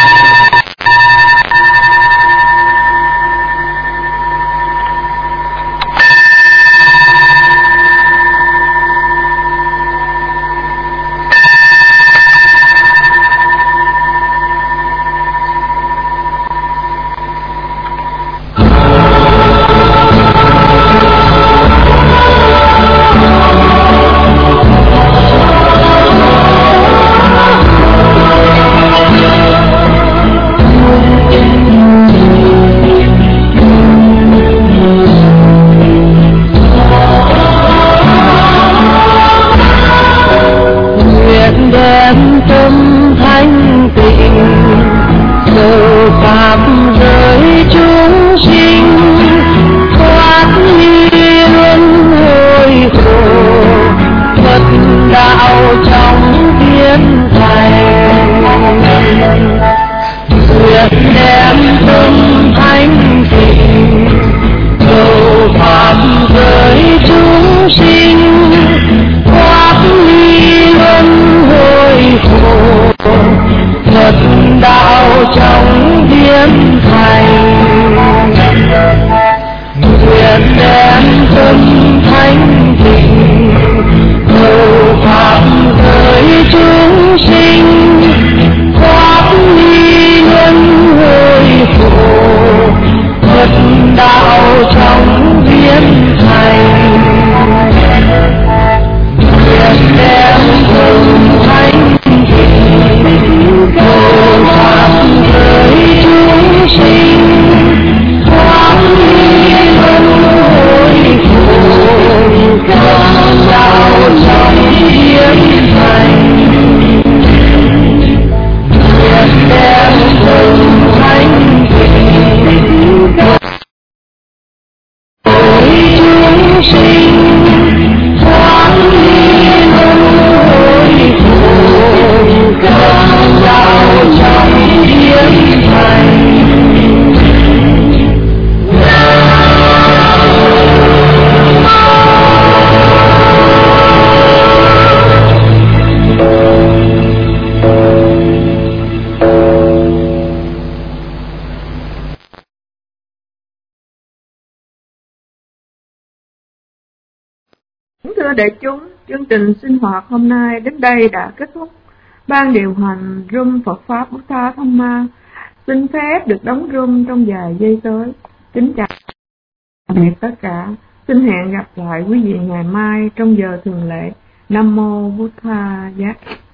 Thưa đại chúng, chương trình sinh hoạt hôm nay đến đây đã kết thúc. Ban điều hành room Phật Pháp Buddha Dhamma xin phép được đóng room trong vài giây tới. Kính chào tạm biệt tất cả. Xin hẹn gặp lại quý vị ngày mai trong giờ thường lệ. Nam mô Buddha Giác.